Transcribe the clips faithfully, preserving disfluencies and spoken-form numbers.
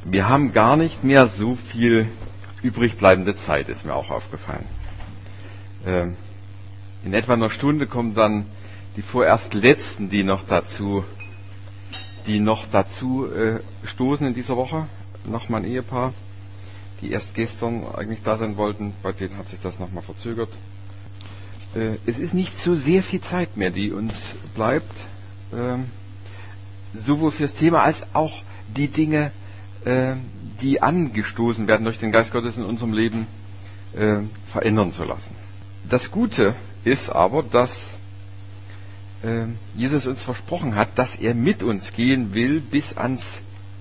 Wir haben gar nicht mehr so viel übrig bleibende Zeit, ist mir auch aufgefallen. Ähm, in etwa einer Stunde kommen dann die vorerst Letzten, die noch dazu, die noch dazu äh, stoßen in dieser Woche. Nochmal ein Ehepaar, die erst gestern eigentlich da sein wollten, bei denen hat sich das nochmal verzögert. Äh, es ist nicht so sehr viel Zeit mehr, die uns bleibt, äh, sowohl fürs Thema als auch die Dinge, äh, die angestoßen werden durch den Geist Gottes in unserem Leben, äh, verändern zu lassen. Das Gute ist aber, dass äh, Jesus uns versprochen hat, dass er mit uns gehen will bis ans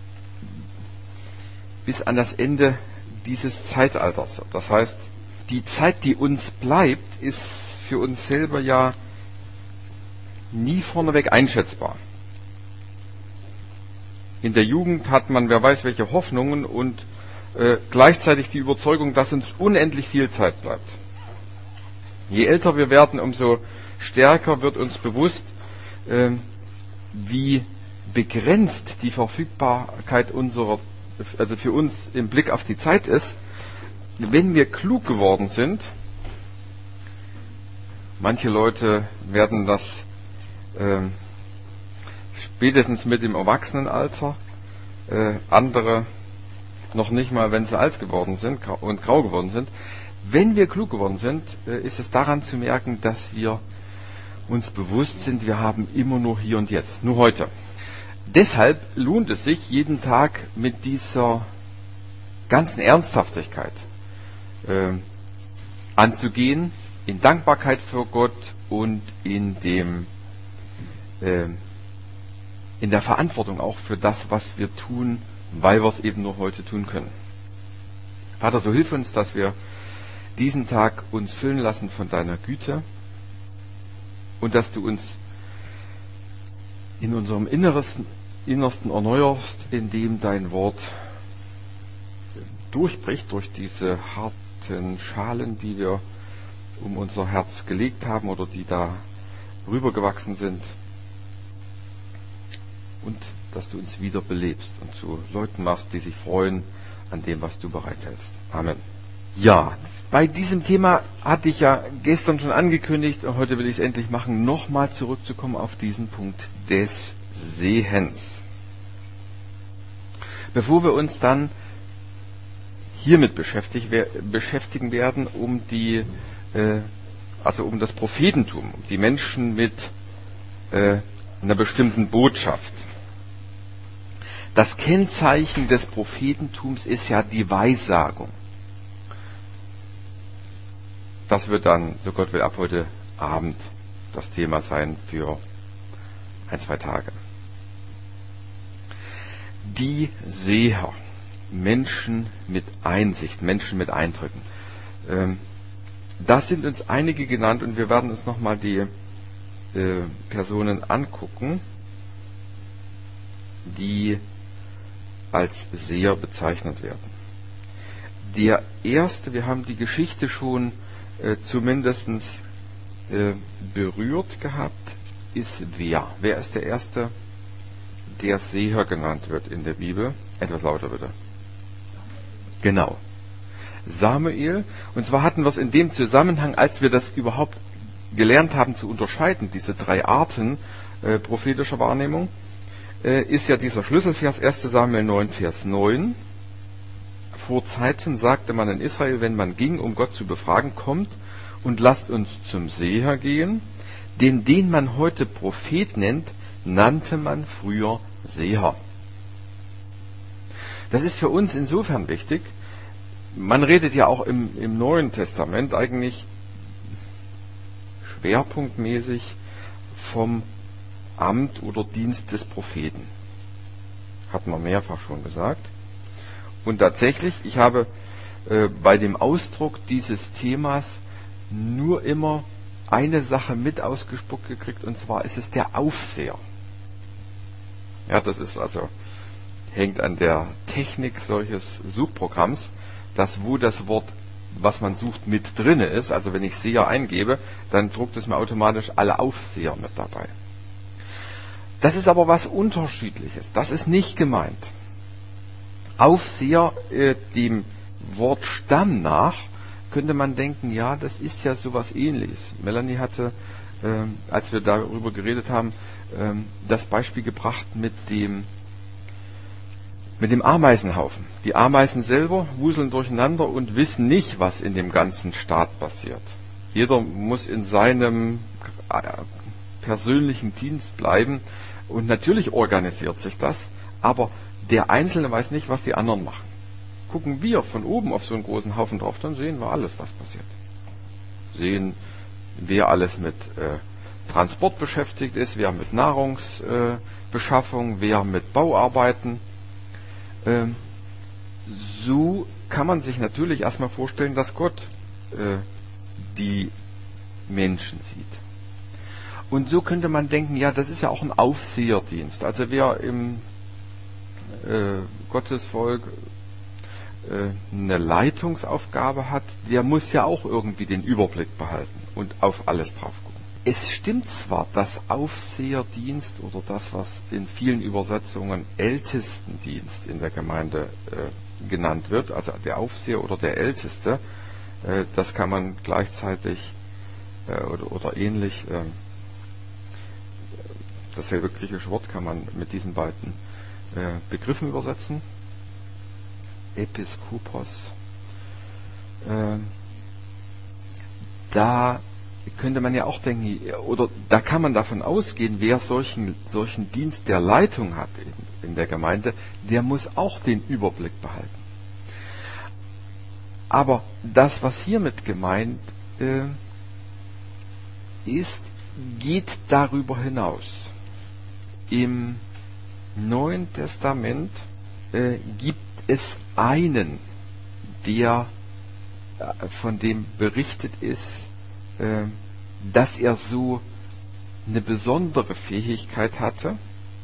bis an das Ende dieses Zeitalters. Das heißt, die Zeit, die uns bleibt, ist für uns selber ja nie vorneweg einschätzbar. In der Jugend hat man, wer weiß, welche Hoffnungen und äh, gleichzeitig die Überzeugung, dass uns unendlich viel Zeit bleibt. Je älter wir werden, umso stärker wird uns bewusst, äh, wie begrenzt die Verfügbarkeit unserer, also für uns im Blick auf die Zeit ist. Wenn wir klug geworden sind, manche Leute werden das äh, spätestens mit dem Erwachsenenalter, äh, andere noch nicht mal, wenn sie alt geworden sind und grau geworden sind. Wenn wir klug geworden sind, äh, ist es daran zu merken, dass wir uns bewusst sind, wir haben immer nur hier und jetzt, nur heute. Deshalb lohnt es sich, jeden Tag mit dieser ganzen Ernsthaftigkeit äh, anzugehen, in Dankbarkeit für Gott und in dem äh, in der Verantwortung auch für das, was wir tun, weil wir es eben nur heute tun können. Vater, so hilf uns, dass wir diesen Tag uns füllen lassen von deiner Güte und dass du uns in unserem Innersten, Innersten erneuerst, indem dein Wort durchbricht durch diese harten Schalen, die wir um unser Herz gelegt haben oder die da rübergewachsen sind. Und dass du uns wieder belebst und zu Leuten machst, die sich freuen an dem, was du bereithältst. Amen. Ja, bei diesem Thema hatte ich ja gestern schon angekündigt, und heute will ich es endlich machen, nochmal zurückzukommen auf diesen Punkt des Sehens. Bevor wir uns dann hiermit beschäftigt, beschäftigen werden, um die, äh, also um das Prophetentum, um die Menschen mit äh, einer bestimmten Botschaft. Das Kennzeichen des Prophetentums ist ja die Weissagung. Das wird dann, so Gott will, ab heute Abend das Thema sein für ein, zwei Tage. Die Seher, Menschen mit Einsicht, Menschen mit Eindrücken. Ähm, das sind uns einige genannt und wir werden uns nochmal die äh, Personen angucken, die als Seher bezeichnet werden. Der erste, wir haben die Geschichte schon äh, zumindest äh, berührt gehabt, ist wer? Wer ist der Erste, der Seher genannt wird in der Bibel? Etwas lauter bitte. Genau. Samuel. Und zwar hatten wir es in dem Zusammenhang, als wir das überhaupt gelernt haben zu unterscheiden, diese drei Arten äh, prophetischer Wahrnehmung, äh, ist ja dieser Schlüsselvers erster Samuel neun, Vers neun. Vor Zeiten sagte man in Israel, wenn man ging, um Gott zu befragen, kommt und lasst uns zum Seher gehen, denn den man heute Prophet nennt, nannte man früher Seher. Das ist für uns insofern wichtig, man redet ja auch im, im Neuen Testament eigentlich schwerpunktmäßig vom Amt oder Dienst des Propheten. Hat man mehrfach schon gesagt. Und tatsächlich, ich habe äh, bei dem Ausdruck dieses Themas nur immer eine Sache mit ausgespuckt gekriegt, und zwar ist es der Aufseher. Ja, das ist also, hängt an der Technik solches Suchprogramms, dass wo das Wort, was man sucht, mit drinne ist, also wenn ich Seher eingebe, dann druckt es mir automatisch alle Aufseher mit dabei. Das ist aber was Unterschiedliches, das ist nicht gemeint. Aufseher, äh, dem Wort Stamm nach, könnte man denken, ja, das ist ja sowas Ähnliches. Melanie hatte, ähm, als wir darüber geredet haben, ähm, das Beispiel gebracht mit dem mit dem Ameisenhaufen. Die Ameisen selber wuseln durcheinander und wissen nicht, was in dem ganzen Staat passiert. Jeder muss in seinem persönlichen Dienst bleiben und natürlich organisiert sich das, aber der Einzelne weiß nicht, was die anderen machen. Gucken wir von oben auf so einen großen Haufen drauf, dann sehen wir alles, was passiert. Sehen, wer alles mit äh, Transport beschäftigt ist, wer mit Nahrungsbeschaffung, äh, wer mit Bauarbeiten. Ähm, so kann man sich natürlich erstmal vorstellen, dass Gott äh, die Menschen sieht. Und so könnte man denken, ja, das ist ja auch ein Aufseherdienst. Also wer im äh, Gottesvolk äh, eine Leitungsaufgabe hat, der muss ja auch irgendwie den Überblick behalten und auf alles drauf gucken. Es stimmt zwar, dass Aufseherdienst oder das, was in vielen Übersetzungen Ältestendienst in der Gemeinde äh, genannt wird, also der Aufseher oder der Älteste, äh, das kann man gleichzeitig äh, oder, oder ähnlich, äh, dasselbe griechische Wort kann man mit diesen beiden äh, Begriffen übersetzen. Episkopos. Äh, da könnte man ja auch denken, oder da kann man davon ausgehen, wer solchen, solchen Dienst der Leitung hat in, in der Gemeinde, der muss auch den Überblick behalten. Aber das, was hiermit gemeint äh, ist, geht darüber hinaus. Im Neuen Testament äh, gibt es einen, der äh, von dem berichtet ist, äh, dass er so eine besondere Fähigkeit hatte,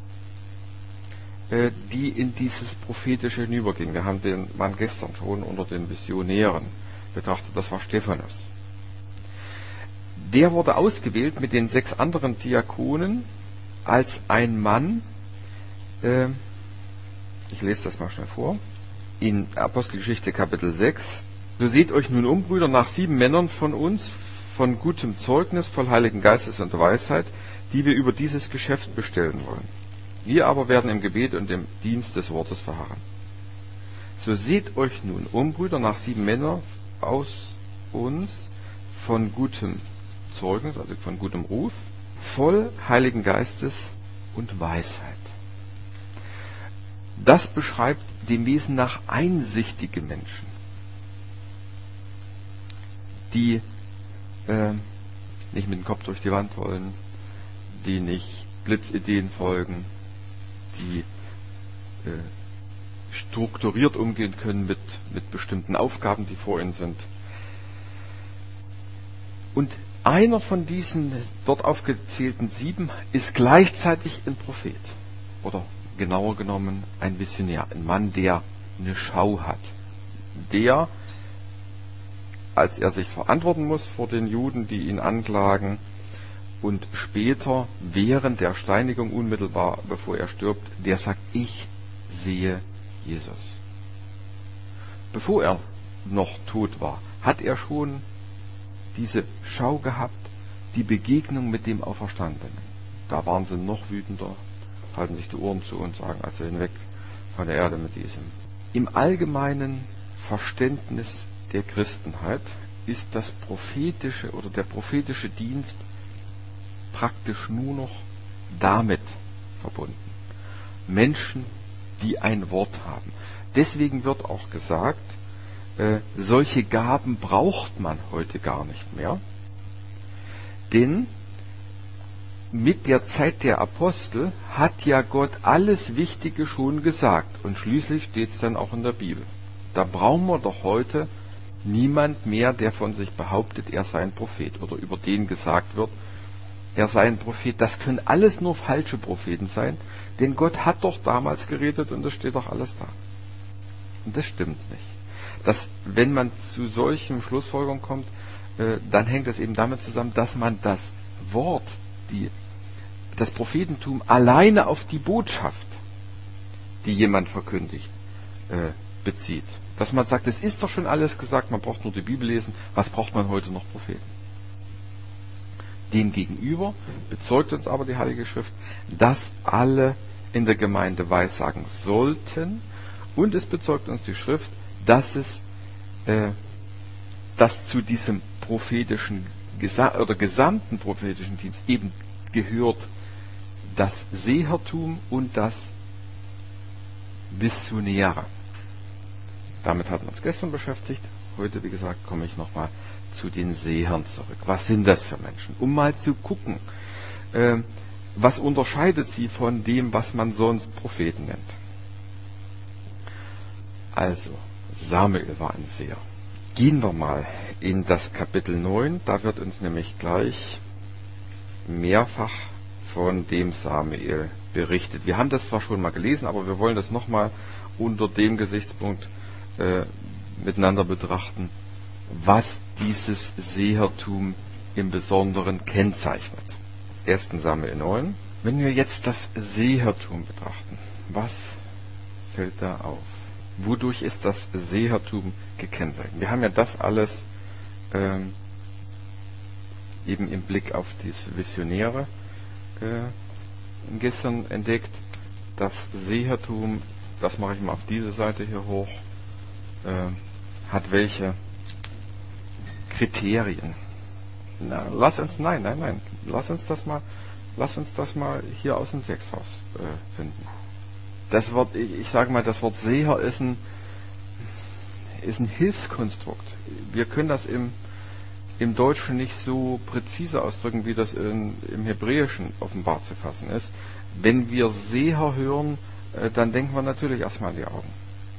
äh, die in dieses Prophetische hinüberging. Wir haben den Mann gestern schon unter den Visionären betrachtet, das war Stephanus. Der wurde ausgewählt mit den sechs anderen Diakonen als ein Mann, äh, ich lese das mal schnell vor, in Apostelgeschichte Kapitel sechs. So seht euch nun um, Brüder, nach sieben Männern von uns, von gutem Zeugnis, voll Heiligen Geistes und Weisheit, die wir über dieses Geschäft bestellen wollen. Wir aber werden im Gebet und im Dienst des Wortes verharren. So seht euch nun um, Brüder, nach sieben Männern aus uns, von gutem Zeugnis, also von gutem Ruf, voll Heiligen Geistes und Weisheit. Das beschreibt dem Wesen nach einsichtige Menschen, die äh, nicht mit dem Kopf durch die Wand wollen, die nicht Blitzideen folgen, die äh, strukturiert umgehen können mit, mit bestimmten Aufgaben, die vor ihnen sind. Und einer von diesen dort aufgezählten sieben ist gleichzeitig ein Prophet. Oder genauer genommen ein Visionär, ein Mann, der eine Schau hat. Der, als er sich verantworten muss vor den Juden, die ihn anklagen, und später, während der Steinigung, unmittelbar bevor er stirbt, der sagt, ich sehe Jesus. Bevor er noch tot war, hat er schon diese Schau gehabt, die Begegnung mit dem Auferstandenen. Da waren sie noch wütender, halten sich die Ohren zu und sagen, also hinweg von der Erde mit diesem. Im allgemeinen Verständnis der Christenheit ist das prophetische oder der prophetische Dienst praktisch nur noch damit verbunden. Menschen, die ein Wort haben. Deswegen wird auch gesagt, äh, solche Gaben braucht man heute gar nicht mehr. Denn mit der Zeit der Apostel hat ja Gott alles Wichtige schon gesagt. Und schließlich steht es dann auch in der Bibel. Da brauchen wir doch heute niemand mehr, der von sich behauptet, er sei ein Prophet oder über den gesagt wird, er sei ein Prophet. Das können alles nur falsche Propheten sein, denn Gott hat doch damals geredet und es steht doch alles da. Und das stimmt nicht. Das, wenn man zu solchen Schlussfolgerungen kommt, äh, dann hängt es eben damit zusammen, dass man das Wort, die, das Prophetentum alleine auf die Botschaft, die jemand verkündigt, äh, bezieht. Dass man sagt, es ist doch schon alles gesagt, man braucht nur die Bibel lesen, was braucht man heute noch Propheten? Demgegenüber bezeugt uns aber die Heilige Schrift, dass alle in der Gemeinde weissagen sollten, und es bezeugt uns die Schrift, dass es äh, dass zu diesem prophetischen Gesa- oder gesamten prophetischen Dienst eben gehört das Sehertum und das Visionäre. Damit hatten wir uns gestern beschäftigt. Heute, wie gesagt, komme ich nochmal zu den Sehern zurück. Was sind das für Menschen? Um mal zu gucken, äh, was unterscheidet sie von dem, was man sonst Propheten nennt. Also, Samuel war ein Seher. Gehen wir mal in das Kapitel neun. Da wird uns nämlich gleich mehrfach von dem Samuel berichtet. Wir haben das zwar schon mal gelesen, aber wir wollen das nochmal unter dem Gesichtspunkt äh, miteinander betrachten, was dieses Sehertum im Besonderen kennzeichnet. erster Samuel neun. Wenn wir jetzt das Sehertum betrachten, was fällt da auf? Wodurch ist das Sehertum gekennzeichnet? Wir haben ja das alles ähm, eben im Blick auf das Visionäre äh, gestern entdeckt. Das Sehertum, das mache ich mal auf diese Seite hier hoch, äh, hat welche Kriterien? Na, lass uns, nein, nein, nein, lass uns das mal, lass uns das mal hier aus dem Texthaus äh, finden. Das Wort, ich, ich sage mal, das Wort Seher ist ein, ist ein Hilfskonstrukt. Wir können das im, im Deutschen nicht so präzise ausdrücken, wie das in, im Hebräischen offenbar zu fassen ist. Wenn wir Seher hören, äh, dann denken wir natürlich erstmal an die Augen.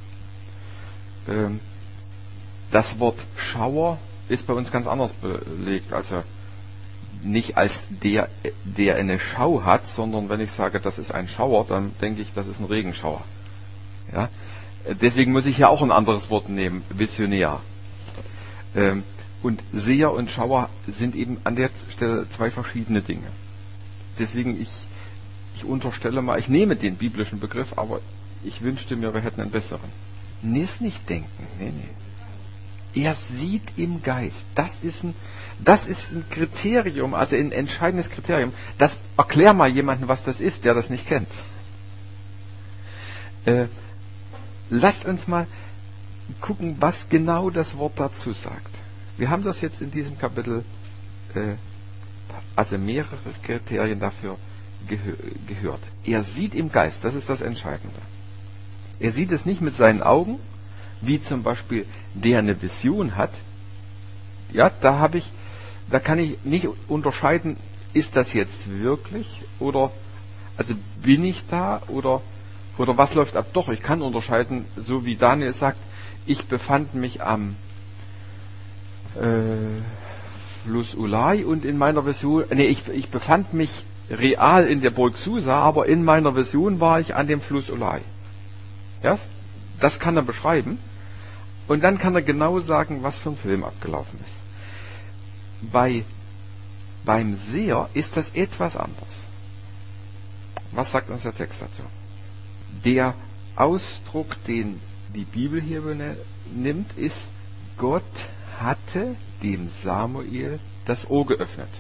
Ähm, das Wort Schauer ist bei uns ganz anders belegt. Also nicht als der, der eine Schau hat, sondern wenn ich sage, das ist ein Schauer, dann denke ich, das ist ein Regenschauer. Ja? Deswegen muss ich ja auch ein anderes Wort nehmen, Visionär. Ähm, und Seher und Schauer sind eben an der Stelle zwei verschiedene Dinge. Deswegen, ich, ich unterstelle mal, ich nehme den biblischen Begriff, aber ich wünschte mir, wir hätten einen besseren. Nee, ist nicht denken, nee, nee. Er sieht im Geist. Das ist ein, das ist ein Kriterium, also ein entscheidendes Kriterium. Das erklär mal jemanden, was das ist, der das nicht kennt. Äh, lasst uns mal gucken, was genau das Wort dazu sagt. Wir haben das jetzt in diesem Kapitel, äh, also mehrere Kriterien dafür gehö- gehört. Er sieht im Geist, das ist das Entscheidende. Er sieht es nicht mit seinen Augen, wie zum Beispiel der eine Vision hat. Ja, da habe ich, da kann ich nicht unterscheiden, ist das jetzt wirklich oder, also bin ich da oder, oder was läuft ab? Doch, ich kann unterscheiden, so wie Daniel sagt, ich befand mich am äh, Fluss Ulai und in meiner Vision, nee, ich, ich befand mich real in der Burg Susa, aber in meiner Vision war ich an dem Fluss Ulai. Ja, das kann er beschreiben. Und dann kann er genau sagen, was für ein Film abgelaufen ist. Bei, beim Seher ist das etwas anders. Was sagt uns der Text dazu? Der Ausdruck, den die Bibel hier nimmt, ist, Gott hatte dem Samuel das Ohr geöffnet.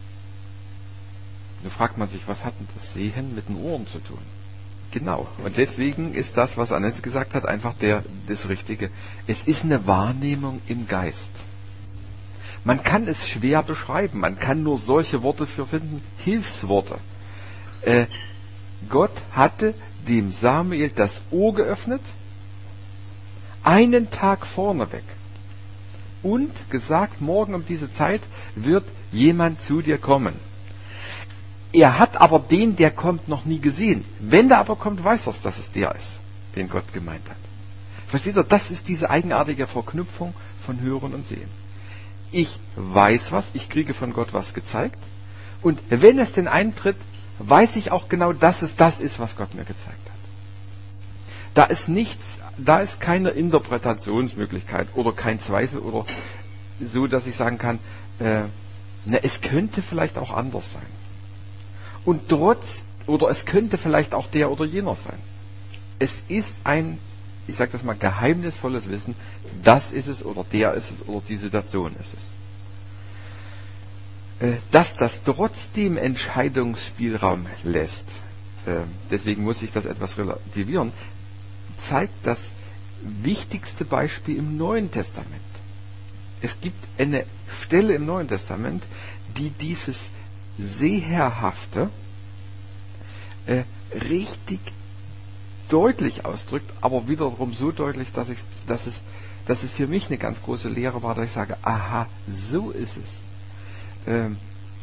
Nun fragt man sich, was hat denn das Sehen mit den Ohren zu tun? Genau. Und deswegen ist das, was Annette gesagt hat, einfach der, das Richtige. Es ist eine Wahrnehmung im Geist. Man kann es schwer beschreiben. Man kann nur solche Worte für finden. Hilfsworte. Äh, Gott hatte dem Samuel das Ohr geöffnet, einen Tag vorneweg. Und gesagt, morgen um diese Zeit wird jemand zu dir kommen. Er hat aber den, der kommt, noch nie gesehen. Wenn der aber kommt, weiß er, dass es der ist, den Gott gemeint hat. Versteht ihr? Das ist diese eigenartige Verknüpfung von Hören und Sehen. Ich weiß was, ich kriege von Gott was gezeigt. Und wenn es denn eintritt, weiß ich auch genau, dass es das ist, was Gott mir gezeigt hat. Da ist nichts, da ist keine Interpretationsmöglichkeit oder kein Zweifel oder so, dass ich sagen kann, äh, na, es könnte vielleicht auch anders sein. Und trotz, oder es könnte vielleicht auch der oder jener sein. Es ist ein, ich sage das mal, geheimnisvolles Wissen, das ist es oder der ist es oder die Situation ist es. Äh, dass das trotzdem Entscheidungsspielraum lässt, äh, deswegen muss ich das etwas relativieren, zeigt das wichtigste Beispiel im Neuen Testament. Es gibt eine Stelle im Neuen Testament, die dieses Seherhafte äh, richtig deutlich ausdrückt, aber wiederum so deutlich, dass, ich, dass, es, dass es für mich eine ganz große Lehre war, dass ich sage, aha, so ist es. Ähm,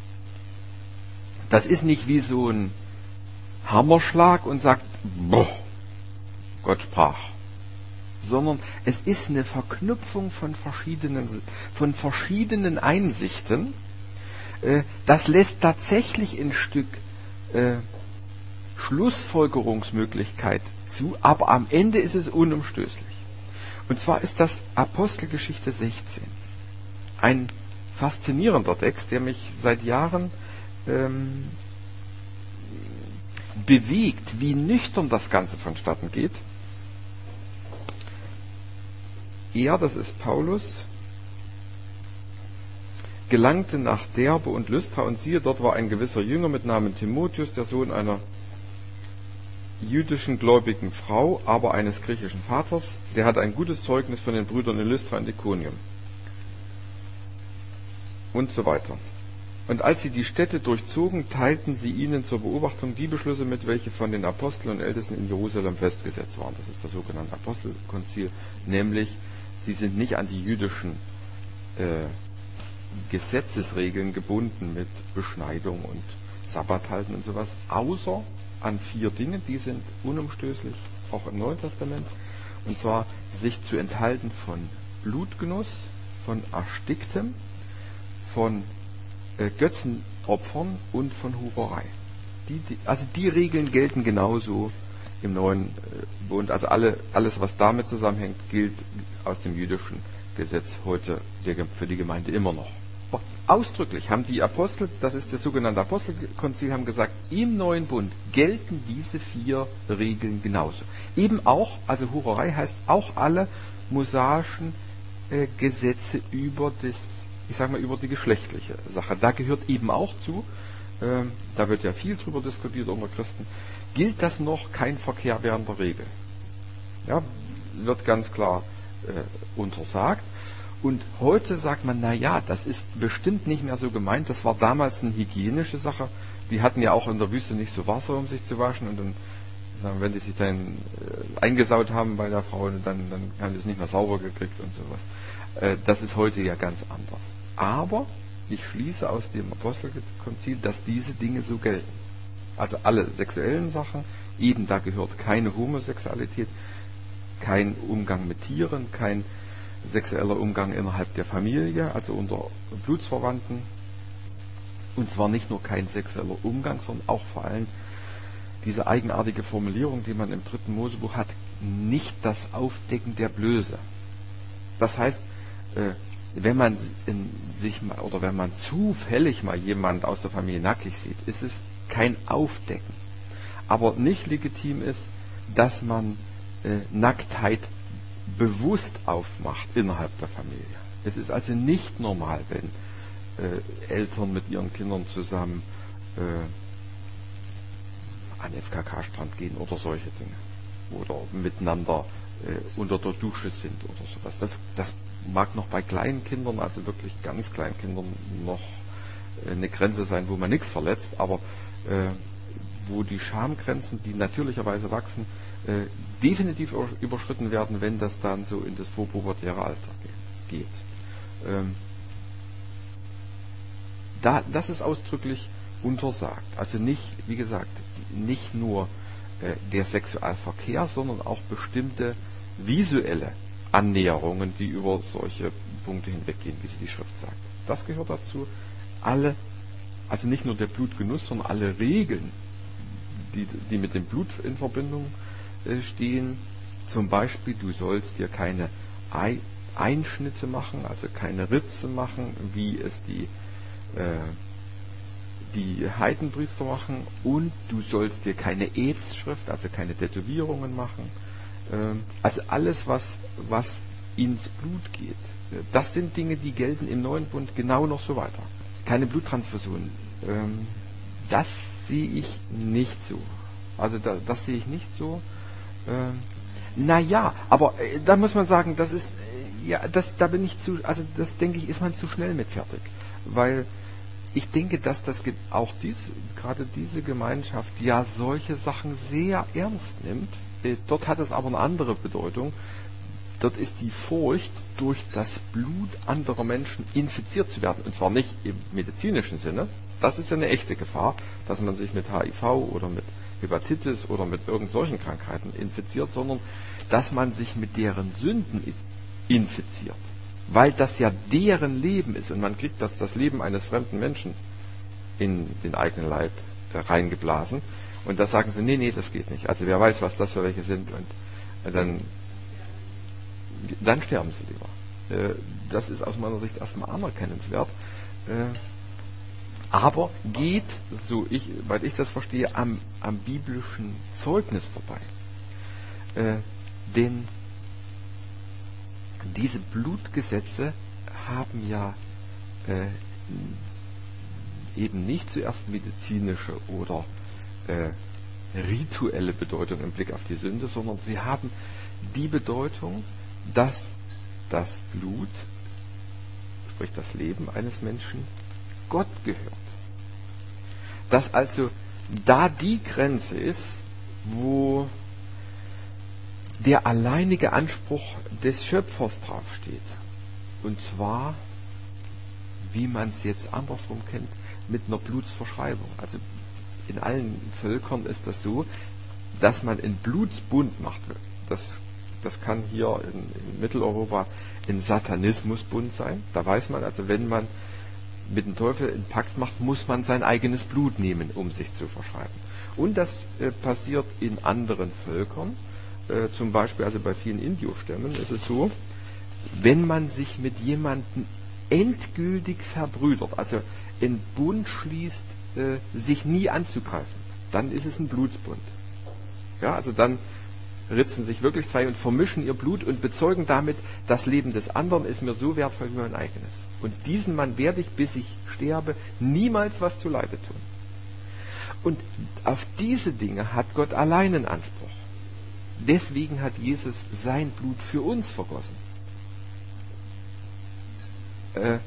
das ist nicht wie so ein Hammerschlag und sagt, boah, Gott sprach, sondern es ist eine Verknüpfung von verschiedenen, von verschiedenen Einsichten. Äh, das lässt tatsächlich ein Stück äh, Schlussfolgerungsmöglichkeit zu, aber am Ende ist es unumstößlich. Und zwar ist das Apostelgeschichte sechzehn. Ein faszinierender Text, der mich seit Jahren ähm, bewegt, wie nüchtern das Ganze vonstatten geht. Er, das ist Paulus, gelangte nach Derbe und Lystra und siehe, dort war ein gewisser Jünger mit Namen Timotheus, der Sohn einer jüdischen gläubigen Frau, aber eines griechischen Vaters, der hatte ein gutes Zeugnis von den Brüdern in Lystra und Ikonium. Und so weiter. Und als sie die Städte durchzogen, teilten sie ihnen zur Beobachtung die Beschlüsse mit, welche von den Aposteln und Ältesten in Jerusalem festgesetzt waren. Das ist das sogenannte Apostelkonzil, nämlich sie sind nicht an die jüdischen äh, Gesetzesregeln gebunden mit Beschneidung und Sabbathalten und sowas, außer an vier Dinge, die sind unumstößlich, auch im Neuen Testament, und zwar sich zu enthalten von Blutgenuss, von Ersticktem, von äh, Götzenopfern und von Hurerei. Die, die, also die Regeln gelten genauso im Neuen äh, Bund. Also alle, alles, was damit zusammenhängt, gilt aus dem jüdischen Gesetz heute der, für die Gemeinde immer noch. Ausdrücklich haben die Apostel, das ist das sogenannte Apostelkonzil, haben gesagt, im Neuen Bund gelten diese vier Regeln genauso. Eben auch, also Hurerei heißt auch alle mosaischen äh, Gesetze über das, ich sag mal, über die geschlechtliche Sache. Da gehört eben auch zu, äh, da wird ja viel drüber diskutiert unter Christen, gilt das noch kein Verkehr während der Regel. Ja, wird ganz klar äh, untersagt. Und heute sagt man, na ja, das ist bestimmt nicht mehr so gemeint. Das war damals eine hygienische Sache. Die hatten ja auch in der Wüste nicht so Wasser, um sich zu waschen. Und dann, wenn die sich dann äh, eingesaut haben bei der Frau, dann, dann haben die es nicht mehr sauber gekriegt und sowas. Äh, das ist heute ja ganz anders. Aber ich schließe aus dem Apostelkonzil, dass diese Dinge so gelten. Also alle sexuellen Sachen, eben da gehört keine Homosexualität, kein Umgang mit Tieren, kein sexueller Umgang innerhalb der Familie, also unter Blutsverwandten. Und zwar nicht nur kein sexueller Umgang, sondern auch vor allem diese eigenartige Formulierung, die man im dritten Mosebuch hat, nicht das Aufdecken der Blöße. Das heißt, wenn man in sich mal, oder wenn man zufällig mal jemand aus der Familie nackig sieht, ist es kein Aufdecken. Aber nicht legitim ist, dass man äh, Nacktheit bewusst aufmacht innerhalb der Familie. Es ist also nicht normal, wenn äh, Eltern mit ihren Kindern zusammen äh, an den F K K-Strand gehen oder solche Dinge. Oder miteinander äh, unter der Dusche sind oder sowas. Das, das mag noch bei kleinen Kindern, also wirklich ganz kleinen Kindern, noch äh, eine Grenze sein, wo man nichts verletzt, aber äh, wo die Schamgrenzen, die natürlicherweise wachsen, äh, definitiv überschritten werden, wenn das dann so in das vorpubertäre Alter geht. Ähm, da, das ist ausdrücklich untersagt. Also nicht, wie gesagt, nicht nur äh, der Sexualverkehr, sondern auch bestimmte visuelle Annäherungen, die über solche Punkte hinweggehen, wie sie die Schrift sagt. Das gehört dazu. Alle, also nicht nur der Blutgenuss, sondern alle Regeln, die, die mit dem Blut in Verbindung äh, stehen. Zum Beispiel, du sollst dir keine Ei, Einschnitte machen, also keine Ritze machen, wie es die, äh, die Heidenpriester machen, und du sollst dir keine Edsschrift, also keine Tätowierungen machen. Ähm, also alles, was, was ins Blut geht, das sind Dinge, die gelten im Neuen Bund genau noch so weiter. Keine Bluttransfusion. Ähm, das sehe ich nicht so. Also da, das sehe ich nicht so. Ähm, naja, aber äh, da muss man sagen, das ist, äh, ja, das, da bin ich zu, also das denke ich, ist man zu schnell mit fertig. Weil ich denke, dass das auch dies, gerade diese Gemeinschaft ja solche Sachen sehr ernst nimmt. Äh, dort hat es aber eine andere Bedeutung. Dort ist die Furcht, durch das Blut anderer Menschen infiziert zu werden. Und zwar nicht im medizinischen Sinne. Das ist ja eine echte Gefahr, dass man sich mit H I V oder mit Hepatitis oder mit irgend solchen Krankheiten infiziert, sondern dass man sich mit deren Sünden infiziert. Weil das ja deren Leben ist und man kriegt das, das Leben eines fremden Menschen in den eigenen Leib reingeblasen. Und da sagen sie, nee, nee, das geht nicht. Also wer weiß, was das für welche sind. Und dann dann sterben sie lieber. Das ist aus meiner Sicht erstmal anerkennenswert. Aber geht, so ich, weil ich das verstehe, am, am biblischen Zeugnis vorbei. Denn diese Blutgesetze haben ja eben nicht zuerst medizinische oder rituelle Bedeutung im Blick auf die Sünde, sondern sie haben die Bedeutung, dass das Blut, sprich das Leben eines Menschen, Gott gehört. Dass also da die Grenze ist, wo der alleinige Anspruch des Schöpfers draufsteht. Und zwar, wie man es jetzt andersrum kennt, mit einer Blutsverschreibung. Also in allen Völkern ist das so, dass man einen Blutsbund macht. Das Das kann hier in, in Mitteleuropa ein Satanismusbund sein. Da weiß man also, wenn man mit dem Teufel einen Pakt macht, muss man sein eigenes Blut nehmen, um sich zu verschreiben. Und das äh, passiert in anderen Völkern. Äh, zum Beispiel also bei vielen Indio-Stämmen ist es so, wenn man sich mit jemandem endgültig verbrüdert, also einen Bund schließt, äh, sich nie anzugreifen, dann ist es ein Blutsbund. Ja, also dann ritzen sich wirklich zwei und vermischen ihr Blut und bezeugen damit, das Leben des anderen ist mir so wertvoll wie mein eigenes. Und diesen Mann werde ich, bis ich sterbe, niemals was zuleide tun. Und auf diese Dinge hat Gott allein einen Anspruch. Deswegen hat Jesus sein Blut für uns vergossen. Äh,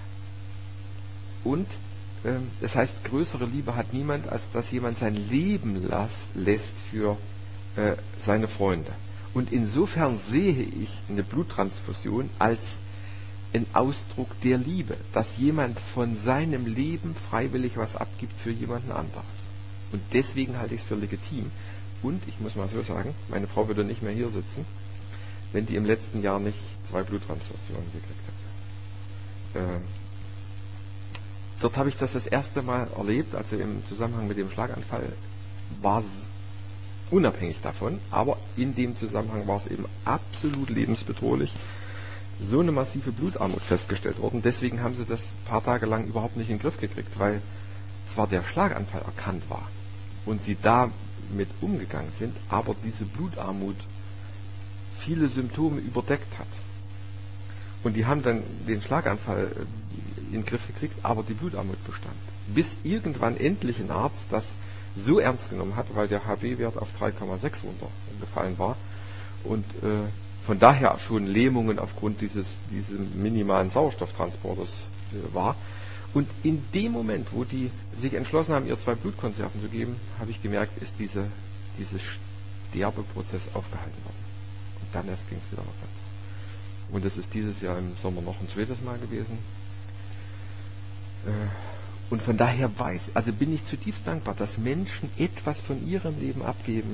und äh, das heißt, größere Liebe hat niemand, als dass jemand sein Leben las, lässt für seine Freunde. Und insofern sehe ich eine Bluttransfusion als ein Ausdruck der Liebe, dass jemand von seinem Leben freiwillig was abgibt für jemanden anderes. Und deswegen halte ich es für legitim. Und ich muss mal so sagen, meine Frau würde nicht mehr hier sitzen, wenn die im letzten Jahr nicht zwei Bluttransfusionen gekriegt hätte. Ähm, dort habe ich das das erste Mal erlebt, also im Zusammenhang mit dem Schlaganfall war es unabhängig davon, aber in dem Zusammenhang war es eben absolut lebensbedrohlich, so eine massive Blutarmut festgestellt worden. Deswegen haben sie das ein paar Tage lang überhaupt nicht in den Griff gekriegt, weil zwar der Schlaganfall erkannt war und sie damit umgegangen sind, aber diese Blutarmut viele Symptome überdeckt hat. Und die haben dann den Schlaganfall in den Griff gekriegt, aber die Blutarmut bestand. Bis irgendwann endlich ein Arzt das so ernst genommen hat, weil der H B-Wert auf drei Komma sechs runtergefallen war und äh, von daher schon Lähmungen aufgrund dieses, dieses minimalen Sauerstofftransporters äh, war. Und in dem Moment, wo die sich entschlossen haben, ihr zwei Blutkonserven zu geben, habe ich gemerkt, ist diese, dieser Sterbeprozess aufgehalten worden. Und dann erst ging es wieder aufwärts. Und das ist dieses Jahr im Sommer noch ein zweites Mal gewesen. Äh, Und von daher weiß, also bin ich zutiefst dankbar, dass Menschen etwas von ihrem Leben abgeben.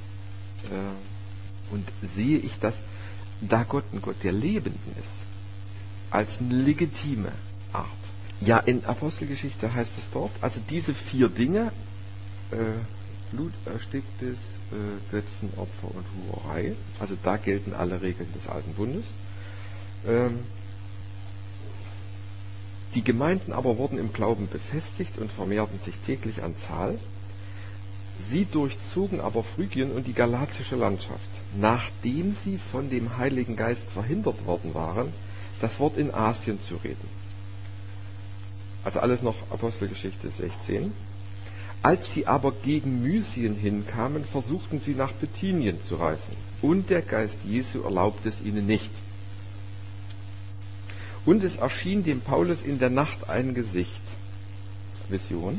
Äh, und sehe ich das, da Gott ein Gott der Lebenden ist, als eine legitime Art. Ja, in Apostelgeschichte heißt es dort, also diese vier Dinge, äh, Blut, Ersticktes, äh, Götzenopfer und Hurerei, also da gelten alle Regeln des Alten Bundes. Ähm, Die Gemeinden aber wurden im Glauben befestigt und vermehrten sich täglich an Zahl. Sie durchzogen aber Phrygien und die galatische Landschaft, nachdem sie von dem Heiligen Geist verhindert worden waren, das Wort in Asien zu reden. Also alles noch Apostelgeschichte sechzehn. Als sie aber gegen Mysien hinkamen, versuchten sie nach Bithynien zu reisen. Und der Geist Jesu erlaubte es ihnen nicht. Und es erschien dem Paulus in der Nacht ein Gesicht. Vision.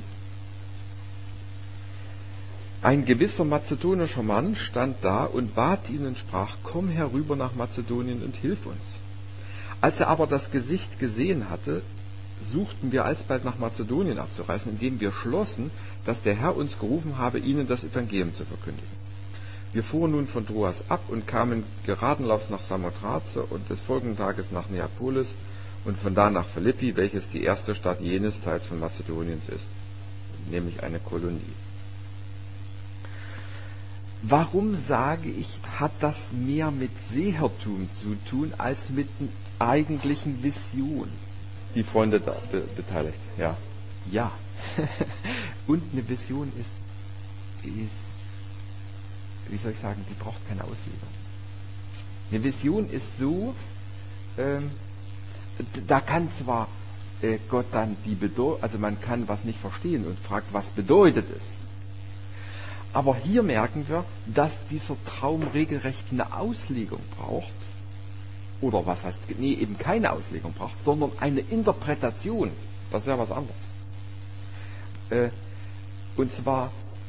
Ein gewisser mazedonischer Mann stand da und bat ihn und sprach, komm herüber nach Mazedonien und hilf uns. Als er aber das Gesicht gesehen hatte, suchten wir alsbald nach Mazedonien abzureisen, indem wir schlossen, dass der Herr uns gerufen habe, ihnen das Evangelium zu verkündigen. Wir fuhren nun von Troas ab und kamen geradenlaufs nach Samothrace und des folgenden Tages nach Neapolis und von da nach Philippi, welches die erste Stadt jenes Teils von Mazedoniens ist, nämlich eine Kolonie. Warum sage ich, hat das mehr mit Sehertum zu tun, als mit einer eigentlichen Vision? Die Freunde da be beteiligt, ja. Ja. Und eine Vision ist, ist, wie soll ich sagen, die braucht keine Auslegung. Eine Vision ist so, ähm, da kann zwar äh, Gott dann die Bedeutung, also man kann was nicht verstehen und fragt, was bedeutet es? Aber hier merken wir, dass dieser Traum regelrecht eine Auslegung braucht. Oder was heißt, nee, eben keine Auslegung braucht, sondern eine Interpretation. Das ist ja was anderes. Äh, und zwar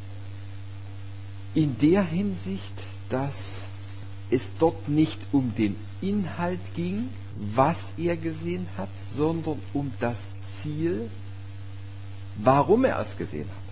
in der Hinsicht, dass es dort nicht um den Inhalt ging, was er gesehen hat, sondern um das Ziel, warum er es gesehen hat.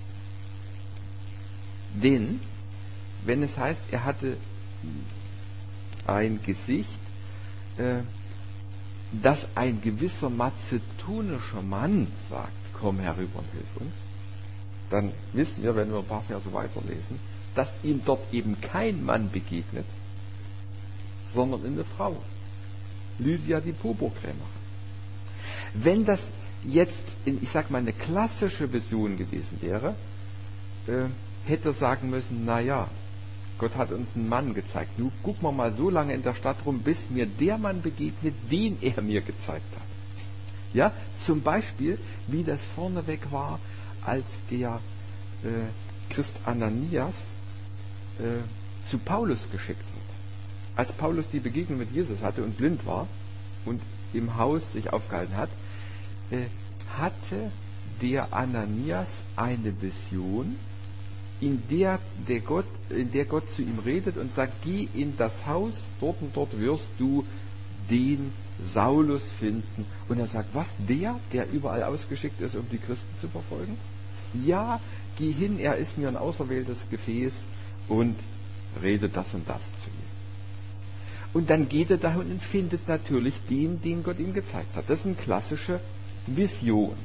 Denn, wenn es heißt, er hatte ein Gesicht, äh, dass ein gewisser mazedonischer Mann sagt, komm herüber und hilf uns, dann wissen wir, wenn wir ein paar Verse weiterlesen, dass ihm dort eben kein Mann begegnet, sondern eine Frau, Lydia die Purpurkrämerin. Wenn das jetzt, in, ich sag mal, eine klassische Vision gewesen wäre, äh, hätte er sagen müssen, na ja, Gott hat uns einen Mann gezeigt. Nun gucken wir mal so lange in der Stadt rum, bis mir der Mann begegnet, den er mir gezeigt hat. Ja, zum Beispiel, wie das vorneweg war, als der äh, Christ Ananias äh, zu Paulus geschickt wird. Als Paulus die Begegnung mit Jesus hatte und blind war und im Haus sich aufgehalten hat, äh, hatte der Ananias eine Vision, in der, der Gott, in der Gott zu ihm redet und sagt, geh in das Haus, dort und dort wirst du den Saulus finden. Und er sagt, was, der, der überall ausgeschickt ist, um die Christen zu verfolgen? Ja, geh hin, er ist mir ein auserwähltes Gefäß und rede das und das zu ihm. Und dann geht er dahin und findet natürlich den, den Gott ihm gezeigt hat. Das ist eine klassische Vision.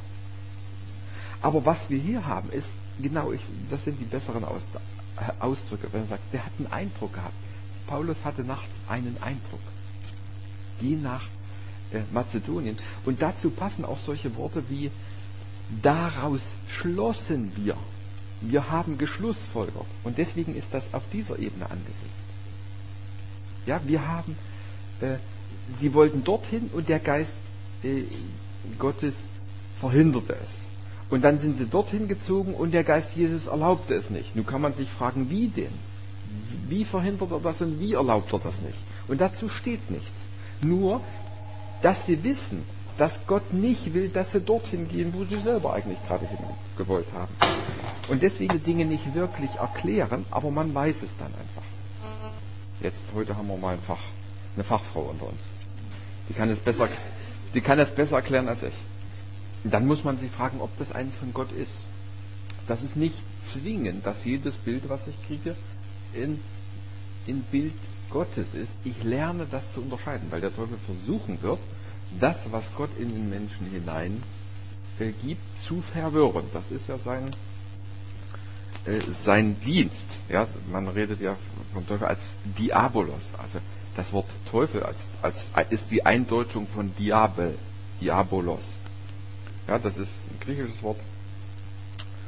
Aber was wir hier haben, ist, genau, ich, das sind die besseren Aus, äh, Ausdrücke, wenn er sagt, der hat einen Eindruck gehabt. Paulus hatte nachts einen Eindruck. Geh nach äh, Mazedonien. Und dazu passen auch solche Worte wie, daraus schlossen wir. Wir haben geschlussfolgert. Und deswegen ist das auf dieser Ebene angesetzt. Ja, wir haben, äh, sie wollten dorthin und der Geist äh, Gottes verhinderte es. Und dann sind sie dorthin gezogen und der Geist Jesus erlaubte es nicht. Nun kann man sich fragen, wie denn? Wie verhindert er das und wie erlaubt er das nicht? Und dazu steht nichts. Nur, dass sie wissen, dass Gott nicht will, dass sie dorthin gehen, wo sie selber eigentlich gerade hin gewollt haben. Und deswegen Dinge nicht wirklich erklären, aber man weiß es dann einfach. Jetzt, heute haben wir mal ein Fach, eine Fachfrau unter uns. Die kann es besser, die kann es besser erklären als ich. Dann muss man sich fragen, ob das eins von Gott ist. Das ist nicht zwingend, dass jedes Bild, was ich kriege, in, in Bild Gottes ist. Ich lerne das zu unterscheiden, weil der Teufel versuchen wird, das, was Gott in den Menschen hinein äh, gibt, zu verwirren. Das ist ja sein, äh, sein Dienst. Ja, man redet ja vom Teufel als Diabolos. Also das Wort Teufel als, als, ist die Eindeutung von Diabel, Diabolos. Ja, das ist ein griechisches Wort.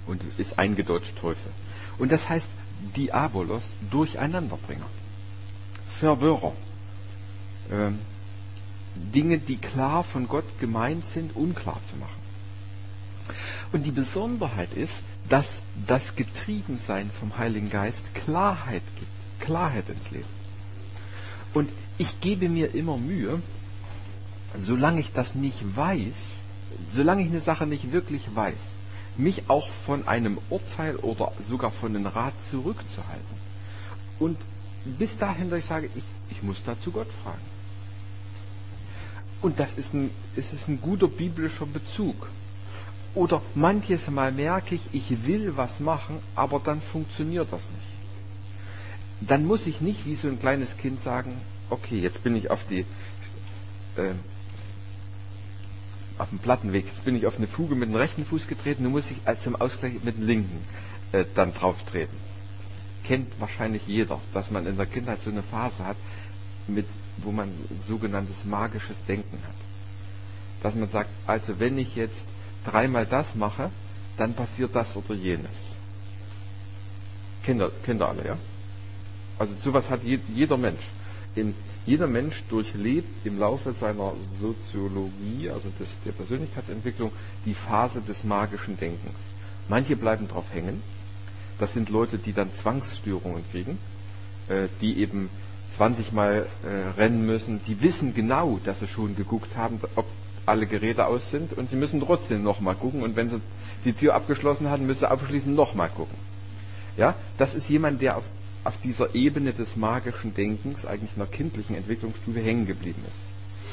und ist eingedeutscht Teufel. Und das heißt Diabolos, Durcheinanderbringer, Verwirrer, ähm, Dinge, die klar von Gott gemeint sind, unklar zu machen. Und die Besonderheit ist, dass das Getriebensein vom Heiligen Geist Klarheit gibt, Klarheit ins Leben. Und ich gebe mir immer Mühe, solange ich das nicht weiß, solange ich eine Sache nicht wirklich weiß, mich auch von einem Urteil oder sogar von einem Rat zurückzuhalten. Und bis dahin, dass ich sage, ich, ich muss dazu Gott fragen. Und das ist ein, ist es ein guter biblischer Bezug. Oder manches Mal merke ich, ich will was machen, aber dann funktioniert das nicht. Dann muss ich nicht wie so ein kleines Kind sagen, okay, jetzt bin ich auf die äh, auf dem Plattenweg, jetzt bin ich auf eine Fuge mit dem rechten Fuß getreten, nun muss ich als zum Ausgleich mit dem linken äh, dann drauf treten. Kennt wahrscheinlich jeder, dass man in der Kindheit so eine Phase hat, mit, wo man sogenanntes magisches Denken hat. Dass man sagt, also wenn ich jetzt dreimal das mache, dann passiert das oder jenes. Kinder, Kinder alle, ja? Also sowas hat je, jeder Mensch. In, jeder Mensch durchlebt im Laufe seiner Soziologie, also des, der Persönlichkeitsentwicklung, die Phase des magischen Denkens. Manche bleiben drauf hängen. Das sind Leute, die dann Zwangsstörungen kriegen, äh, die eben zwanzig Mal äh, rennen müssen. Die wissen genau, dass sie schon geguckt haben, ob alle Geräte aus sind, und sie müssen trotzdem nochmal gucken, und wenn sie die Tür abgeschlossen haben, müssen sie abschließend nochmal gucken. Ja, das ist jemand, der auf, auf dieser Ebene des magischen Denkens, eigentlich in einer kindlichen Entwicklungsstufe, hängen geblieben ist.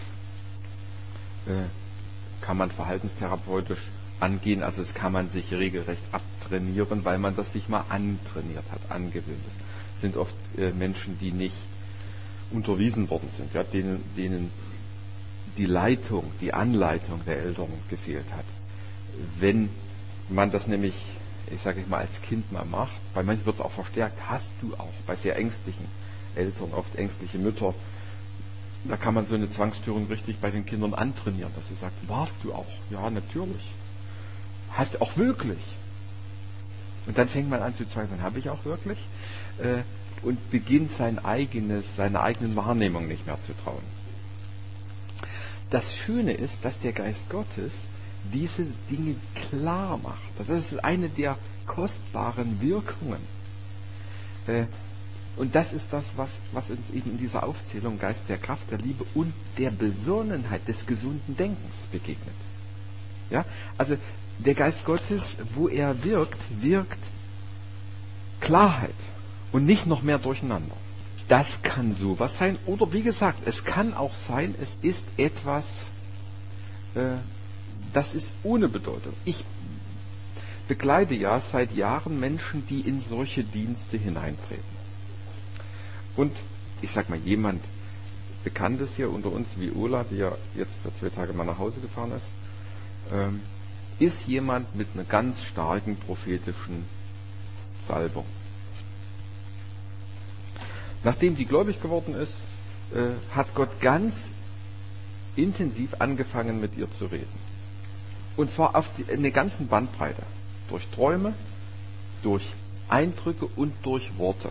Äh, kann man verhaltenstherapeutisch angehen, also das kann man sich regelrecht abtrainieren, weil man das sich mal antrainiert hat, angewöhnt ist. Das sind oft äh, Menschen, die nicht unterwiesen worden sind, ja, denen, denen die Leitung, die Anleitung der Eltern gefehlt hat. Wenn man das nämlich, ich sage mal, als Kind mal macht, bei manchen wird es auch verstärkt, hast du auch, bei sehr ängstlichen Eltern, oft ängstliche Mütter, da kann man so eine Zwangsstörung richtig bei den Kindern antrainieren, dass sie sagt, warst du auch? Ja, natürlich. Hast du auch wirklich? Und dann fängt man an zu zweifeln, habe ich auch wirklich? Äh, und beginnt sein eigenes, seiner eigenen Wahrnehmung nicht mehr zu trauen. Das Schöne ist, dass der Geist Gottes diese Dinge klar macht. Das ist eine der kostbaren Wirkungen. Und das ist das, was, was uns eben in dieser Aufzählung Geist der Kraft, der Liebe und der Besonnenheit, des gesunden Denkens begegnet. Ja? Also der Geist Gottes, wo er wirkt, wirkt Klarheit und nicht noch mehr Durcheinander. Das kann sowas sein. Oder wie gesagt, es kann auch sein, es ist etwas, äh, das ist ohne Bedeutung. Ich begleite ja seit Jahren Menschen, die in solche Dienste hineintreten. Und ich sag mal, jemand Bekanntes hier unter uns, wie Ola, die ja jetzt für zwei Tage mal nach Hause gefahren ist, ähm, ist jemand mit einer ganz starken prophetischen Salbung. Nachdem die gläubig geworden ist, äh, hat Gott ganz intensiv angefangen, mit ihr zu reden. Und zwar auf die, eine ganzen Bandbreite. Durch Träume, durch Eindrücke und durch Worte.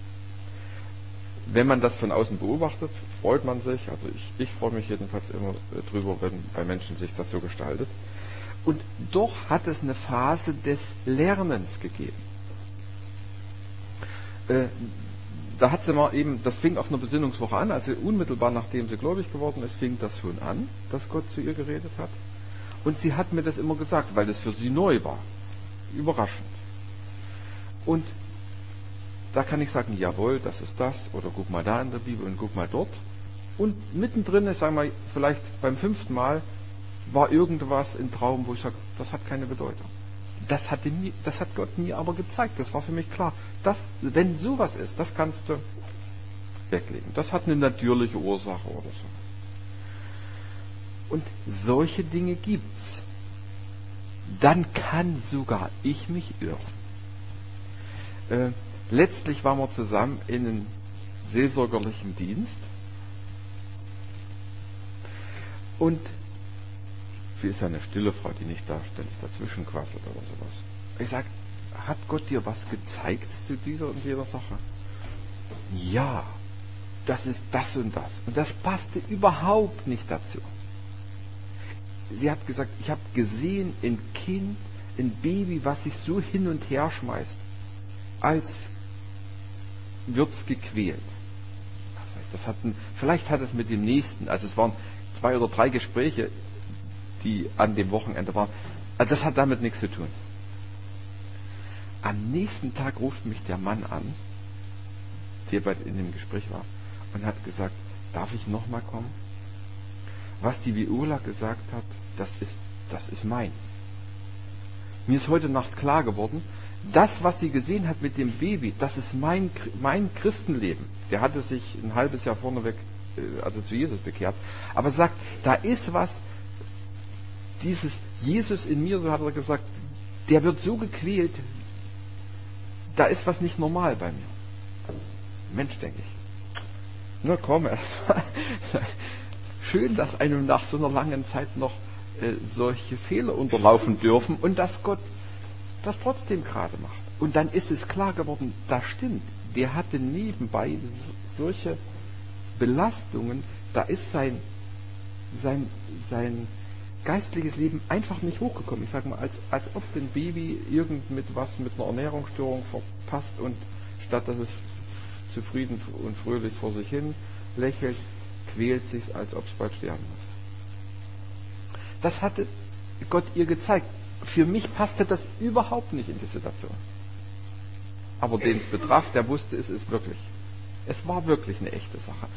Wenn man das von außen beobachtet, freut man sich, also ich, ich freue mich jedenfalls immer drüber, wenn bei Menschen sich das so gestaltet. Und doch hat es eine Phase des Lernens gegeben. Äh, Da hat sie mal eben, das fing auf einer Besinnungswoche an, also unmittelbar nachdem sie gläubig geworden ist, fing das schon an, dass Gott zu ihr geredet hat. Und sie hat mir das immer gesagt, weil das für sie neu war. Überraschend. Und da kann ich sagen, jawohl, das ist das, oder guck mal da in der Bibel und guck mal dort. Und mittendrin, ich sage mal, vielleicht beim fünften Mal, war irgendwas im Traum, wo ich sage, das hat keine Bedeutung. Das, hatte nie, das hat Gott mir aber gezeigt. Das war für mich klar. Das, wenn sowas ist, das kannst du weglegen. Das hat eine natürliche Ursache oder so. Und solche Dinge gibt's. Dann kann sogar ich mich irren. Äh, letztlich waren wir zusammen in einem seelsorgerlichen Dienst. Und sie ist ja eine stille Frau, die nicht da ständig dazwischen quasselt oder sowas. Ich sage, hat Gott dir was gezeigt zu dieser und jener Sache? Ja, das ist das und das. Und das passte überhaupt nicht dazu. Sie hat gesagt, ich habe gesehen, ein Kind, ein Baby, was sich so hin und her schmeißt, als wird's gequält. Das hatten, vielleicht hat es mit dem nächsten, also es waren zwei oder drei Gespräche, die an dem Wochenende waren. Also das hat damit nichts zu tun. Am nächsten Tag ruft mich der Mann an, der bei in dem Gespräch war, und hat gesagt, darf ich nochmal kommen? Was die Viola gesagt hat, das ist, das ist meins. Mir ist heute Nacht klar geworden, das, was sie gesehen hat mit dem Baby, das ist mein, mein Christenleben. Der hatte sich ein halbes Jahr vorneweg, also zu Jesus bekehrt. Aber sagt, da ist was, dieses Jesus in mir, so hat er gesagt, der wird so gequält, da ist was nicht normal bei mir. Mensch, denke ich. Na komm, erstmal. Schön, dass einem nach so einer langen Zeit noch äh, solche Fehler unterlaufen dürfen und dass Gott das trotzdem gerade macht. Und dann ist es klar geworden, das stimmt. Der hatte nebenbei solche Belastungen, da ist sein, sein, sein geistliches Leben einfach nicht hochgekommen. Ich sage mal, als, als ob ein Baby irgend mit was mit einer Ernährungsstörung verpasst und statt dass es zufrieden und fröhlich vor sich hin lächelt, quält sich, als ob es bald sterben muss. Das hatte Gott ihr gezeigt. Für mich passte das überhaupt nicht in die Situation. Aber den es betraf, der wusste, es ist wirklich. Es war wirklich eine echte Sache.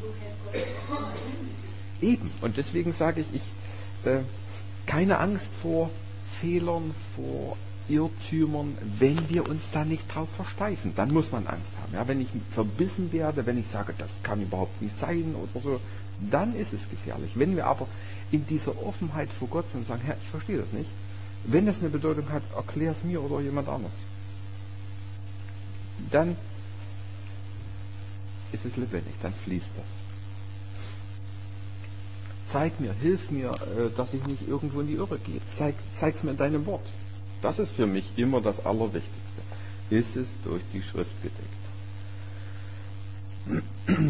Eben. Und deswegen sage ich, ich äh, keine Angst vor Fehlern, vor Irrtümern, wenn wir uns da nicht drauf versteifen. Dann muss man Angst haben. Ja, wenn ich verbissen werde, wenn ich sage, das kann überhaupt nicht sein oder so, dann ist es gefährlich. Wenn wir aber in dieser Offenheit vor Gott sind und sagen, Herr, ich verstehe das nicht, wenn das eine Bedeutung hat, erklär es mir oder jemand anders. Dann ist es lebendig, dann fließt das. Zeig mir, hilf mir, dass ich nicht irgendwo in die Irre gehe. Zeig es mir in deinem Wort. Das ist für mich immer das Allerwichtigste. Ist es durch die Schrift gedeckt?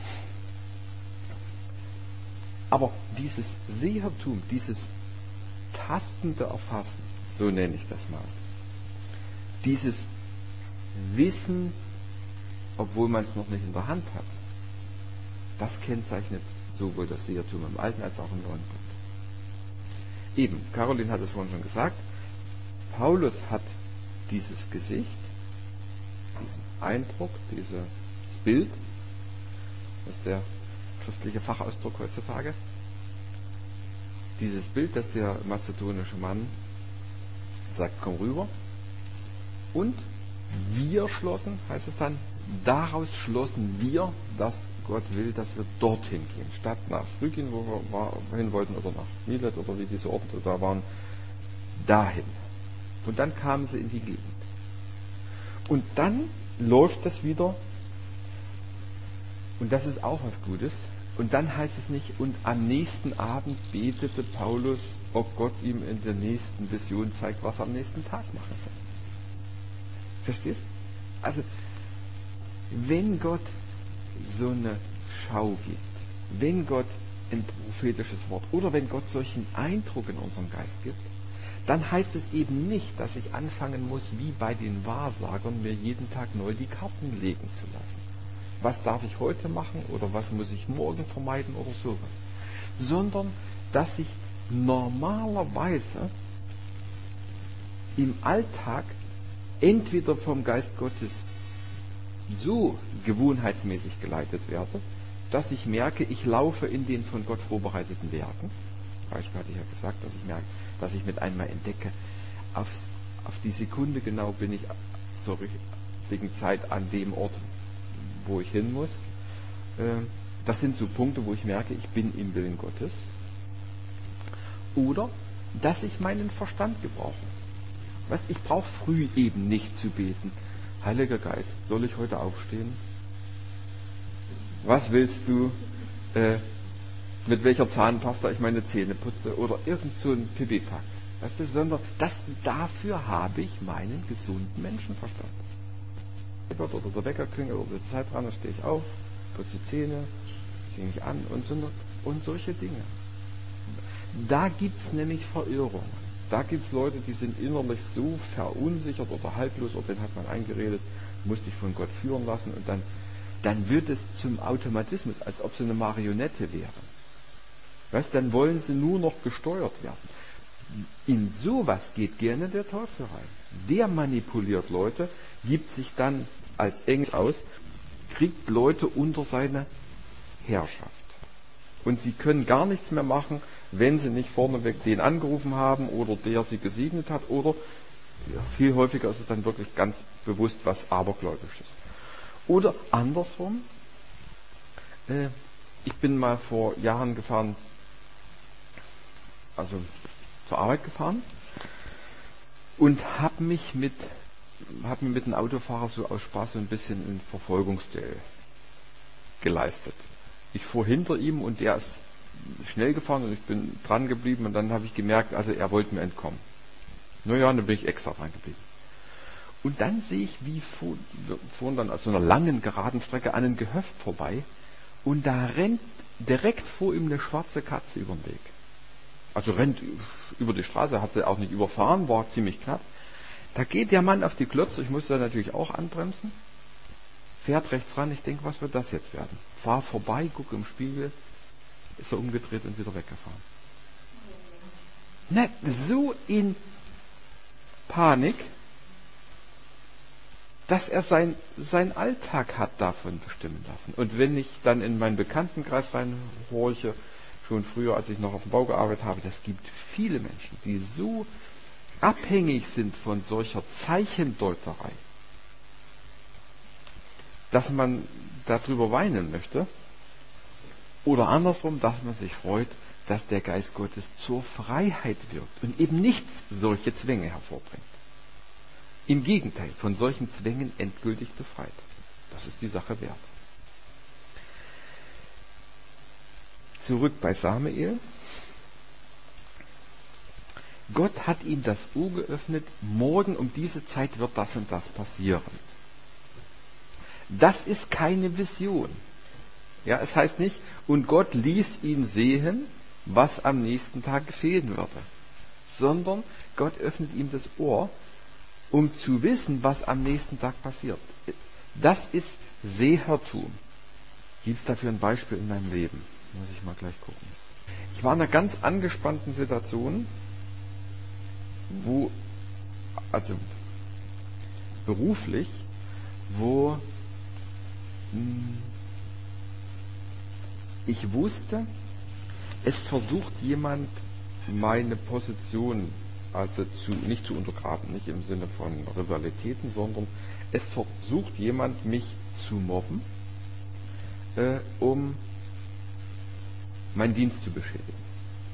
Aber dieses Sehertum, dieses tastende Erfassen, so nenne ich das mal, dieses Wissen, obwohl man es noch nicht in der Hand hat, das kennzeichnet sowohl das Sehertum im Alten als auch im Neuen Bund. Eben, Caroline hat es vorhin schon gesagt, Paulus hat dieses Gesicht, diesen Eindruck, dieses Bild, das ist der christliche Fachausdruck heutzutage, dieses Bild, das der mazedonische Mann sagt, komm rüber. Und wir schlossen, heißt es dann, daraus schlossen wir, dass Gott will, dass wir dorthin gehen. Statt nach Phrygien, wo wir hin wollten, oder nach Milet, oder wie diese Orte da waren, dahin. Und dann kamen sie in die Gegend. Und dann läuft das wieder, und das ist auch was Gutes, und dann heißt es nicht, und am nächsten Abend betete Paulus, ob Gott ihm in der nächsten Vision zeigt, was er am nächsten Tag machen soll. Verstehst? Also, wenn Gott so eine Schau gibt, wenn Gott ein prophetisches Wort oder wenn Gott solchen Eindruck in unserem Geist gibt, dann heißt es eben nicht, dass ich anfangen muss, wie bei den Wahrsagern, mir jeden Tag neu die Karten legen zu lassen. Was darf ich heute machen oder was muss ich morgen vermeiden oder sowas. Sondern, dass ich normalerweise im Alltag entweder vom Geist Gottes so gewohnheitsmäßig geleitet werde, dass ich merke, ich laufe in den von Gott vorbereiteten Werken. Beispiel hatte ich ja gesagt, dass ich merke, dass ich mit einmal entdecke, aufs, auf die Sekunde genau bin ich zur richtigen Zeit an dem Ort, wo ich hin muss. Das sind so Punkte, wo ich merke, ich bin im Willen Gottes. Oder, dass ich meinen Verstand gebrauche. Weißt, ich brauche früh eben nicht zu beten. Heiliger Geist, soll ich heute aufstehen? Was willst du, äh, mit welcher Zahnpasta ich meine Zähne putze? Oder irgend so ein Pipifax. Weißt du, sondern das, dafür habe ich meinen gesunden Menschenverstand. Oder der Wecker klingelt oder die Zeit dran, dann stehe ich auf, putze die Zähne, ziehe mich an und, so, und solche Dinge. Da gibt es nämlich Verirrungen. Da gibt es Leute, die sind innerlich so verunsichert oder haltlos, oder denen hat man eingeredet, musst dich von Gott führen lassen, und dann, dann wird es zum Automatismus, als ob sie eine Marionette wären. Weißt, dann wollen sie nur noch gesteuert werden. In sowas geht gerne der Teufel rein. Der manipuliert Leute, gibt sich dann als Engel aus, kriegt Leute unter seine Herrschaft. Und sie können gar nichts mehr machen, wenn sie nicht vorneweg den angerufen haben oder der sie gesegnet hat, oder ja, viel häufiger ist es dann wirklich ganz bewusst was Abergläubisches. Oder andersrum, äh, ich bin mal vor Jahren gefahren, also zur Arbeit gefahren, und habe mich mit hab mir mit einem Autofahrer so aus Spaß so ein bisschen ein Verfolgungsduell geleistet. Ich fuhr hinter ihm und der ist schnell gefahren und ich bin dran geblieben, und dann habe ich gemerkt, also er wollte mir entkommen. Naja, dann bin ich extra dran geblieben. Und dann sehe ich, wie fuhr, wir fuhren dann auf so einer langen, geraden Strecke an einem Gehöft vorbei, und da rennt direkt vor ihm eine schwarze Katze über den Weg. Also rennt über die Straße, hat sie auch nicht überfahren, war ziemlich knapp. Da geht der Mann auf die Klötze, ich musste natürlich auch anbremsen, fährt rechts ran, ich denke, was wird das jetzt werden? Fahr vorbei, gucke im Spiegel, ist er umgedreht und wieder weggefahren. Ne, so in Panik, dass er sein, sein Alltag hat davon bestimmen lassen. Und wenn ich dann in meinen Bekanntenkreis reinhorche, schon früher, als ich noch auf dem Bau gearbeitet habe, das gibt viele Menschen, die so abhängig sind von solcher Zeichendeuterei, dass man darüber weinen möchte, oder andersrum, dass man sich freut, dass der Geist Gottes zur Freiheit wirkt und eben nicht solche Zwänge hervorbringt. Im Gegenteil, von solchen Zwängen endgültig befreit. Das ist die Sache wert. Zurück bei Samuel. Gott hat ihm das Ohr geöffnet, morgen um diese Zeit wird das und das passieren. Das ist keine Vision. Ja, es heißt nicht, und Gott ließ ihn sehen, was am nächsten Tag geschehen würde, sondern Gott öffnet ihm das Ohr, um zu wissen, was am nächsten Tag passiert. Das ist Sehertum. Gibt es dafür ein Beispiel in meinem Leben? Muss ich mal gleich gucken. Ich war in einer ganz angespannten Situation, wo, also beruflich, wo mh, ich wusste, es versucht jemand meine Position, also zu, nicht zu untergraben, nicht im Sinne von Rivalitäten, sondern es versucht jemand, mich zu mobben, äh, um meinen Dienst zu beschädigen.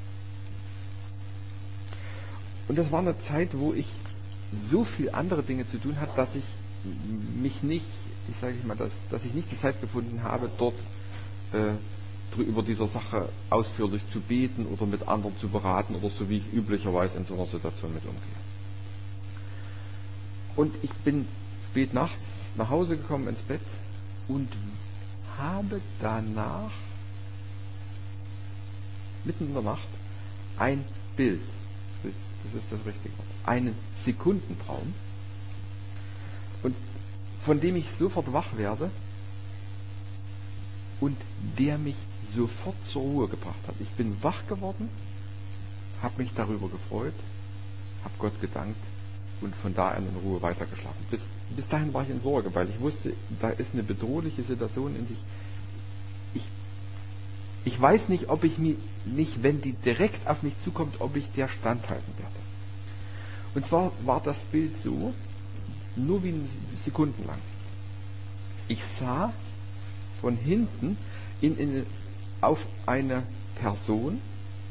Und das war eine Zeit, wo ich so viel andere Dinge zu tun hatte, dass ich mich nicht, ich sage mal, dass, dass ich nicht die Zeit gefunden habe, dort äh, über dieser Sache ausführlich zu beten oder mit anderen zu beraten oder so, wie ich üblicherweise in so einer Situation mit umgehe. Und ich bin spät nachts nach Hause gekommen ins Bett und habe danach, mitten in der Nacht, ein Bild, das ist das richtige Wort, einen Sekundentraum, und von dem ich sofort wach werde und der mich sofort zur Ruhe gebracht hat. Ich bin wach geworden, habe mich darüber gefreut, habe Gott gedankt und von da an in Ruhe weitergeschlafen. Bis, bis dahin war ich in Sorge, weil ich wusste, da ist eine bedrohliche Situation, in die ich, ich, ich weiß nicht, ob ich mich nicht, wenn die direkt auf mich zukommt, ob ich der standhalten werde. Und zwar war das Bild so, nur wie Sekunden lang. Ich sah von hinten in, in, auf eine Person.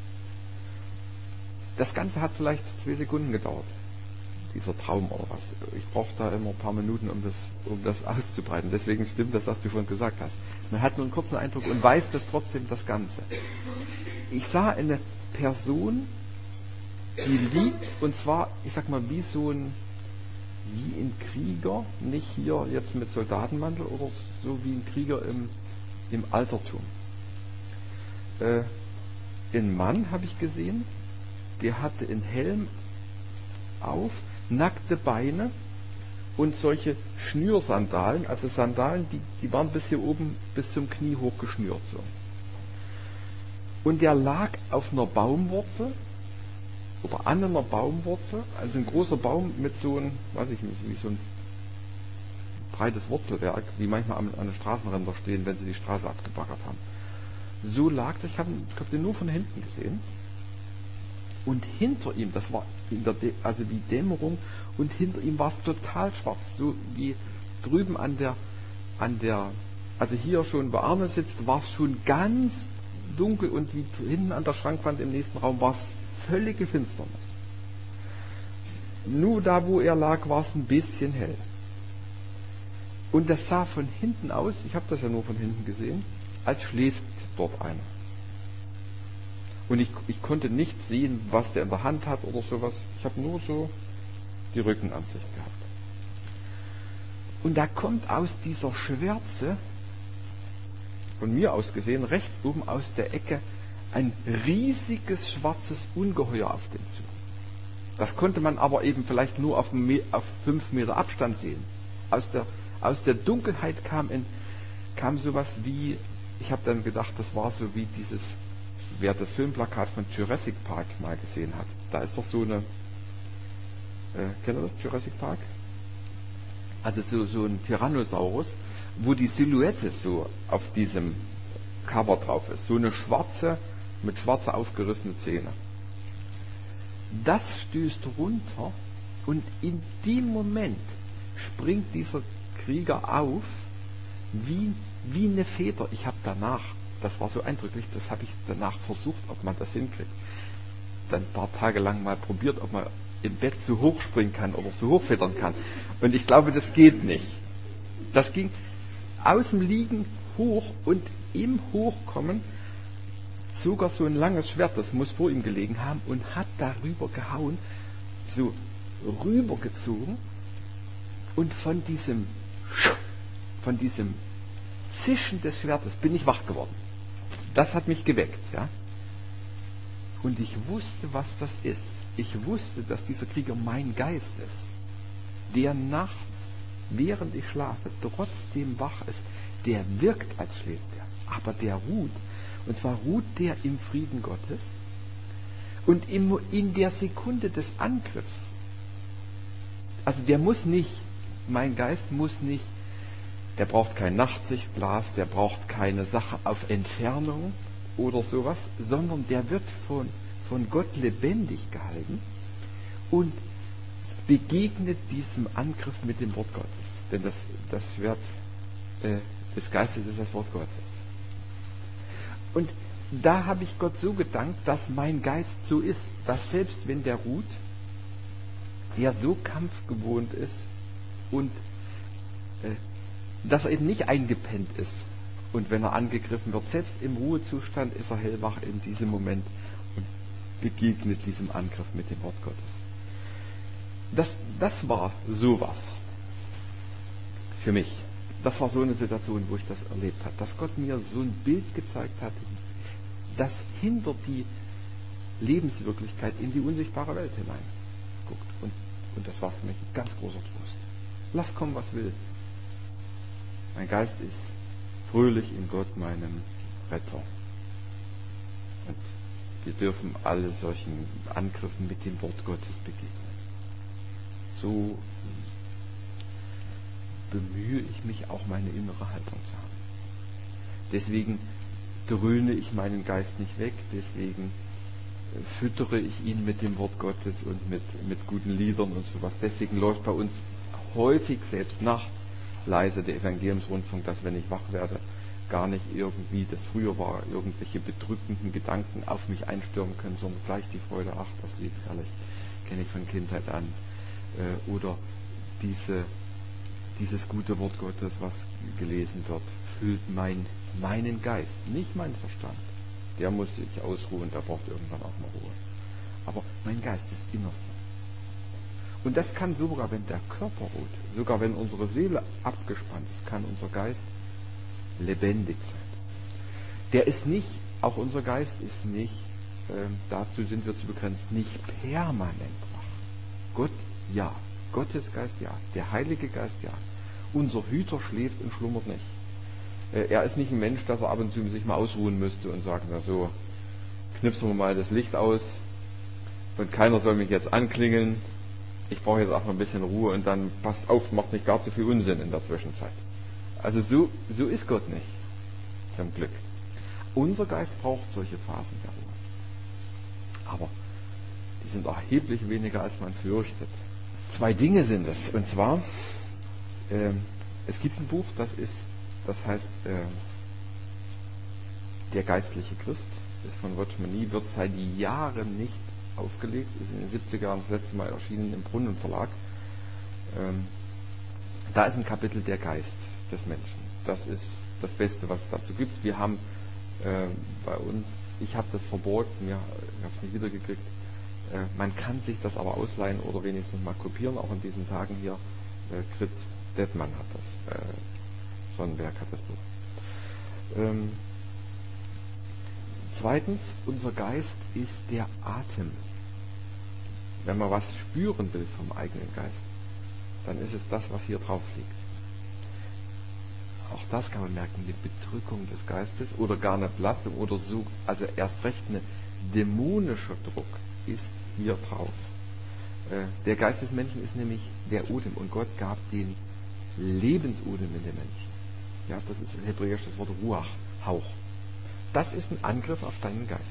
Das Ganze hat vielleicht zwei Sekunden gedauert, dieser Traum oder was. Ich brauche da immer ein paar Minuten, um das, um das auszubreiten. Deswegen stimmt das, was du vorhin gesagt hast. Man hat nur einen kurzen Eindruck und weiß das trotzdem das Ganze. Ich sah eine Person die liegt, und zwar, ich sag mal, wie so ein, wie ein Krieger, nicht hier jetzt mit Soldatenmantel oder so wie ein Krieger im, im Altertum. Äh, einen Mann habe ich gesehen, der hatte einen Helm auf, nackte Beine und solche Schnürsandalen, also Sandalen, die, die waren bis hier oben, bis zum Knie hoch geschnürt. So. Und der lag auf einer Baumwurzel oder an einer Baumwurzel, also ein großer Baum mit so ein, weiß ich nicht, wie so ein breites Wurzelwerk, wie manchmal an, an den Straßenrändern stehen, wenn sie die Straße abgebaggert haben. So lag das, ich habe hab den nur von hinten gesehen. Und hinter ihm, das war in der De- also wie Dämmerung, und hinter ihm war es total schwarz, so wie drüben an der, an der, also hier schon, wo Arne sitzt, war es schon ganz dunkel, und wie hinten an der Schrankwand im nächsten Raum war es völlige Finsternis. Nur da, wo er lag, war es ein bisschen hell. Und das sah von hinten aus, ich habe das ja nur von hinten gesehen, als schläft dort einer. Und ich, ich konnte nicht sehen, was der in der Hand hat oder sowas. Ich habe nur so die Rückenansicht gehabt. Und da kommt aus dieser Schwärze, von mir aus gesehen, rechts oben aus der Ecke, ein riesiges schwarzes Ungeheuer auf den zu. Das konnte man aber eben vielleicht nur auf, auf fünf Meter Abstand sehen. Aus der, aus der Dunkelheit kam, in, kam sowas wie, ich habe dann gedacht, das war so wie dieses, wer das Filmplakat von Jurassic Park mal gesehen hat. Da ist doch so eine, äh, kennt ihr das, Jurassic Park? Also so, so ein Tyrannosaurus, wo die Silhouette so auf diesem Cover drauf ist. So eine schwarze, mit schwarzer aufgerissene Zähne. Das stößt runter, und in dem Moment springt dieser Krieger auf wie, wie eine Feder. Ich habe danach, das war so eindrücklich, das habe ich danach versucht, ob man das hinkriegt. Dann ein paar Tage lang mal probiert, ob man im Bett so hoch springen kann oder so hochfedern kann. Und ich glaube, das geht nicht. Das ging aus dem Liegen hoch, und im Hochkommen zog er so ein langes Schwert, das muss vor ihm gelegen haben, und hat darüber gehauen, so rübergezogen, und von diesem von diesem Zischen des Schwertes bin ich wach geworden. Das hat mich geweckt, ja. Und ich wusste, was das ist. Ich wusste, dass dieser Krieger mein Geist ist, der nachts, während ich schlafe, trotzdem wach ist. Der wirkt, als schläft er, aber der ruht. Und zwar ruht der im Frieden Gottes. Und im, in der Sekunde des Angriffs, also der muss nicht, mein Geist muss nicht, der braucht kein Nachtsichtglas, der braucht keine Sache auf Entfernung oder sowas, sondern der wird von, von Gott lebendig gehalten und begegnet diesem Angriff mit dem Wort Gottes. Denn das, das Schwert äh, des Geistes ist das Wort Gottes. Und da habe ich Gott so gedankt, dass mein Geist so ist, dass selbst wenn der ruht, er so kampfgewohnt ist und äh, dass er eben nicht eingepennt ist. Und wenn er angegriffen wird, selbst im Ruhezustand, ist er hellwach in diesem Moment und begegnet diesem Angriff mit dem Wort Gottes. Das, das war sowas für mich. Das war so eine Situation, wo ich das erlebt habe, dass Gott mir so ein Bild gezeigt hat, das hinter die Lebenswirklichkeit in die unsichtbare Welt hinein guckt. Und, und das war für mich ein ganz großer Trost. Lass kommen, was will. Mein Geist ist fröhlich in Gott, meinem Retter. Und wir dürfen alle solchen Angriffen mit dem Wort Gottes begegnen. So bemühe ich mich auch, meine innere Haltung zu haben. Deswegen dröhne ich meinen Geist nicht weg, deswegen füttere ich ihn mit dem Wort Gottes und mit, mit guten Liedern und sowas. Deswegen läuft bei uns häufig, selbst nachts, leise der Evangeliumsrundfunk, dass, wenn ich wach werde, gar nicht irgendwie, das früher war, irgendwelche bedrückenden Gedanken auf mich einstürmen können, sondern gleich die Freude, ach, das Lied herrlich, kenne ich von Kindheit an. Äh, oder diese Dieses gute Wort Gottes, was gelesen wird, füllt mein, meinen Geist, nicht meinen Verstand. Der muss sich ausruhen, der braucht irgendwann auch mal Ruhe. aber mein Geist ist Innerste. Und das kann sogar, wenn der Körper ruht, sogar wenn unsere Seele abgespannt ist, kann unser Geist lebendig sein. Der ist nicht, auch unser Geist ist nicht, äh, dazu sind wir zu begrenzt, nicht permanent wach. Gott, ja. Gottes Geist, ja. Der Heilige Geist, ja. Unser Hüter schläft und schlummert nicht. Äh, er ist nicht ein Mensch, dass er ab und zu sich mal ausruhen müsste und sagt, na so, knipsen wir mal das Licht aus und keiner soll mich jetzt anklingeln. Ich brauche jetzt auch mal ein bisschen Ruhe und dann passt auf, macht nicht gar zu viel Unsinn in der Zwischenzeit. Also so, so ist Gott nicht, zum Glück. Unser Geist braucht solche Phasen der Ruhe. Aber die sind erheblich weniger, als man fürchtet. Zwei Dinge sind es. Und zwar, äh, es gibt ein Buch, das ist, das heißt, äh, Der geistliche Christ, ist von Watchman Nee, wird seit Jahren nicht aufgelegt, ist in den siebziger Jahren das letzte Mal erschienen im Brunnen Verlag. Ähm, da ist ein Kapitel der Geist des Menschen. Das ist das Beste, was es dazu gibt. Wir haben äh, bei uns, ich habe das verborgen, ja, ich habe es nicht wiedergekriegt. Äh, man kann sich das aber ausleihen oder wenigstens mal kopieren, auch in diesen Tagen hier. Äh, Grit Dettmann hat das, äh, Sonnenberg hat das Buch. Ähm, Zweitens, unser Geist ist der Atem. Wenn man was spüren will vom eigenen Geist, dann ist es das, was hier drauf liegt. Auch das kann man merken, die Bedrückung des Geistes oder gar eine Belastung oder so, also erst recht ein dämonischer Druck ist hier drauf. Äh, der Geist des Menschen ist nämlich der Odem und Gott gab den Lebensodem in den Menschen. Ja, das ist hebräisch das Wort Ruach, Hauch. Das ist ein Angriff auf deinen Geist.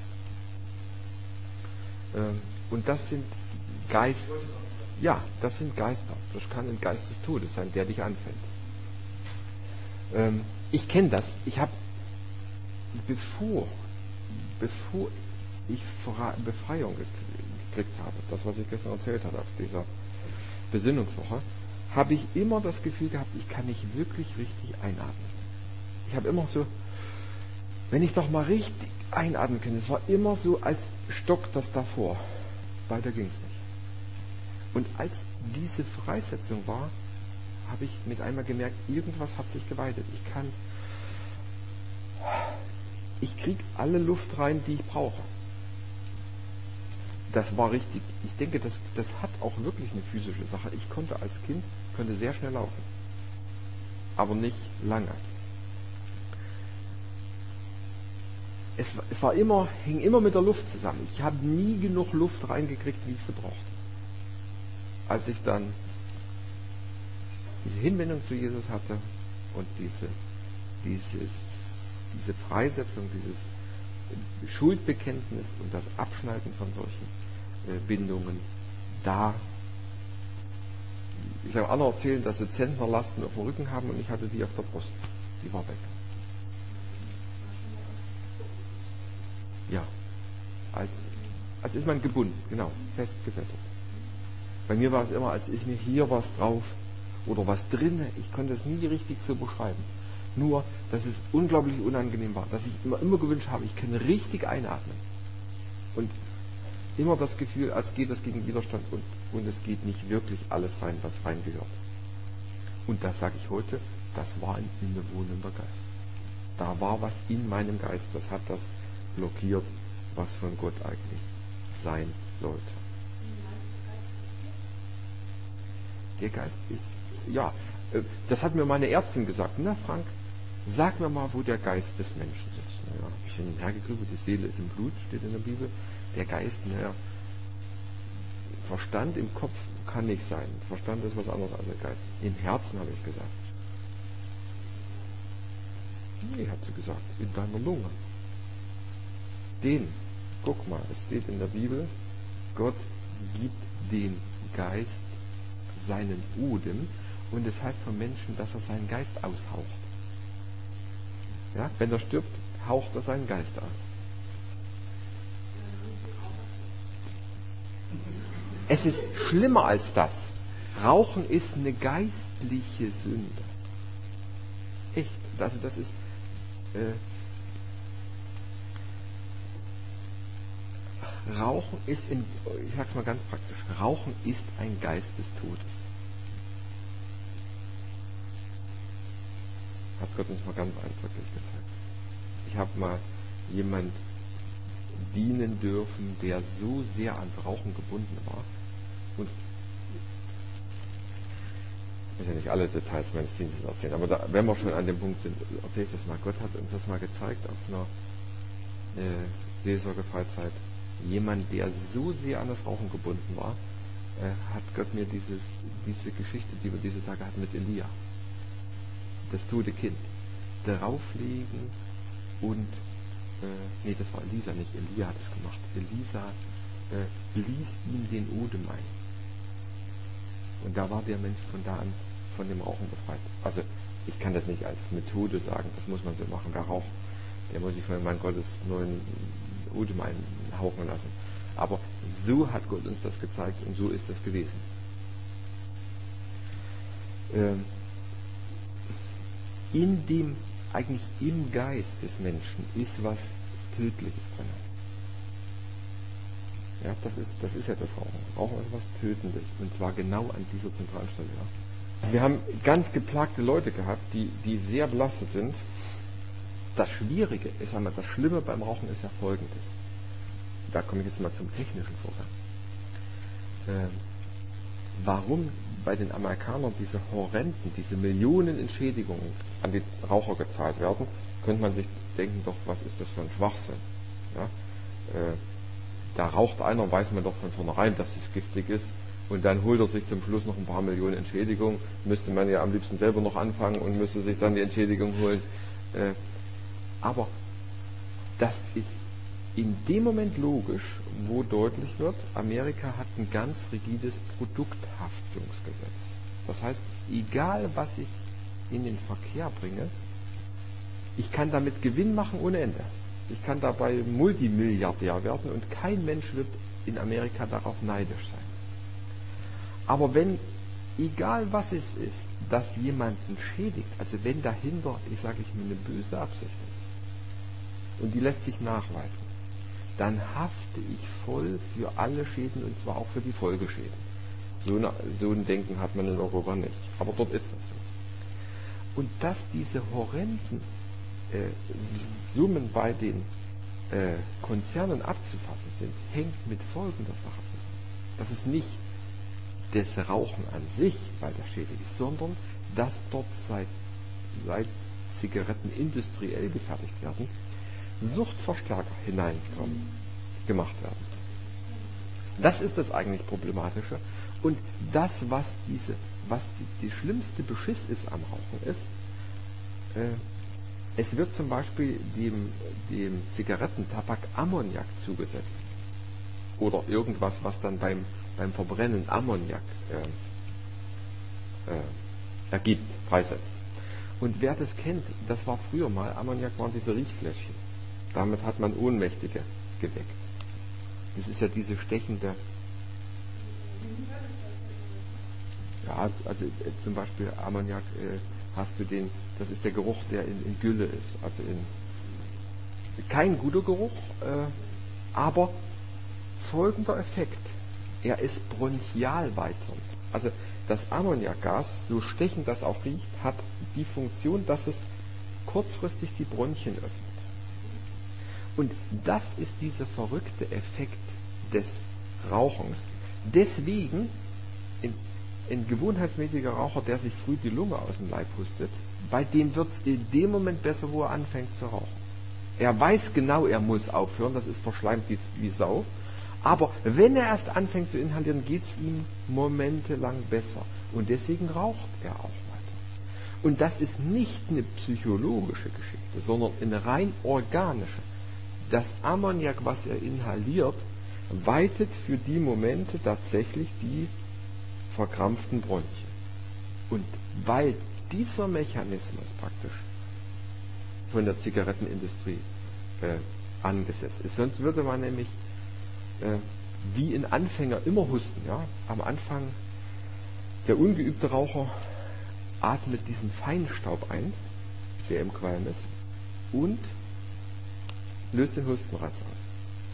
Ähm, und das sind Geist, ja, das sind Geister. Das kann ein Geist des Todes sein, der dich anfällt. Ähm, ich kenne das. Ich habe, bevor, bevor ich Befreiung gekriegt habe, das, was ich gestern erzählt habe auf dieser Besinnungswoche, habe ich immer das Gefühl gehabt, ich kann nicht wirklich richtig einatmen. Ich habe immer so, wenn ich doch mal richtig einatmen könnte, es war immer so, als stockt das davor. Weiter ging es nicht. Und als diese Freisetzung war, habe ich mit einmal gemerkt, irgendwas hat sich geweitet. Ich kann, ich kriege alle Luft rein, die ich brauche. Das war richtig. Ich denke, das, das hat auch wirklich eine physische Sache. Ich konnte als Kind, konnte sehr schnell laufen. Aber nicht lange. Es, es war immer, hing immer mit der Luft zusammen. Ich habe nie genug Luft reingekriegt, wie ich sie brauchte. Als ich dann diese Hinwendung zu Jesus hatte und diese, dieses, diese Freisetzung, dieses Schuldbekenntnis und das Abschneiden von solchen äh, Bindungen, da, ich habe andere erzählen, dass sie Zentnerlasten auf dem Rücken haben und ich hatte die auf der Brust. Die war weg. Ja, als, als ist man gebunden, genau, fest gefesselt. Bei mir war es immer, als ist mir hier was drauf oder was drin. Ich konnte es nie richtig so beschreiben. Nur, dass es unglaublich unangenehm war, dass ich immer, immer gewünscht habe, ich kann richtig einatmen. Und immer das Gefühl, als geht es gegen Widerstand und, und es geht nicht wirklich alles rein, was reingehört. Und das sage ich heute, das war ein innewohnender Geist. Da war was in meinem Geist, das hat das blockiert, was von Gott eigentlich sein sollte. Der Geist ist, ja, das hat mir meine Ärztin gesagt. Na Frank, sag mir mal, wo der Geist des Menschen sitzt. Naja, habe ich hin und her gegrübelt, die Seele ist im Blut, steht in der Bibel. Der Geist, naja, Verstand im Kopf kann nicht sein. Verstand ist was anderes als der Geist. Im Herzen, habe ich gesagt. Nee, hat sie gesagt, in deiner Lunge. Den, guck mal, es steht in der Bibel, Gott gibt den Geist seinen Odem und es heißt vom Menschen, dass er seinen Geist aushaucht. Ja, wenn er stirbt, haucht er seinen Geist aus. Es ist schlimmer als das. Rauchen ist eine geistliche Sünde. Echt. Also das ist äh, Rauchen ist, in, ich sag's mal ganz praktisch, Rauchen ist ein Geist des Todes. Hat Gott uns mal ganz eindrücklich gezeigt. Ich habe mal jemand dienen dürfen, der so sehr ans Rauchen gebunden war. Und ich will ja nicht alle Details meines Dienstes erzählen, aber da, wenn wir schon an dem Punkt sind, erzähle ich das mal. Gott hat uns das mal gezeigt auf einer äh, Seelsorgefreizeit. Jemand, der so sehr an das Rauchen gebunden war, äh, hat Gott mir dieses, diese Geschichte, die wir diese Tage hatten mit Elia, das tote Kind, drauflegen und äh, nee, das war Elisa, nicht Elia hat es gemacht. Elisa äh, blies ihm den Odem ein. Und da war der Mensch von da an von dem Rauchen befreit. Also ich kann das nicht als Methode sagen, das muss man so machen. Wer raucht, der muss sich von dem Mann Gottes neuen Odem einhauchen lassen. Aber so hat Gott uns das gezeigt und so ist das gewesen. Ähm, in dem, eigentlich im Geist des Menschen ist was Tödliches drin. Ja, das ist, das ist ja das Rauchen. Rauchen ist was Tötendes. Und zwar genau an dieser zentralen Stelle. Ja. Also wir haben ganz geplagte Leute gehabt, die, die sehr belastet sind. Das Schwierige ist einmal, das Schlimme beim Rauchen ist ja Folgendes. Da komme ich jetzt mal zum technischen Vorgang. Ähm, warum bei den Amerikanern diese horrenden, diese Millionen Entschädigungen an die Raucher gezahlt werden, könnte man sich denken, doch, was ist das für ein Schwachsinn? Ja? Äh, da raucht einer, weiß man doch von vornherein, dass es giftig ist, und dann holt er sich zum Schluss noch ein paar Millionen Entschädigung, müsste man ja am liebsten selber noch anfangen und müsste sich dann die Entschädigung holen. Äh, aber das ist in dem Moment logisch, wo deutlich wird, Amerika hat ein ganz rigides Produkthaftungsgesetz. Das heißt, egal was ich in den Verkehr bringe, ich kann damit Gewinn machen ohne Ende. Ich kann dabei Multimilliardär werden und kein Mensch wird in Amerika darauf neidisch sein. Aber wenn, egal was es ist, das jemanden schädigt, also wenn dahinter, ich sage ich mir, eine böse Absicht ist und die lässt sich nachweisen, dann hafte ich voll für alle Schäden und zwar auch für die Folgeschäden. So, eine, so ein Denken hat man in Europa nicht. Aber dort ist das so. Und dass diese horrenden äh, Summen bei den äh, Konzernen abzufassen sind, hängt mit folgender Sache zusammen. Das ist nicht das Rauchen an sich, weil das schädlich ist, sondern dass dort seit, seit Zigaretten industriell gefertigt werden, Suchtverstärker hineinkommen, gemacht werden. Das ist das eigentlich Problematische. Und das, was diese, was die, die schlimmste Beschiss ist am Rauchen, ist, äh, es wird zum Beispiel dem, dem Zigarettentabak Ammoniak zugesetzt. Oder irgendwas, was dann beim, beim Verbrennen Ammoniak äh, äh, ergibt, freisetzt. Und wer das kennt, das war früher mal, Ammoniak waren diese Riechfläschchen. Damit hat man Ohnmächtige geweckt. Das ist ja diese stechende. Ja, also äh, zum Beispiel Ammoniak äh, hast du den, das ist der Geruch, der in, in Gülle ist. Also in kein guter Geruch, äh, aber folgender Effekt. Er ist bronchial weiternd. Also das Ammoniakgas, so stechend das auch riecht, hat die Funktion, dass es kurzfristig die Bronchien öffnet. Und das ist dieser verrückte Effekt des Rauchens. Deswegen, ein, ein gewohnheitsmäßiger Raucher, der sich früh die Lunge aus dem Leib hustet, bei dem wird es in dem Moment besser, wo er anfängt zu rauchen. Er weiß genau, er muss aufhören, das ist verschleimt wie, wie Sau. Aber wenn er erst anfängt zu inhalieren, geht es ihm momentelang besser. Und deswegen raucht er auch weiter. Und das ist nicht eine psychologische Geschichte, sondern eine rein organische. Das Ammoniak, was er inhaliert, weitet für die Momente tatsächlich die verkrampften Bronchien. Und weil dieser Mechanismus praktisch von der Zigarettenindustrie äh, angesetzt ist, sonst würde man nämlich äh, wie ein Anfänger immer husten. Ja? Am Anfang, der ungeübte Raucher atmet diesen Feinstaub ein, der im Qualm ist, und löst den Hustenreiz aus.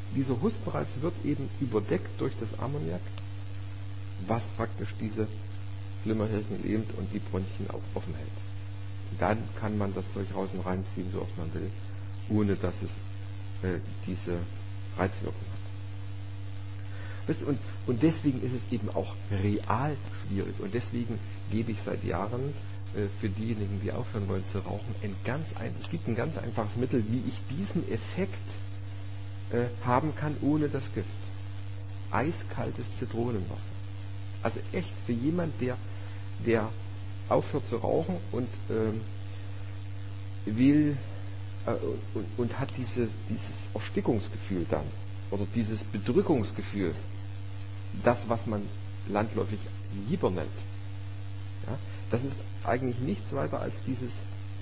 dieser Hustenreiz wird eben überdeckt durch das Ammoniak, was praktisch diese Flimmerhirchen lähmt und die Bronchien auch offen hält. Und dann kann man das Zeug raus und reinziehen, so oft man will, ohne dass es äh, diese Reizwirkung hat. Weißt du, und, und deswegen ist es eben auch real schwierig. Und deswegen gebe ich seit Jahren äh, für diejenigen, die aufhören wollen zu rauchen, ein ganz ein, es gibt ein ganz einfaches Mittel, wie ich diesen Effekt äh, haben kann ohne das Gift. Eiskaltes Zitronenwasser. Also echt für jemand, der, der aufhört zu rauchen und ähm, will äh, und, und hat diese, dieses Erstickungsgefühl dann oder dieses Bedrückungsgefühl, das, was man landläufig Jieber nennt. Ja, das ist eigentlich nichts weiter als dieses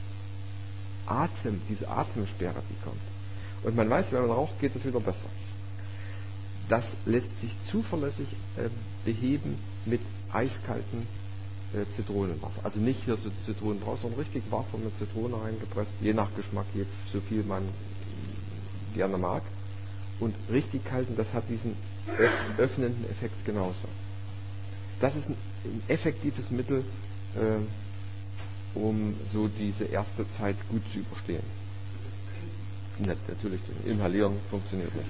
Atem, diese Atemsperre, die kommt. Und man weiß, wenn man raucht, geht es wieder besser. Das lässt sich zuverlässig äh, beheben mit eiskaltem äh, Zitronenwasser. Also nicht hier so Zitronen draus, sondern richtig Wasser mit Zitrone reingepresst, je nach Geschmack, je, so viel man gerne mag. Und richtig kalten, das hat diesen öff- öffnenden Effekt genauso. Das ist ein, ein effektives Mittel, äh, um so diese erste Zeit gut zu überstehen. Ja, natürlich, inhalieren funktioniert nicht.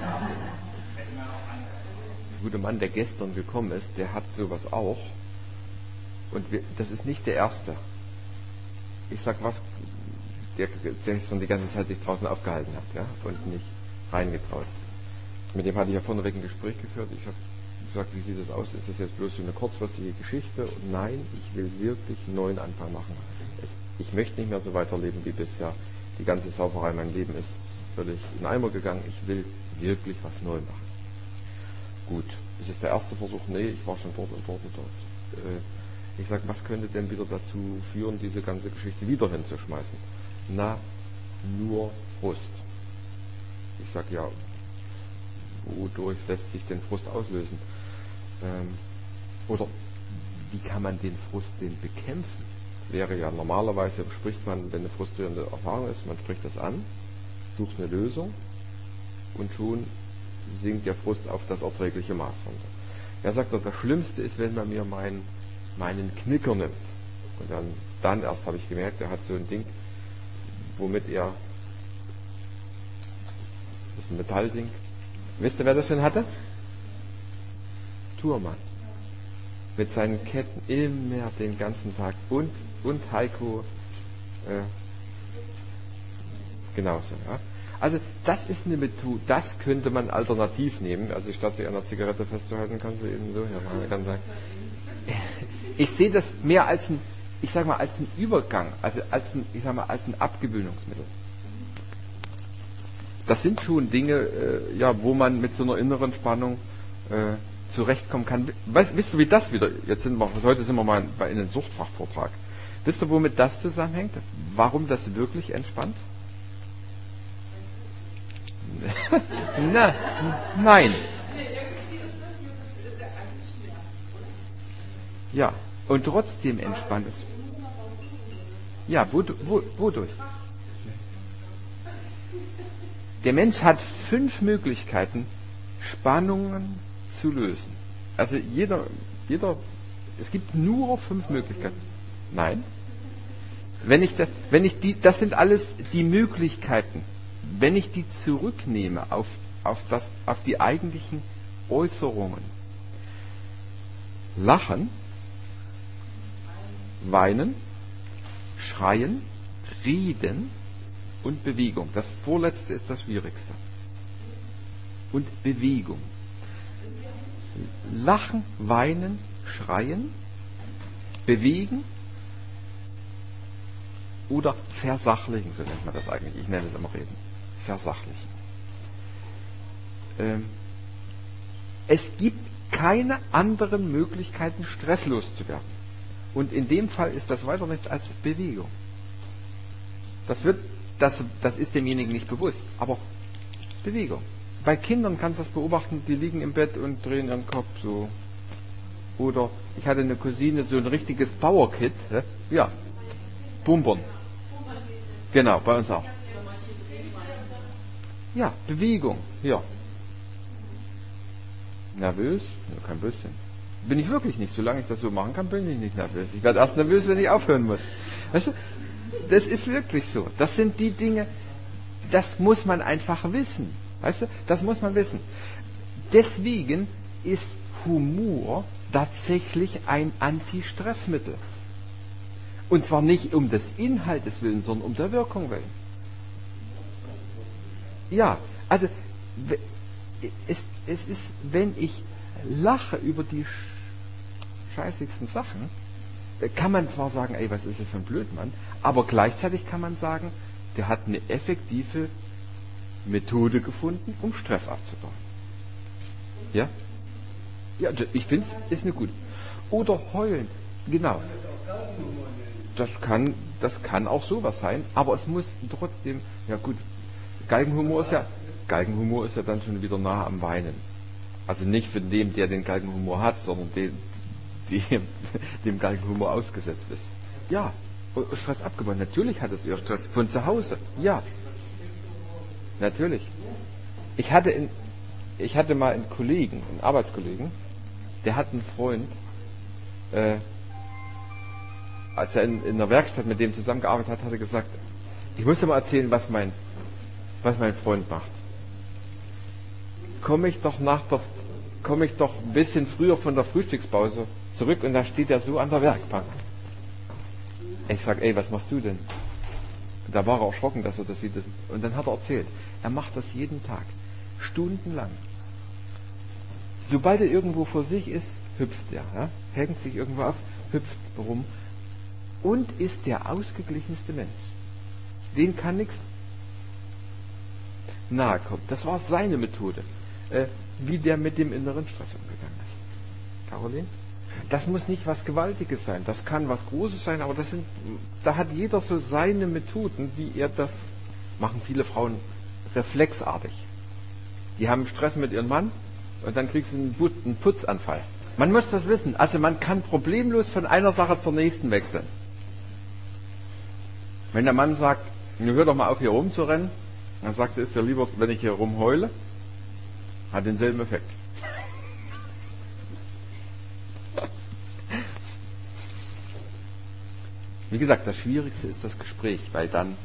Der gute Mann, der gestern gekommen ist, der hat sowas auch. Und wir, das ist nicht der Erste. Ich sag was, der, der gestern die ganze Zeit sich draußen aufgehalten hat, ja, und nicht reingetraut. Mit dem hatte ich ja vorneweg ein Gespräch geführt. Ich habe gesagt, wie sieht das aus? Ist das jetzt bloß so eine kurzfristige Geschichte? Und nein, ich will wirklich einen neuen Anfang machen. Es, ich möchte nicht mehr so weiterleben wie bisher. Die ganze Sauferei, mein Leben ist völlig in den Eimer gegangen. Ich will wirklich was Neues machen. Gut, ist es der erste Versuch? Nee, ich war schon dort und dort und dort. Äh, ich sage, was könnte denn wieder dazu führen, diese ganze Geschichte wieder hinzuschmeißen? Na, nur Frust. Ich sage, ja, wodurch lässt sich den Frust auslösen? Ähm, oder wie kann man den Frust denn bekämpfen? Wäre ja normalerweise, spricht man, wenn eine frustrierende Erfahrung ist, man spricht das an, sucht eine Lösung und schon sinkt der Frust auf das erträgliche Maß runter. Er sagt, das Schlimmste ist, wenn man mir meinen, meinen Knicker nimmt. Und dann, dann erst habe ich gemerkt, er hat so ein Ding, womit er, das ist ein Metallding. Wisst ihr, wer das schon hatte? Thurmann. Mit seinen Ketten immer den ganzen Tag. Und, und Heiko äh, genauso. Ja. Also das ist eine Methode, das könnte man alternativ nehmen. Also statt sich an einer Zigarette festzuhalten, kann sie eben so hier machen. Kann sagen. Ich sehe das mehr als ein, ich sag mal, als ein Übergang, also als ein, ich sag mal, als ein Abgewöhnungsmittel. Das sind schon Dinge, äh, ja, wo man mit so einer inneren Spannung äh, zurechtkommen kann. Weißt, wisst du, wie das wieder, jetzt sind wir, heute sind wir mal bei einem Suchtfachvortrag. Wisst ihr, womit das zusammenhängt? Warum das wirklich entspannt? Na, nein. Ja, und trotzdem entspannt es. Ja, wo, wodurch? Der Mensch hat fünf Möglichkeiten, Spannungen zu lösen. Also jeder, jeder, es gibt nur fünf Möglichkeiten. Nein. Wenn ich das, wenn ich die, das sind alles die Möglichkeiten. Wenn ich die zurücknehme auf, auf das, auf die eigentlichen Äußerungen. Lachen, weinen, schreien, reden und Bewegung. Das vorletzte ist das Schwierigste. Und Bewegung. Lachen, weinen, schreien, bewegen oder versachlichen, so nennt man das eigentlich. Ich nenne es immer reden. Versachlichen. Ähm, es gibt keine anderen Möglichkeiten, stresslos zu werden. Und in dem Fall ist das weiter nichts als Bewegung. Das wird, das, das ist demjenigen nicht bewusst, aber Bewegung. Bei Kindern kannst du das beobachten, die liegen im Bett und drehen ihren Kopf so. Oder ich hatte eine Cousine, so ein richtiges Power-Kit. Ja, Bumbern. Genau, bei uns auch. Ja, Bewegung. Ja, Nervös? Ja, kein bisschen. Bin ich wirklich nicht. Solange ich das so machen kann, bin ich nicht nervös. Ich werde erst nervös, wenn ich aufhören muss. Weißt du, das ist wirklich so. Das sind die Dinge, das muss man einfach wissen. Weißt du, das muss man wissen. Deswegen ist Humor tatsächlich ein Anti-Stress-Mittel. Und zwar nicht um des Inhaltes willen, sondern um der Wirkung willen. Ja, also es, es ist, wenn ich lache über die scheißigsten Sachen, kann man zwar sagen, ey, was ist das für ein Blödmann, aber gleichzeitig kann man sagen, der hat eine effektive Methode gefunden, um Stress abzubauen. Ja? Ja, ich finde es ist mir gut. Oder heulen, genau. Das kann, das kann auch sowas sein, aber es muss trotzdem, ja gut, Galgenhumor ist ja, Galgenhumor ist ja dann schon wieder nah am Weinen. Also nicht für den, der den Galgenhumor hat, sondern den, dem, dem Galgenhumor ausgesetzt ist. Ja, Stress abgebaut. Natürlich hat es ihr Stress von zu Hause. Ja, natürlich. Ich hatte, in, ich hatte mal einen Kollegen, einen Arbeitskollegen, der hat einen Freund, äh, als er in, in der Werkstatt mit dem zusammengearbeitet hat, hat er gesagt, ich muss dir mal erzählen, was mein, was mein Freund macht. Komme ich doch nach der, komme ich doch ein bisschen früher von der Frühstückspause zurück und da steht er so an der Werkbank. Ich sag, ey, was machst du denn? Da war er erschrocken, dass er das sieht. Und dann hat er erzählt, er macht das jeden Tag, stundenlang. Sobald er irgendwo vor sich ist, hüpft er, ja? Hängt sich irgendwo auf, hüpft rum und ist der ausgeglichenste Mensch. Den kann nichts nahe kommen. Das war seine Methode, äh, wie der mit dem inneren Stress umgegangen ist. Caroline? Das muss nicht was Gewaltiges sein, das kann was Großes sein, aber das sind, da hat jeder so seine Methoden, wie er das, machen viele Frauen reflexartig. Die haben Stress mit ihrem Mann und dann kriegst du einen, Put, einen Putzanfall. Man muss das wissen, also man kann problemlos von einer Sache zur nächsten wechseln. Wenn der Mann sagt, hör doch mal auf hier rumzurennen, dann sagt sie, ist dir lieber, wenn ich hier rumheule, hat denselben Effekt. Wie gesagt, das Schwierigste ist das Gespräch, weil dann,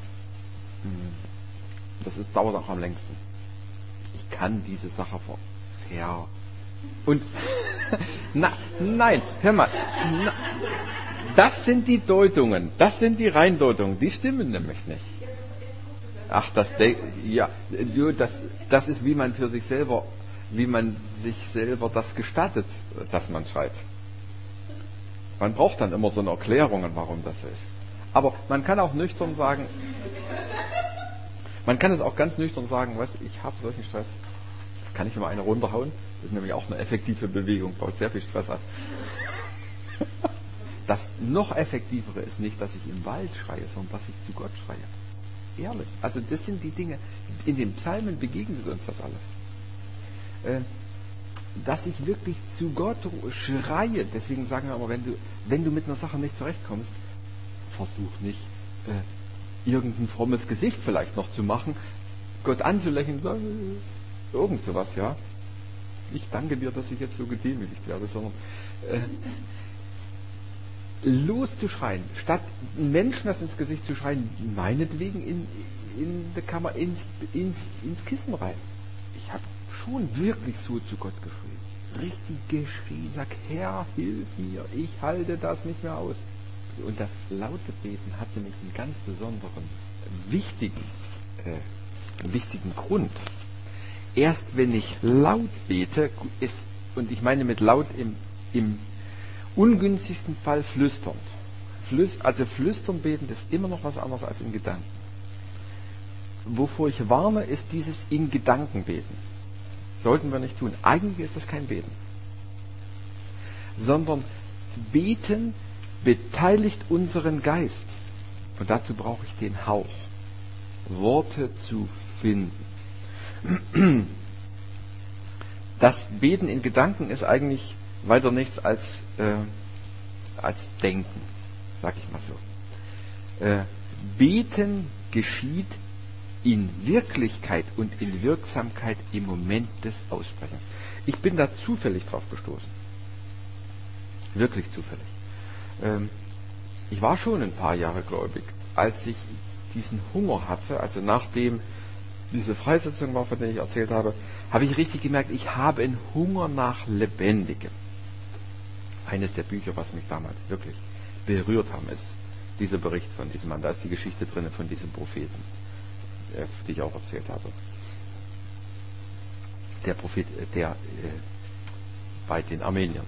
das ist, dauert auch am längsten. Ich kann diese Sache ver... Und, na, nein, hör mal, na, das sind die Deutungen, das sind die Reindeutungen, die stimmen nämlich nicht. Ach, das, ja, das, das ist, wie man für sich selber, wie man sich selber das gestattet, dass man schreit. Man braucht dann immer so eine Erklärung, warum das so ist. Aber man kann auch nüchtern sagen, man kann es auch ganz nüchtern sagen, was, ich habe solchen Stress, das kann ich immer eine runterhauen, das ist nämlich auch eine effektive Bewegung, baut sehr viel Stress ab. Das noch effektivere ist nicht, dass ich im Wald schreie, sondern dass ich zu Gott schreie. Ehrlich. Also das sind die Dinge, in den Psalmen begegnet uns das alles. Äh, dass ich wirklich zu Gott schreie. Deswegen sagen wir immer, wenn du, wenn du mit einer Sache nicht zurechtkommst, versuch nicht, äh, irgendein frommes Gesicht vielleicht noch zu machen, Gott anzulächeln, sagen, irgend sowas, ja. Ich danke dir, dass ich jetzt so gedemütigt werde, sondern äh, loszuschreien, statt Menschen das ins Gesicht zu schreien, meinetwegen in, in der Kammer ins, ins, ins Kissen rein. Ich habe schon wirklich so zu Gott geschrien. Richtig geschrien, sag, Herr, hilf mir, ich halte das nicht mehr aus. Und das laute Beten hat nämlich einen ganz besonderen, wichtigen, äh, wichtigen Grund. Erst wenn ich laut bete, ist, und ich meine mit laut im, im ungünstigsten Fall flüsternd. Flüs, also flüstern beten ist immer noch was anderes als in Gedanken. Wovor ich warne, ist dieses in Gedanken beten. Sollten wir nicht tun. Eigentlich ist das kein Beten. Sondern Beten beteiligt unseren Geist. Und dazu brauche ich den Hauch. Worte zu finden. Das Beten in Gedanken ist eigentlich weiter nichts als, äh, als Denken, sag ich mal so. Äh, Beten geschieht in Wirklichkeit und in Wirksamkeit im Moment des Ausbrechens. Ich bin da zufällig drauf gestoßen. Wirklich zufällig. Ähm, ich war schon ein paar Jahre gläubig, als ich diesen Hunger hatte, also nachdem diese Freisetzung war, von der ich erzählt habe, habe ich richtig gemerkt, ich habe einen Hunger nach Lebendigem. Eines der Bücher, was mich damals wirklich berührt haben, ist dieser Bericht von diesem Mann. Da ist die Geschichte drin von diesem Propheten, die ich auch erzählt habe. Der Prophet, der äh, bei den Armeniern.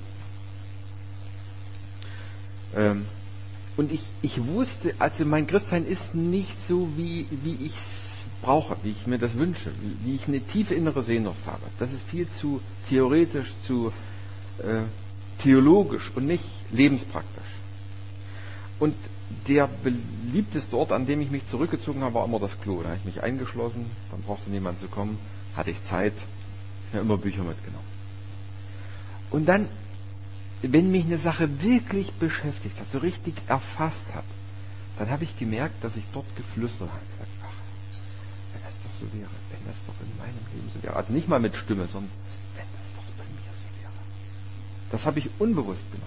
Ähm, und ich, ich wusste, also mein Christsein ist nicht so, wie, wie ich es brauche, wie ich mir das wünsche, wie, wie ich eine tiefe innere Sehnsucht habe. Das ist viel zu theoretisch, zu äh, theologisch und nicht lebenspraktisch. Und der beliebteste Ort, an dem ich mich zurückgezogen habe, war immer das Klo. Da habe ich mich eingeschlossen, dann brauchte niemand zu kommen, hatte ich Zeit, ich habe immer Bücher mitgenommen. Und dann, wenn mich eine Sache wirklich beschäftigt hat, so richtig erfasst hat, dann habe ich gemerkt, dass ich dort geflüstert habe. Gesagt, ach, wenn das doch so wäre, wenn das doch in meinem Leben so wäre. Also nicht mal mit Stimme, sondern wenn das doch bei mir so wäre. Das habe ich unbewusst gemacht.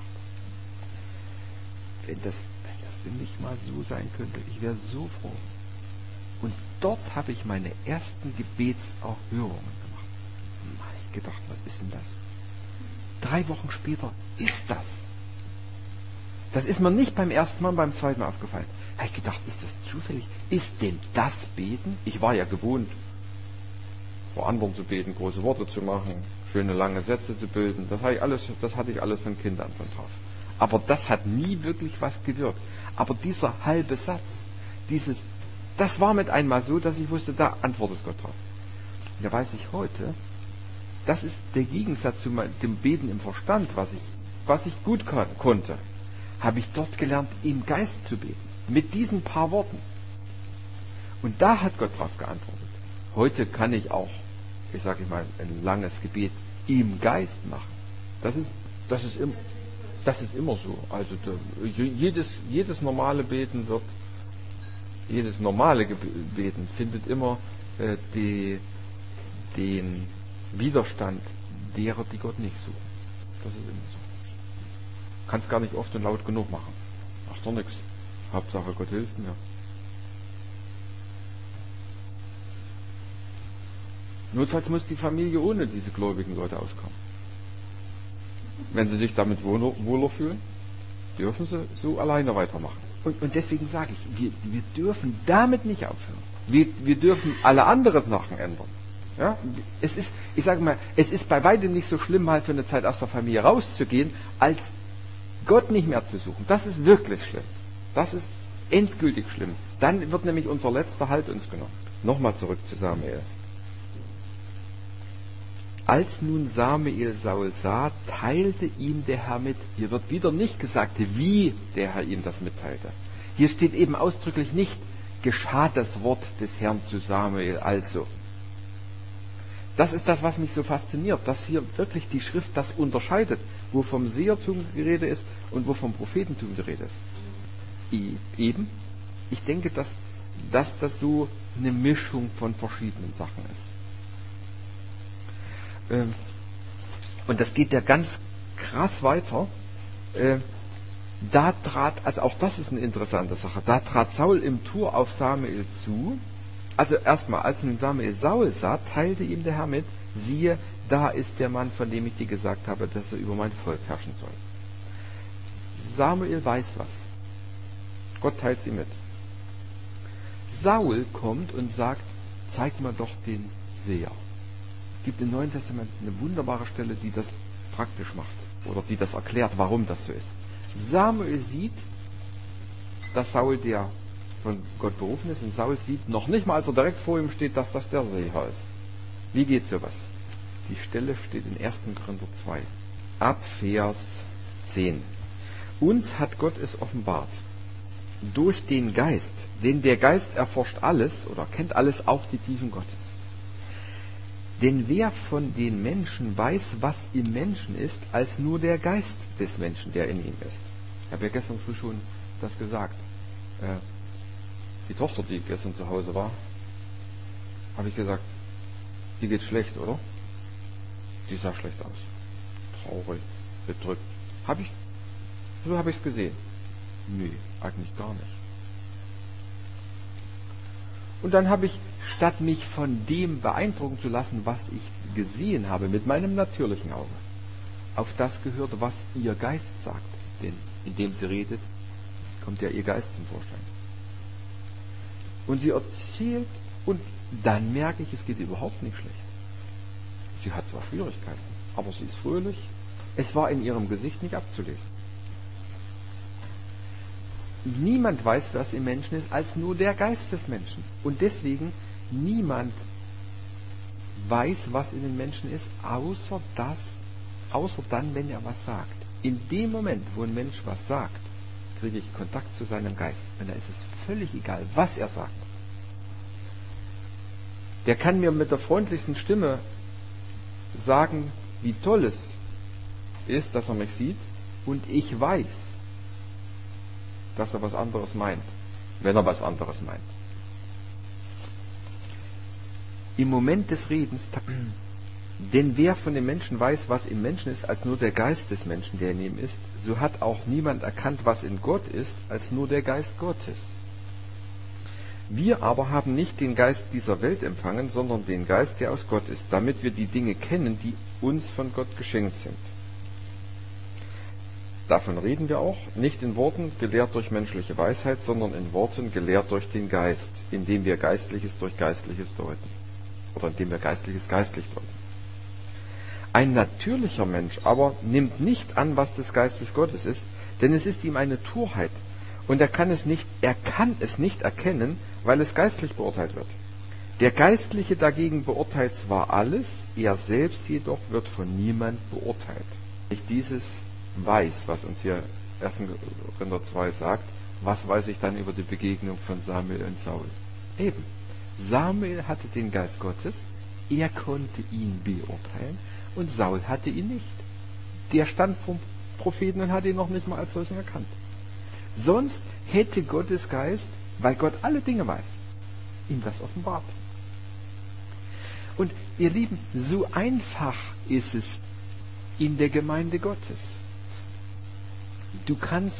Wenn das, wenn das für mich mal so sein könnte, ich wäre so froh. Und dort habe ich meine ersten Gebetserhörungen gemacht. Da habe ich gedacht, was ist denn das? Drei Wochen später ist das. Das ist mir nicht beim ersten Mal, beim zweiten Mal aufgefallen. Da habe ich gedacht, ist das zufällig? Ist denn das Beten? Ich war ja gewohnt, vor anderen zu beten, große Worte zu machen, schöne lange Sätze zu bilden. Das hatte ich alles, das hatte ich alles von Kindern von drauf. Aber das hat nie wirklich was gewirkt. Aber dieser halbe Satz, dieses, das war mit einmal so, dass ich wusste, da antwortet Gott drauf. Und da weiß ich heute, das ist der Gegensatz zu dem Beten im Verstand, was ich, was ich gut kon- konnte. Habe ich dort gelernt, im Geist zu beten. Mit diesen paar Worten. Und da hat Gott drauf geantwortet. Heute kann ich auch, ich sage mal, ein langes Gebet im Geist machen. Das ist, das ist, im, das ist immer so. Also jedes, jedes normale Beten wird, jedes normale Beten findet immer äh, die, den Widerstand derer, die Gott nicht suchen. Das ist immer so. Kannst gar nicht oft und laut genug machen. Macht doch nichts. Hauptsache Gott hilft mir. Notfalls muss die Familie ohne diese gläubigen Leute auskommen. Wenn sie sich damit wohler, wohler fühlen, dürfen sie so alleine weitermachen. Und, und deswegen sage ich, wir, wir dürfen damit nicht aufhören. Wir, wir dürfen alle anderen Sachen ändern. Ja, es ist, ich sage mal, es ist bei weitem nicht so schlimm, mal für eine Zeit aus der Familie rauszugehen, als Gott nicht mehr zu suchen. Das ist wirklich schlimm. Das ist endgültig schlimm. Dann wird nämlich unser letzter Halt uns genommen. Nochmal zurück zu Samuel. Als nun Samuel Saul sah, teilte ihm der Herr mit. Hier wird wieder nicht gesagt, wie der Herr ihm das mitteilte. Hier steht eben ausdrücklich nicht, geschah das Wort des Herrn zu Samuel also. Das ist das, was mich so fasziniert, dass hier wirklich die Schrift das unterscheidet, wo vom Sehertum die Rede ist und wo vom Prophetentum die Rede ist. Eben, ich denke, dass, dass das so eine Mischung von verschiedenen Sachen ist. Und das geht ja ganz krass weiter. Da trat, also auch das ist eine interessante Sache, da trat Saul im Tor auf Samuel zu. Also erstmal, als nun Samuel Saul sah, teilte ihm der Herr mit, siehe, da ist der Mann, von dem ich dir gesagt habe, dass er über mein Volk herrschen soll. Samuel weiß was. Gott teilt sie mit. Saul kommt und sagt, zeig mir doch den Seher. Es gibt im Neuen Testament eine wunderbare Stelle, die das praktisch macht oder die das erklärt, warum das so ist. Samuel sieht, dass Saul der von Gott berufen ist und Saul sieht noch nicht mal, als er direkt vor ihm steht, dass das der Seher ist. Wie geht sowas? Die Stelle steht in ersten Korinther zwei, ab Vers zehn. Uns hat Gott es offenbart durch den Geist, denn der Geist erforscht alles oder kennt alles, auch die Tiefen Gottes. Denn wer von den Menschen weiß, was im Menschen ist, als nur der Geist des Menschen, der in ihm ist? Ich habe ja gestern früh schon das gesagt. Äh, Die Tochter, die gestern zu Hause war, habe ich gesagt, dir geht's schlecht, oder? Die sah schlecht aus. Traurig, bedrückt. Hab ich, so habe ich es gesehen. Nee, eigentlich gar nicht. Und dann habe ich, statt mich von dem beeindrucken zu lassen, was ich gesehen habe mit meinem natürlichen Auge, auf das gehört, was ihr Geist sagt. Denn indem sie redet, kommt ja ihr Geist zum Vorschein. Und sie erzählt, und dann merke ich, es geht überhaupt nicht schlecht. Sie hat zwar Schwierigkeiten, aber sie ist fröhlich. Es war in ihrem Gesicht nicht abzulesen. Niemand weiß, was im Menschen ist, als nur der Geist des Menschen. Und deswegen, niemand weiß, was in den Menschen ist, außer das, außer dann, wenn er was sagt. In dem Moment, wo ein Mensch was sagt, kriege ich Kontakt zu seinem Geist. Und da ist es völlig egal, was er sagt. Der kann mir mit der freundlichsten Stimme sagen, wie toll es ist, dass er mich sieht, und ich weiß, dass er was anderes meint, wenn er was anderes meint. Im Moment des Redens, denn wer von den Menschen weiß, was im Menschen ist, als nur der Geist des Menschen, der in ihm ist, so hat auch niemand erkannt, was in Gott ist, als nur der Geist Gottes. Wir aber haben nicht den Geist dieser Welt empfangen, sondern den Geist, der aus Gott ist, damit wir die Dinge kennen, die uns von Gott geschenkt sind. Davon reden wir auch, nicht in Worten, gelehrt durch menschliche Weisheit, sondern in Worten, gelehrt durch den Geist, indem wir Geistliches durch Geistliches deuten. Oder indem wir Geistliches geistlich deuten. Ein natürlicher Mensch aber nimmt nicht an, was des Geistes Gottes ist, denn es ist ihm eine Torheit. Und er kann es nicht, er kann es nicht erkennen, weil es geistlich beurteilt wird. Der Geistliche dagegen beurteilt zwar alles, er selbst jedoch wird von niemand beurteilt. Ich dieses weiß, was uns hier erster Korinther zwei sagt, was weiß ich dann über die Begegnung von Samuel und Saul? Eben, Samuel hatte den Geist Gottes, er konnte ihn beurteilen, und Saul hatte ihn nicht. Der stand vom Propheten und hatte ihn noch nicht mal als solchen erkannt. Sonst hätte Gottes Geist, weil Gott alle Dinge weiß, ihm das offenbart. Und ihr Lieben, so einfach ist es in der Gemeinde Gottes. Du kannst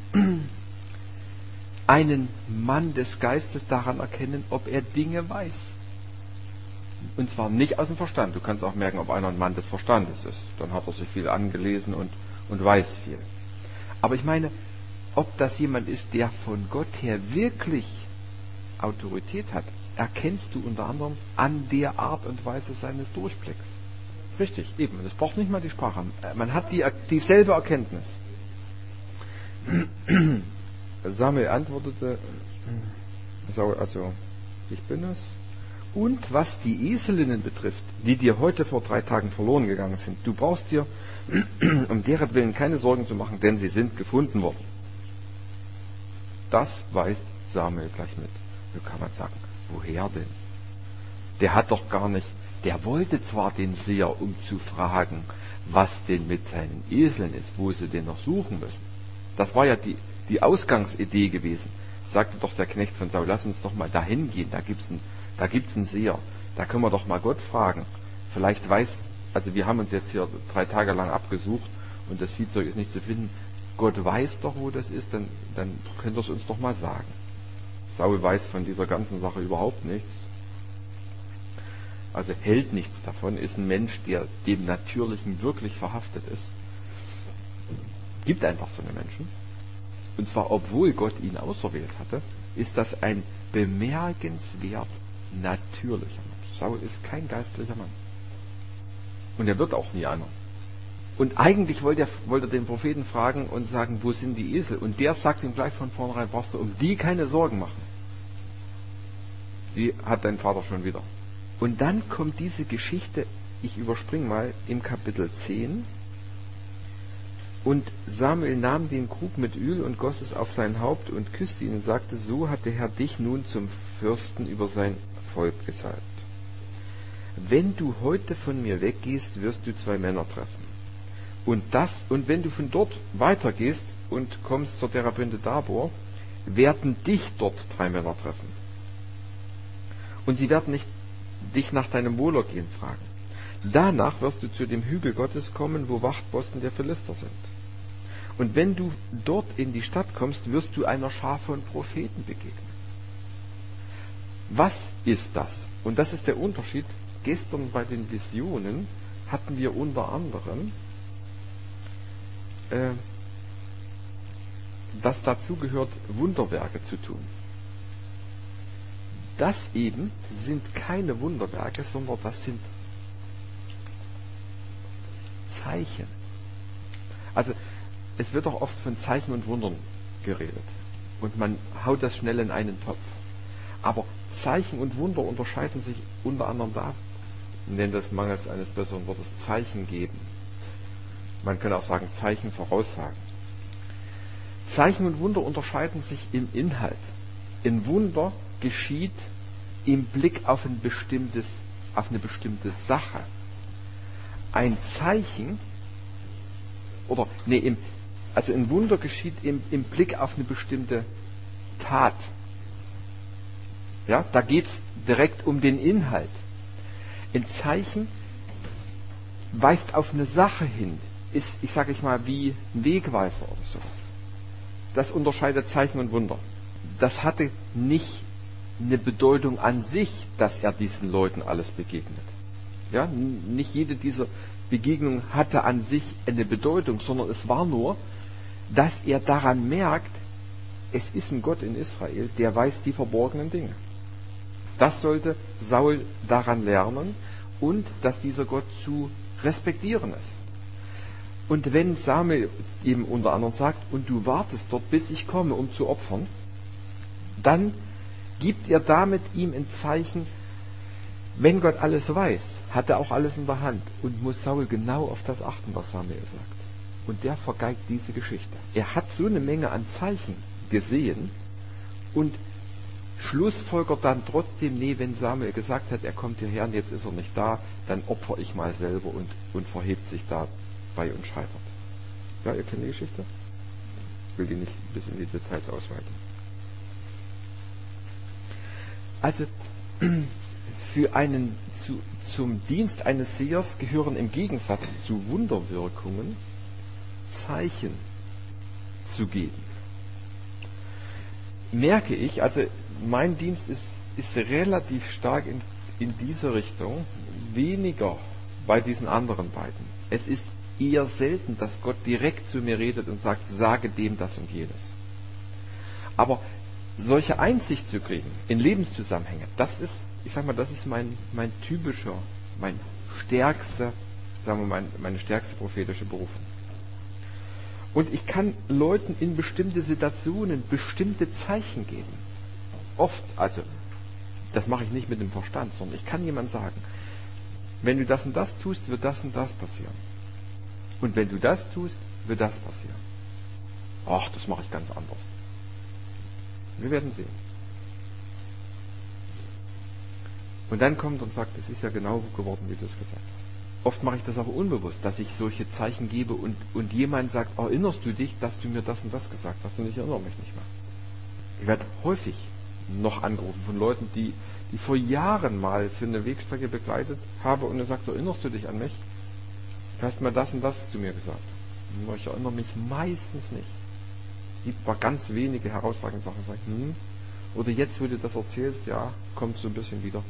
einen Mann des Geistes daran erkennen, ob er Dinge weiß. Und zwar nicht aus dem Verstand. Du kannst auch merken, ob einer ein Mann des Verstandes ist. Dann hat er sich viel angelesen und, und weiß viel. Aber ich meine, ob das jemand ist, der von Gott her wirklich Autorität hat, erkennst du unter anderem an der Art und Weise seines Durchblicks. Richtig, eben. Das braucht nicht mal die Sprache. Man hat die, dieselbe Erkenntnis. Samuel antwortete, also ich bin es. Und was die Eselinnen betrifft, die dir heute vor drei Tagen verloren gegangen sind, du brauchst dir um deren Willen keine Sorgen zu machen, denn sie sind gefunden worden. Das weiß Samuel gleich mit. Nun kann man sagen, woher denn? Der hat doch gar nicht, der wollte zwar den Seher, um zu fragen, was denn mit seinen Eseln ist, wo sie den noch suchen müssen. Das war ja die, die Ausgangsidee gewesen. Sagte doch der Knecht von Saul, lass uns doch mal dahin gehen, da gibt's einen, da gibt's einen Seher. Da können wir doch mal Gott fragen. Vielleicht weiß, also wir haben uns jetzt hier drei Tage lang abgesucht und das Viehzeug ist nicht zu finden. Gott weiß doch, wo das ist, dann, dann könnt ihr es uns doch mal sagen. Saul weiß von dieser ganzen Sache überhaupt nichts. Also hält nichts davon, ist ein Mensch, der dem Natürlichen wirklich verhaftet ist. Gibt einfach so eine Menschen. Und zwar, obwohl Gott ihn auserwählt hatte, ist das ein bemerkenswert natürlicher Mensch. Saul ist kein geistlicher Mann. Und er wird auch nie einer. Und eigentlich wollte er, wollte er den Propheten fragen und sagen, wo sind die Esel? Und der sagt ihm gleich von vornherein, brauchst du um die keine Sorgen machen. Die hat dein Vater schon wieder. Und dann kommt diese Geschichte, ich überspringe mal, im Kapitel zehn. Und Samuel nahm den Krug mit Öl und goss es auf sein Haupt und küsste ihn und sagte, so hat der Herr dich nun zum Fürsten über sein Volk gesalbt. Wenn du heute von mir weggehst, wirst du zwei Männer treffen. Und das, und wenn du von dort weitergehst und kommst zur Terebinte Tabor, werden dich dort drei Männer treffen. Und sie werden nicht dich nach deinem Wohlergehen fragen. Danach wirst du zu dem Hügel Gottes kommen, wo Wachtposten der Philister sind. Und wenn du dort in die Stadt kommst, wirst du einer Schar von Propheten begegnen. Was ist das? Und das ist der Unterschied. Gestern bei den Visionen hatten wir unter anderem, äh, dass dazu gehört, Wunderwerke zu tun. Das eben sind keine Wunderwerke, sondern das sind Zeichen. Also es wird auch oft von Zeichen und Wundern geredet. Und man haut das schnell in einen Topf. Aber Zeichen und Wunder unterscheiden sich unter anderem da, nennen das mangels eines besseren Wortes Zeichen geben. Man kann auch sagen Zeichen voraussagen. Zeichen und Wunder unterscheiden sich im Inhalt. Ein Wunder geschieht im Blick auf ein bestimmtes, auf eine bestimmte Sache. Ein Zeichen, oder, nee, im, also ein Wunder geschieht im, im Blick auf eine bestimmte Tat. Ja, da geht es direkt um den Inhalt. Ein Zeichen weist auf eine Sache hin, ist, ich sage ich mal, wie ein Wegweiser oder sowas. Das unterscheidet Zeichen und Wunder. Das hatte nicht eine Bedeutung an sich, dass er diesen Leuten alles begegnet. Ja, nicht jede dieser Begegnungen hatte an sich eine Bedeutung, sondern es war nur, dass er daran merkt, es ist ein Gott in Israel, der weiß die verborgenen Dinge. Das sollte Saul daran lernen und dass dieser Gott zu respektieren ist. Und wenn Samuel eben unter anderem sagt, und du wartest dort, bis ich komme, um zu opfern, dann gibt er damit ihm ein Zeichen, wenn Gott alles weiß, hat er auch alles in der Hand und muss Saul genau auf das achten, was Samuel sagt. Und der vergeigt diese Geschichte. Er hat so eine Menge an Zeichen gesehen und schlussfolgert dann trotzdem, nee, wenn Samuel gesagt hat, er kommt hierher und jetzt ist er nicht da, dann opfer ich mal selber und, und verhebt sich dabei und scheitert. Ja, ihr kennt die Geschichte? Ich will die nicht bis in die Details ausweiten. Also, für einen, zu, zum Dienst eines Sehers gehören im Gegensatz zu Wunderwirkungen Zeichen zu geben. Merke ich, also mein Dienst ist, ist relativ stark in, in diese Richtung, weniger bei diesen anderen beiden. Es ist eher selten, dass Gott direkt zu mir redet und sagt, sage dem das und jenes. Aber solche Einsicht zu kriegen in Lebenszusammenhänge, das ist, ich sag mal, das ist mein, mein typischer, mein stärkster, sagen wir mal, meine stärkste prophetische Berufung. Und ich kann Leuten in bestimmte Situationen bestimmte Zeichen geben. Oft, also, das mache ich nicht mit dem Verstand, sondern ich kann jemandem sagen, wenn du das und das tust, wird das und das passieren. Und wenn du das tust, wird das passieren. Ach, das mache ich ganz anders. Wir werden sehen. Und dann kommt und sagt, es ist ja genau geworden, wie du es gesagt hast. Oft mache ich das aber unbewusst, dass ich solche Zeichen gebe und, und jemand sagt, erinnerst du dich, dass du mir das und das gesagt hast und ich erinnere mich nicht mehr. Ich werde häufig noch angerufen von Leuten, die, die vor Jahren mal für eine Wegstrecke begleitet habe und er sagt, erinnerst du dich an mich? Du hast mir das und das zu mir gesagt. Und ich erinnere mich meistens nicht. Es gibt mal ganz wenige herausragende Sachen, sage ich, hm, oder jetzt, wo du das erzählst, ja, kommt so ein bisschen wieder.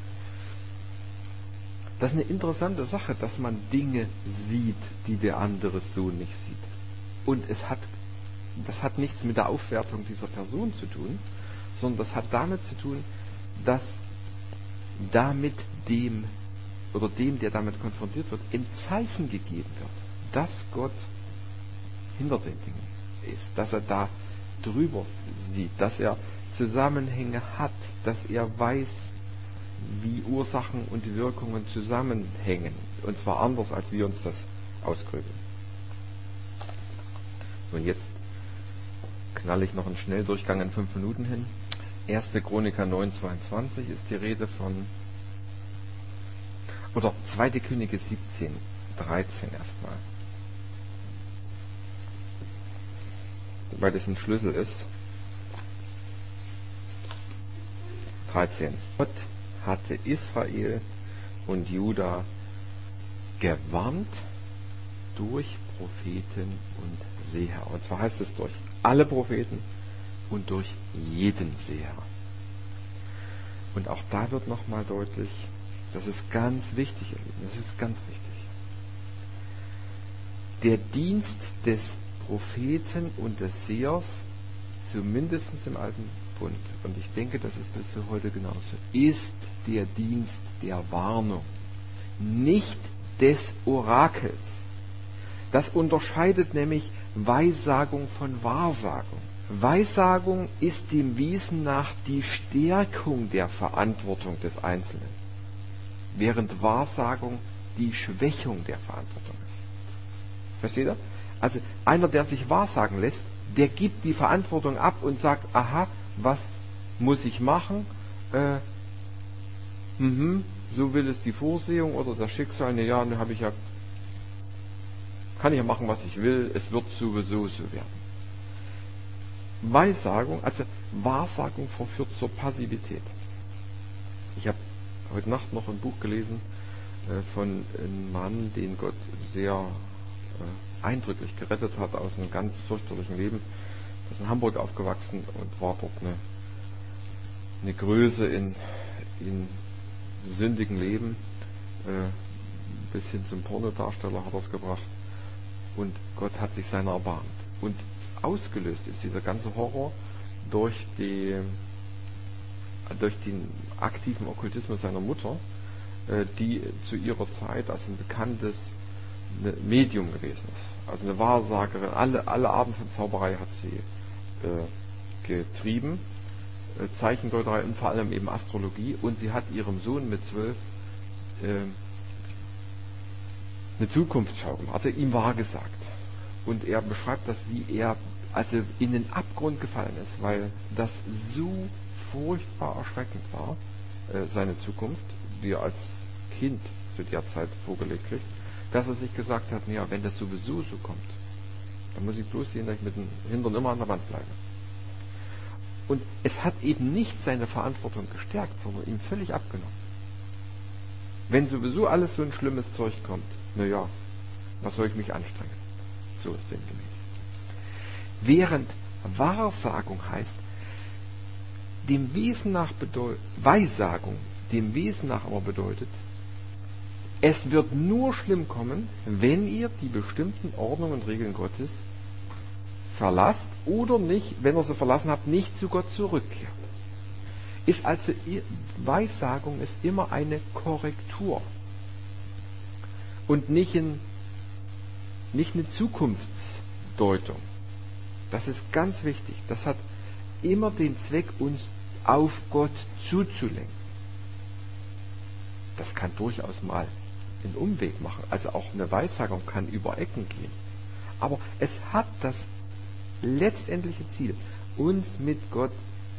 Das ist eine interessante Sache, dass man Dinge sieht, die der andere so nicht sieht. Und es hat, das hat nichts mit der Aufwertung dieser Person zu tun, sondern das hat damit zu tun, dass damit dem oder dem, der damit konfrontiert wird, ein Zeichen gegeben wird, dass Gott hinter den Dingen ist, dass er da drüber sieht, dass er Zusammenhänge hat, dass er weiß, wie Ursachen und Wirkungen zusammenhängen. Und zwar anders, als wir uns das ausgrübeln. Und jetzt knalle ich noch einen Schnelldurchgang in fünf Minuten hin. erste Chroniker neun zweiundzwanzig ist die Rede von, oder zweite Könige siebzehn dreizehn erstmal. Weil das ein Schlüssel ist. dreizehn. Gott hatte Israel und Juda gewarnt durch Propheten und Seher. Und zwar heißt es durch alle Propheten und durch jeden Seher. Und auch da wird nochmal deutlich, das ist ganz wichtig, ihr Lieben, das ist ganz wichtig. Der Dienst des Propheten und des Sehers, zumindest im Alten Bund, und ich denke, das ist bis heute genauso, ist der Dienst der Warnung, nicht des Orakels. Das unterscheidet nämlich Weissagung von Wahrsagung. Weissagung ist dem Wesen nach die Stärkung der Verantwortung des Einzelnen, während Wahrsagung die Schwächung der Verantwortung ist. Versteht ihr? Also einer, der sich wahrsagen lässt, der gibt die Verantwortung ab und sagt, aha, was muss ich machen? Äh, mh, so will es die Vorsehung oder das Schicksal. Ne, ja, dann habe ich ja, kann ich ja machen, was ich will. Es wird sowieso so werden. Weissagung, also Wahrsagung verführt zur Passivität. Ich habe heute Nacht noch ein Buch gelesen äh, von einem Mann, den Gott sehr äh, eindrücklich gerettet hat aus einem ganz fürchterlichen Leben. Er ist in Hamburg aufgewachsen und war dort eine, eine Größe in, in sündigen Leben. Äh, bis hin zum Pornodarsteller hat er es gebracht. Und Gott hat sich seiner erbarmt. Und ausgelöst ist dieser ganze Horror durch, die, durch den aktiven Okkultismus seiner Mutter, äh, die zu ihrer Zeit als ein bekanntes Medium gewesen ist. Also eine Wahrsagerin. Alle, alle Arten von Zauberei hat sie äh, getrieben. Äh, Zeichendeuterei und vor allem eben Astrologie. Und sie hat ihrem Sohn mit zwölf äh, eine Zukunftsschau gemacht. Also ihm war gesagt. Und er beschreibt das, wie er also in den Abgrund gefallen ist, weil das so furchtbar erschreckend war, äh, seine Zukunft, die er als Kind zu der Zeit vorgelegt kriegt, dass er sich gesagt hat, ja, wenn das sowieso so kommt, dann muss ich bloß sehen, dass ich mit dem Hintern immer an der Wand bleibe. Und es hat eben nicht seine Verantwortung gestärkt, sondern ihm völlig abgenommen. Wenn sowieso alles so ein schlimmes Zeug kommt, naja, was soll ich mich anstrengen? So sinngemäß. Während Wahrsagung heißt, dem Wesen nach bedeutet, Weissagung dem Wesen nach aber bedeutet, es wird nur schlimm kommen, wenn ihr die bestimmten Ordnungen und Regeln Gottes verlasst oder nicht, wenn ihr sie verlassen habt, nicht zu Gott zurückkehrt. Ist also, Weissagung ist immer eine Korrektur und nicht, ein, nicht eine Zukunftsdeutung. Das ist ganz wichtig. Das hat immer den Zweck, uns auf Gott zuzulenken. Das kann durchaus mal einen Umweg machen. Also auch eine Weissagung kann über Ecken gehen. Aber es hat das letztendliche Ziel, uns mit Gott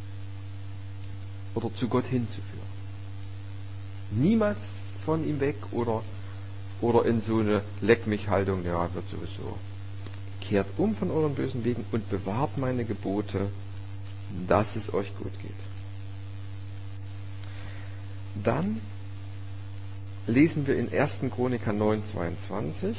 oder zu Gott hinzuführen. Niemals von ihm weg oder, oder in so eine Leck-mich-Haltung, ja, wird sowieso. Kehrt um von euren bösen Wegen und bewahrt meine Gebote, dass es euch gut geht. Dann lesen wir in erster Chroniker neun zweiundzwanzig.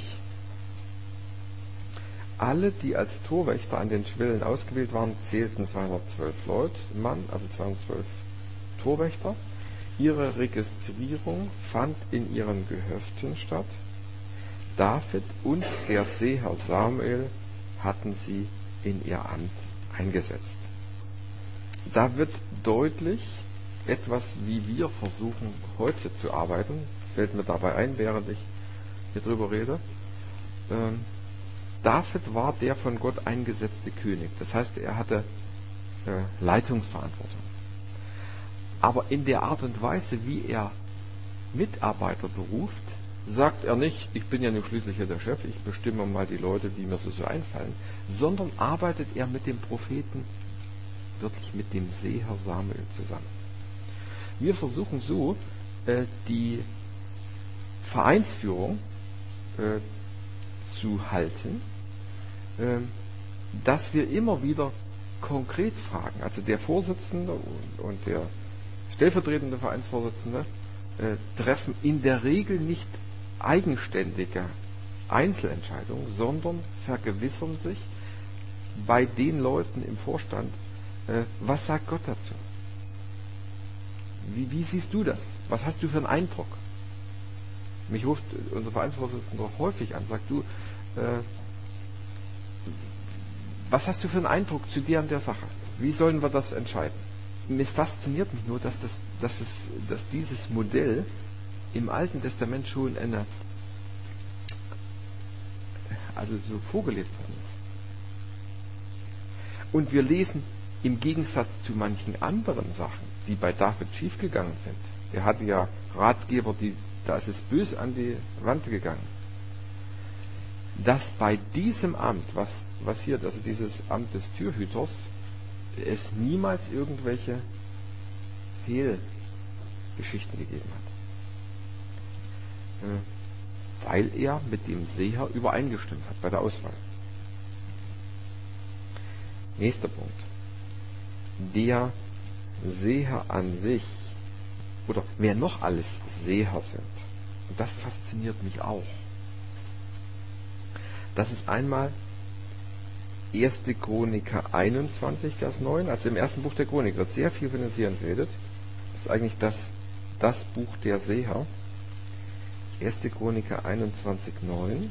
Alle, die als Torwächter an den Schwellen ausgewählt waren, zählten zweihundertzwölf Leute, Mann, also zweihundertzwölf Torwächter. Ihre Registrierung fand in ihren Gehöften statt. David und der Seher Samuel hatten sie in ihr Amt eingesetzt. Da wird deutlich etwas, wie wir versuchen heute zu arbeiten, fällt mir dabei ein, während ich hier drüber rede. Ähm, David war der von Gott eingesetzte König. Das heißt, er hatte äh, Leitungsverantwortung. Aber in der Art und Weise, wie er Mitarbeiter beruft, sagt er nicht, ich bin ja nun schließlich hier der Chef, ich bestimme mal die Leute, die mir so, so einfallen, sondern arbeitet er mit dem Propheten, wirklich mit dem Seher Samuel zusammen. Wir versuchen so, äh, die Vereinsführung äh, zu halten, äh, dass wir immer wieder konkret fragen. Also der Vorsitzende und, und der stellvertretende Vereinsvorsitzende äh, treffen in der Regel nicht eigenständige Einzelentscheidungen, sondern vergewissern sich bei den Leuten im Vorstand, äh, was sagt Gott dazu? Wie, wie siehst du das? Was hast du für einen Eindruck? Mich ruft unser Vereinsvorsitzender häufig an, sagt du, äh, was hast du für einen Eindruck zu dir an der Sache? Wie sollen wir das entscheiden? Es fasziniert mich nur, dass, das, dass, es, dass dieses Modell im Alten Testament schon eine, also so vorgelebt worden ist. Und wir lesen im Gegensatz zu manchen anderen Sachen, die bei David schiefgegangen sind. Er hatte ja Ratgeber, die, da ist es böse an die Wand gegangen. Dass bei diesem Amt, was, was hier, also dieses Amt des Türhüters, es niemals irgendwelche Fehlgeschichten gegeben hat. Äh, weil er mit dem Seher übereingestimmt hat bei der Auswahl. Nächster Punkt. Der Seher an sich, oder wer noch alles Seher sind, und das fasziniert mich auch. Das ist einmal erste. Chroniker einundzwanzig, Vers neun. Also im ersten Buch der Chronik wird sehr viel von den Sehern geredet. Das ist eigentlich das, das Buch der Seher. erste. Chroniker einundzwanzig, neun.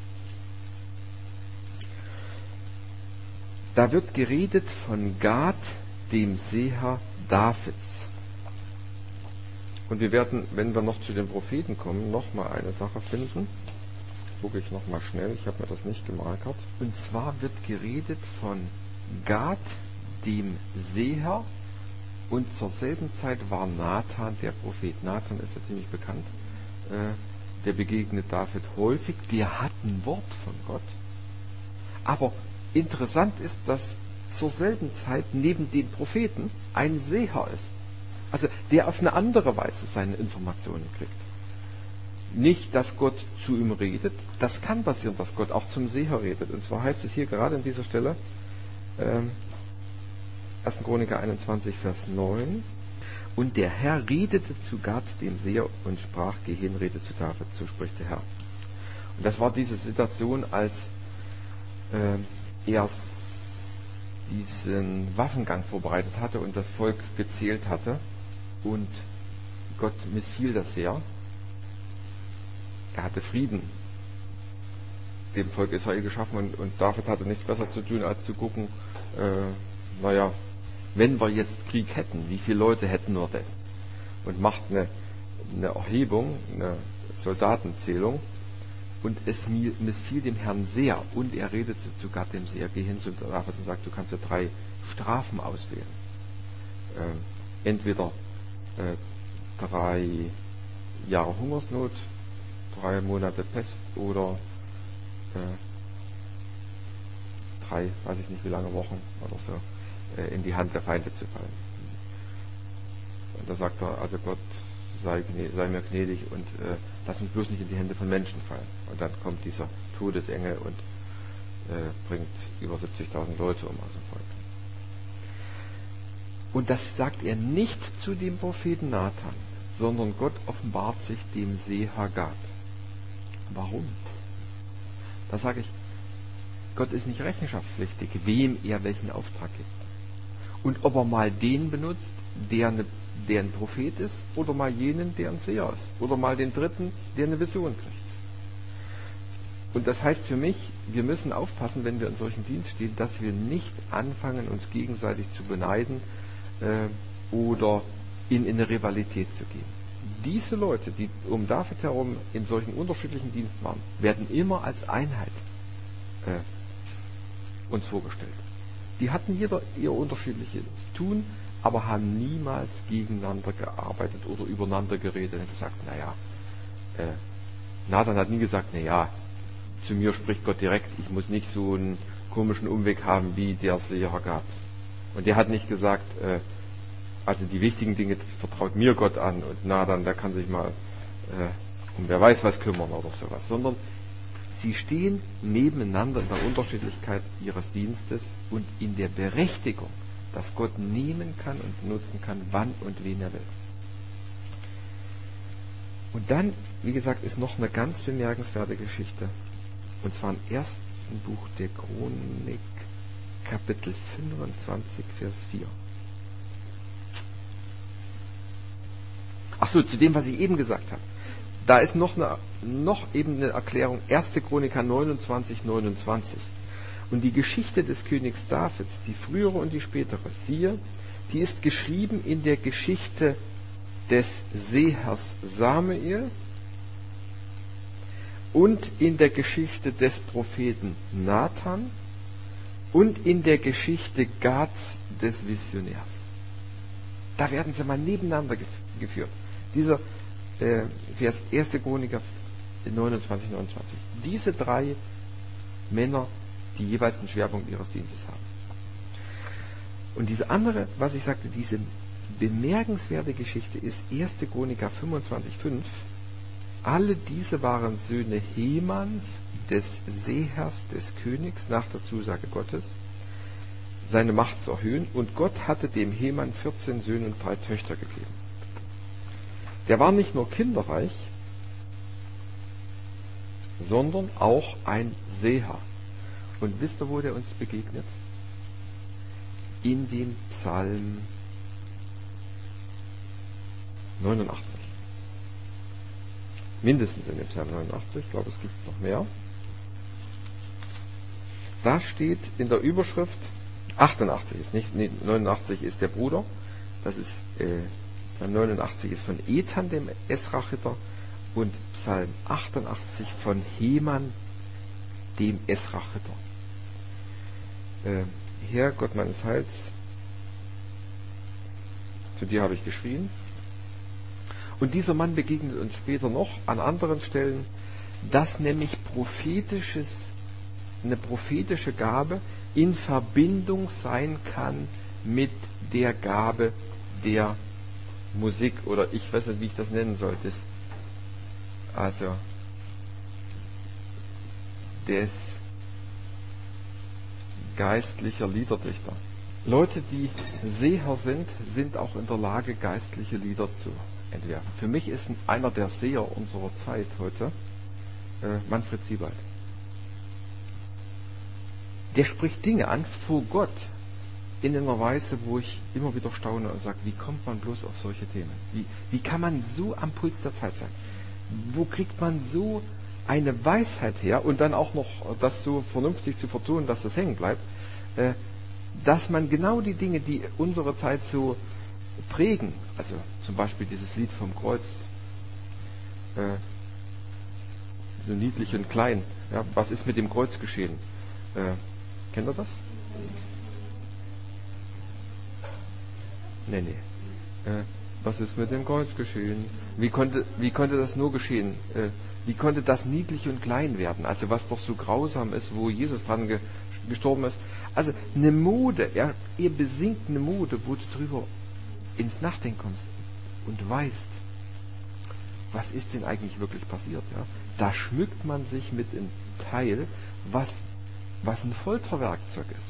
Da wird geredet von Gad, dem Seher Davids. Und wir werden, wenn wir noch zu den Propheten kommen, nochmal eine Sache finden. Gucke ich nochmal schnell, ich habe mir das nicht gemarkert. Und zwar wird geredet von Gad, dem Seher, und zur selben Zeit war Nathan der Prophet. Nathan ist ja ziemlich bekannt. Äh, der begegnet David häufig. Der hat ein Wort von Gott. Aber interessant ist, dass zur selben Zeit neben den Propheten ein Seher ist. Also der auf eine andere Weise seine Informationen kriegt. Nicht, dass Gott zu ihm redet. Das kann passieren, dass Gott auch zum Seher redet. Und zwar heißt es hier gerade an dieser Stelle, ähm, erste. Chroniker einundzwanzig, Vers neun. Und der Herr redete zu Gad, dem Seher, und sprach, geh hin, rede zu David, so spricht der Herr. Und das war diese Situation, als äh, er diesen Waffengang vorbereitet hatte und das Volk gezählt hatte. Und Gott missfiel das sehr. Er hatte Frieden dem Volk Israel geschaffen und, und David hatte nichts besser zu tun, als zu gucken, äh, naja, wenn wir jetzt Krieg hätten, wie viele Leute hätten wir denn? Und macht eine, eine Erhebung, eine Soldatenzählung, und es missfiel dem Herrn sehr, und er redete zu Gad, dem Seher, geh hin zu David und sagt, du kannst ja drei Strafen auswählen. Äh, entweder äh, drei Jahre Hungersnot, drei Monate Pest oder äh, drei, weiß ich nicht wie lange Wochen oder so, äh, in die Hand der Feinde zu fallen. Und da sagt er, also Gott sei, sei mir gnädig und äh, lass mich bloß nicht in die Hände von Menschen fallen. Und dann kommt dieser Todesengel und äh, bringt über siebzigtausend Leute um aus dem Volk. Und das sagt er nicht zu dem Propheten Nathan, sondern Gott offenbart sich dem Seher Gad. Warum? Da sage ich, Gott ist nicht rechenschaftspflichtig, wem er welchen Auftrag gibt. Und ob er mal den benutzt, der, eine, der ein Prophet ist, oder mal jenen, der ein Seher ist, oder mal den dritten, der eine Vision kriegt. Und das heißt für mich, wir müssen aufpassen, wenn wir in solchen Dienst stehen, dass wir nicht anfangen, uns gegenseitig zu beneiden äh, oder in, in eine Rivalität zu gehen. Diese Leute, die um David herum in solchen unterschiedlichen Diensten waren, werden immer als Einheit äh, uns vorgestellt. Die hatten jeder ihr unterschiedliches Tun, aber haben niemals gegeneinander gearbeitet oder übereinander geredet und gesagt, naja, äh, Nathan hat nie gesagt, naja, zu mir spricht Gott direkt, ich muss nicht so einen komischen Umweg haben, wie der Seher gab. Und der hat nicht gesagt, äh, also die wichtigen Dinge vertraut mir Gott an und Nathan, der kann sich mal äh, um wer weiß was kümmern oder sowas, sondern sie stehen nebeneinander in der Unterschiedlichkeit ihres Dienstes und in der Berechtigung, das Gott nehmen kann und benutzen kann, wann und wen er will. Und dann, wie gesagt, ist noch eine ganz bemerkenswerte Geschichte. Und zwar im ersten Buch der Chronik, Kapitel fünfundzwanzig, Vers vier. Ach so, zu dem, was ich eben gesagt habe. Da ist noch, eine, noch eben eine Erklärung, erste Chroniker neunundzwanzig, neunundzwanzig. Und die Geschichte des Königs Davids, die frühere und die spätere, siehe, die ist geschrieben in der Geschichte des Sehers Samuel und in der Geschichte des Propheten Nathan und in der Geschichte Gads des Visionärs. Da werden sie mal nebeneinander geführt. Dieser äh, Vers erste Chroniker neunundzwanzig, neunundzwanzig. Diese drei Männer, die jeweils einen Schwerpunkt ihres Dienstes haben. Und diese andere, was ich sagte, diese bemerkenswerte Geschichte ist erste Chroniker fünfundzwanzig, fünf. Alle diese waren Söhne Hemans, des Sehers des Königs, nach der Zusage Gottes, seine Macht zu erhöhen. Und Gott hatte dem Heman vierzehn Söhne und drei Töchter gegeben. Der war nicht nur kinderreich, sondern auch ein Seher. Und wisst ihr, wo der uns begegnet? In dem Psalm neunundachtzig. Mindestens in dem Psalm neunundachtzig, ich glaube, es gibt noch mehr. Da steht in der Überschrift, achtundachtzig ist nicht, nee, neunundachtzig ist der Bruder, das ist, äh, Psalm neunundachtzig ist von Ethan, dem Esrachiter, und Psalm achtundachtzig von Heman, dem Esrachiter. Äh, Herr, Gott meines Heils, zu dir habe ich geschrien. Und dieser Mann begegnet uns später noch an anderen Stellen, dass nämlich prophetisches, eine prophetische Gabe in Verbindung sein kann mit der Gabe der Musik, oder ich weiß nicht, wie ich das nennen soll, des, also des geistlicher Liederdichter. Leute, die Seher sind, sind auch in der Lage, geistliche Lieder zu entwerfen. Für mich ist einer der Seher unserer Zeit heute äh, Manfred Siebald. Der spricht Dinge an vor Gott in einer Weise, wo ich immer wieder staune und sage, wie kommt man bloß auf solche Themen? Wie, wie kann man so am Puls der Zeit sein? Wo kriegt man so eine Weisheit her und dann auch noch das so vernünftig zu vertonen, dass das hängen bleibt, äh, dass man genau die Dinge, die unsere Zeit so prägen, also zum Beispiel dieses Lied vom Kreuz, äh, so niedlich und klein, ja, was ist mit dem Kreuz geschehen? Äh, kennt ihr das? Nee, nee. Äh, was ist mit dem Kreuz geschehen? Wie konnte, wie konnte das nur geschehen? Äh, wie konnte das niedlich und klein werden? Also was doch so grausam ist, wo Jesus dran ge, gestorben ist. Also eine Mode, er, er besingt eine Mode, wo du drüber ins Nachdenken kommst und weißt, was ist denn eigentlich wirklich passiert? Ja? Da schmückt man sich mit einem Teil, was, was ein Folterwerkzeug ist.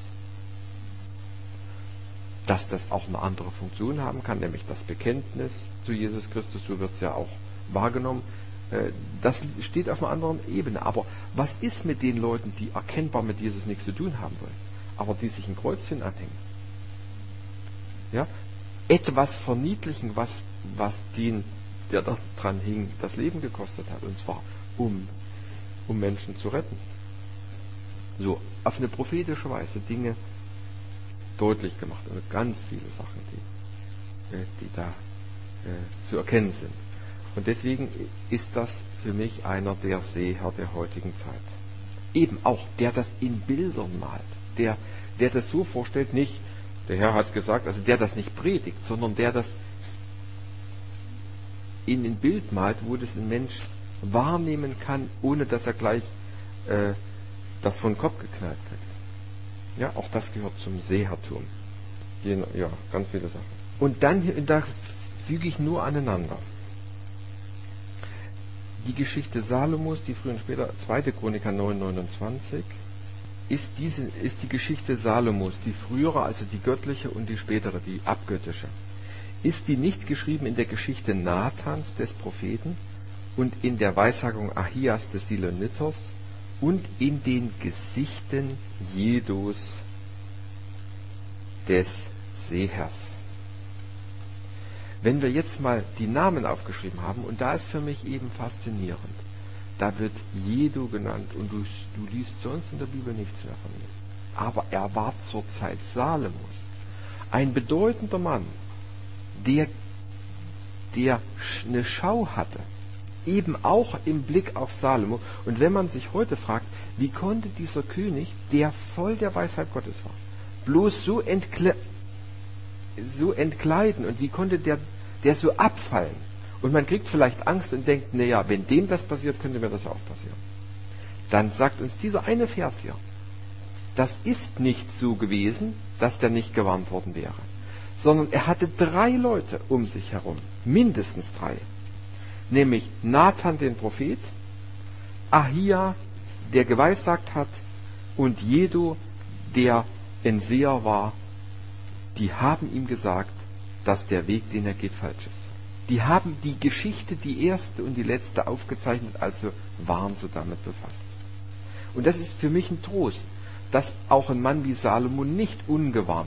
Dass das auch eine andere Funktion haben kann, nämlich das Bekenntnis zu Jesus Christus, so wird es ja auch wahrgenommen, das steht auf einer anderen Ebene. Aber was ist mit den Leuten, die erkennbar mit Jesus nichts zu tun haben wollen, aber die sich ein Kreuzchen anhängen? Ja? Etwas verniedlichen, was, was den, der da dran hing, das Leben gekostet hat, und zwar um, um Menschen zu retten. So, auf eine prophetische Weise Dinge deutlich gemacht und ganz viele Sachen, die, die da äh, zu erkennen sind. Und deswegen ist das für mich einer der Seher der heutigen Zeit. Eben auch, der das in Bildern malt, der, der das so vorstellt, nicht, der Herr hat gesagt, also der das nicht predigt, sondern der das in ein Bild malt, wo das ein Mensch wahrnehmen kann, ohne dass er gleich äh, das von den Kopf geknallt kriegt. Ja, auch das gehört zum Sehertum. Ja, ganz viele Sachen. Und dann, da füge ich nur aneinander die Geschichte Salomos, die früher und später, zweite Chroniker neun, neunundzwanzig, ist, diese, ist die Geschichte Salomos, die frühere, also die göttliche und die spätere, die abgöttische, ist die nicht geschrieben in der Geschichte Nathans des Propheten und in der Weissagung Ahias des Siloniters und in den Gesichten Jedos des Sehers. Wenn wir jetzt mal die Namen aufgeschrieben haben, und da ist für mich eben faszinierend, da wird Jedu genannt und du, du liest sonst in der Bibel nichts mehr von ihm. Aber er war zur Zeit Salomos ein bedeutender Mann, der, der eine Schau hatte, eben auch im Blick auf Salomo. Und wenn man sich heute fragt, wie konnte dieser König, der voll der Weisheit Gottes war, bloß so, entkle so entkleiden und wie konnte der, der so abfallen? Und man kriegt vielleicht Angst und denkt, naja, wenn dem das passiert, könnte mir das auch passieren. Dann sagt uns dieser eine Vers hier, das ist nicht so gewesen, dass der nicht gewarnt worden wäre, sondern er hatte drei Leute um sich herum, mindestens drei, nämlich Nathan den Prophet, Ahia, der geweissagt hat, und Jedu, der ein Seher war. Die haben ihm gesagt, dass der Weg, den er geht, falsch ist. Die haben die Geschichte, die erste und die letzte, aufgezeichnet, also waren sie damit befasst. Und das ist für mich ein Trost, dass auch ein Mann wie Salomo nicht ungewarnt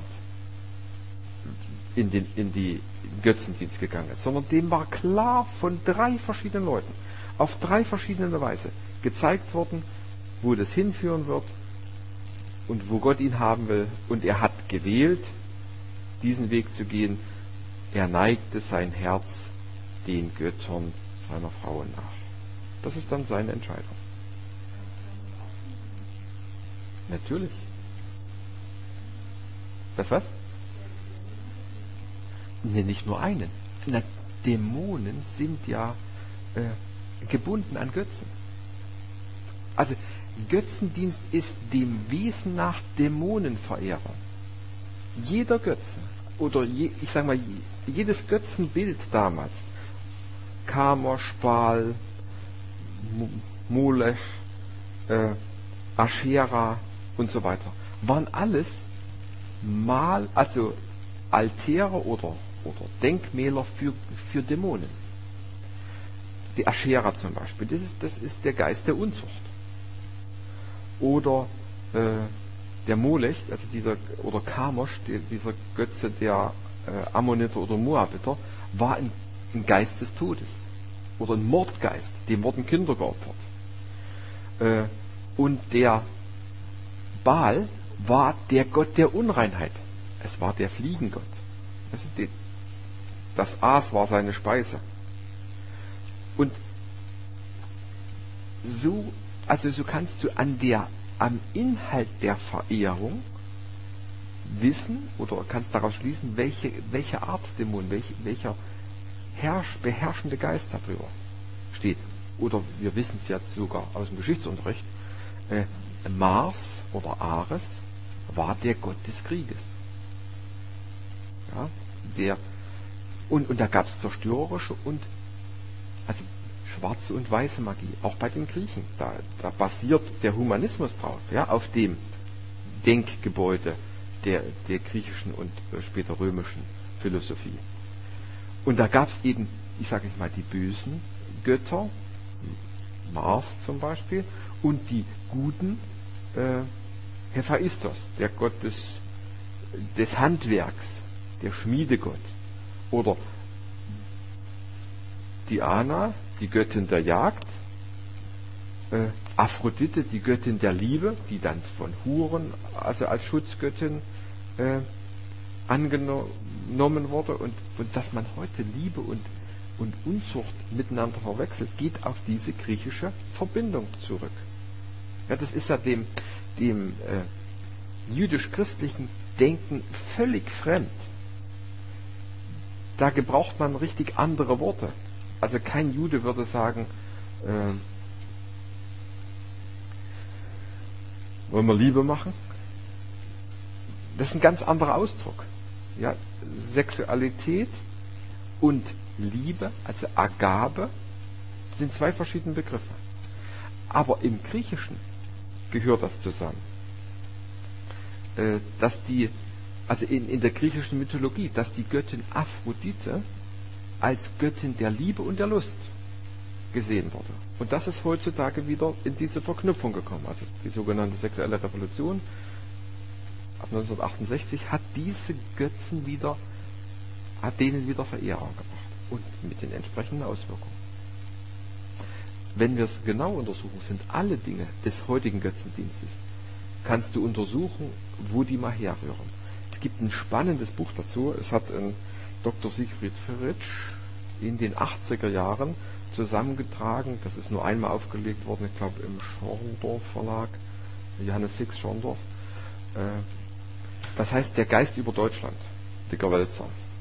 in, den, in die Götzendienst gegangen ist, sondern dem war klar von drei verschiedenen Leuten, auf drei verschiedene Weise gezeigt worden, wo das hinführen wird und wo Gott ihn haben will. Und er hat gewählt, diesen Weg zu gehen. Er neigte sein Herz den Göttern seiner Frauen nach. Das ist dann seine Entscheidung. Natürlich. Das was? Ne, nicht nur einen. Na, Dämonen sind ja äh, gebunden an Götzen. Also Götzendienst ist dem Wesen nach Dämonenverehrung. Jeder Götze oder je, ich sage mal jedes Götzenbild damals, Kamosh, Baal, Molech, äh, Aschera und so weiter, waren alles mal, also Altäre oder, oder Denkmäler für, für Dämonen. Die Aschera zum Beispiel, das ist, das ist der Geist der Unzucht. Oder äh, der Molech, also dieser, oder Kamosh, die, dieser Götze der äh, Ammoniter oder Moabiter, war ein, ein Geist des Todes. Oder ein Mordgeist, dem wurden Kinder geopfert. Äh, und der Baal war der Gott der Unreinheit. Es war der Fliegengott. Also die, das Aas war seine Speise. Und so, also so kannst du an der, am Inhalt der Verehrung wissen oder kannst daraus schließen, welche, welche Art Dämon, welch, welcher herrsch, beherrschende Geist darüber steht. Oder wir wissen es jetzt sogar aus dem Geschichtsunterricht, äh, Mars oder Ares war der Gott des Krieges. Ja, der, und, und da gab es zerstörerische und also schwarze und weiße Magie, auch bei den Griechen. Da, da basiert der Humanismus drauf, ja, auf dem Denkgebäude der, der griechischen und äh, später römischen Philosophie. Und da gab es eben, ich sage mal, die bösen Götter, Mars zum Beispiel, und die guten äh, Hephaistos, der Gott des, des Handwerks, der Schmiedegott. Oder Diana, die Göttin der Jagd, äh, Aphrodite, die Göttin der Liebe, die dann von Huren, also als Schutzgöttin äh, angenommen wurde. Und, und dass man heute Liebe und, und Unzucht miteinander verwechselt, geht auf diese griechische Verbindung zurück. Ja, das ist ja dem, dem äh, jüdisch-christlichen Denken völlig fremd. Da gebraucht man richtig andere Worte. Also kein Jude würde sagen, äh, wollen wir Liebe machen? Das ist ein ganz anderer Ausdruck. Ja, Sexualität und Liebe, also Agape, sind zwei verschiedene Begriffe. Aber im Griechischen gehört das zusammen. äh, dass die, also in, in der griechischen Mythologie, dass die Göttin Aphrodite als Göttin der Liebe und der Lust gesehen wurde. Und das ist heutzutage wieder in diese Verknüpfung gekommen. Also die sogenannte sexuelle Revolution ab neunzehnhundertachtundsechzig hat diese Götzen wieder, hat denen wieder Verehrung gebracht. Und mit den entsprechenden Auswirkungen. Wenn wir es genau untersuchen, sind alle Dinge des heutigen Götzendienstes, kannst du untersuchen, wo die mal herrühren. Es gibt ein spannendes Buch dazu. Es hat ein Doktor Siegfried Fritsch in den achtziger Jahren zusammengetragen. Das ist nur einmal aufgelegt worden, ich glaube im Schorndorf Verlag, Johannes Fix Schorndorf. Das heißt, der Geist über Deutschland, dicker Wälzer.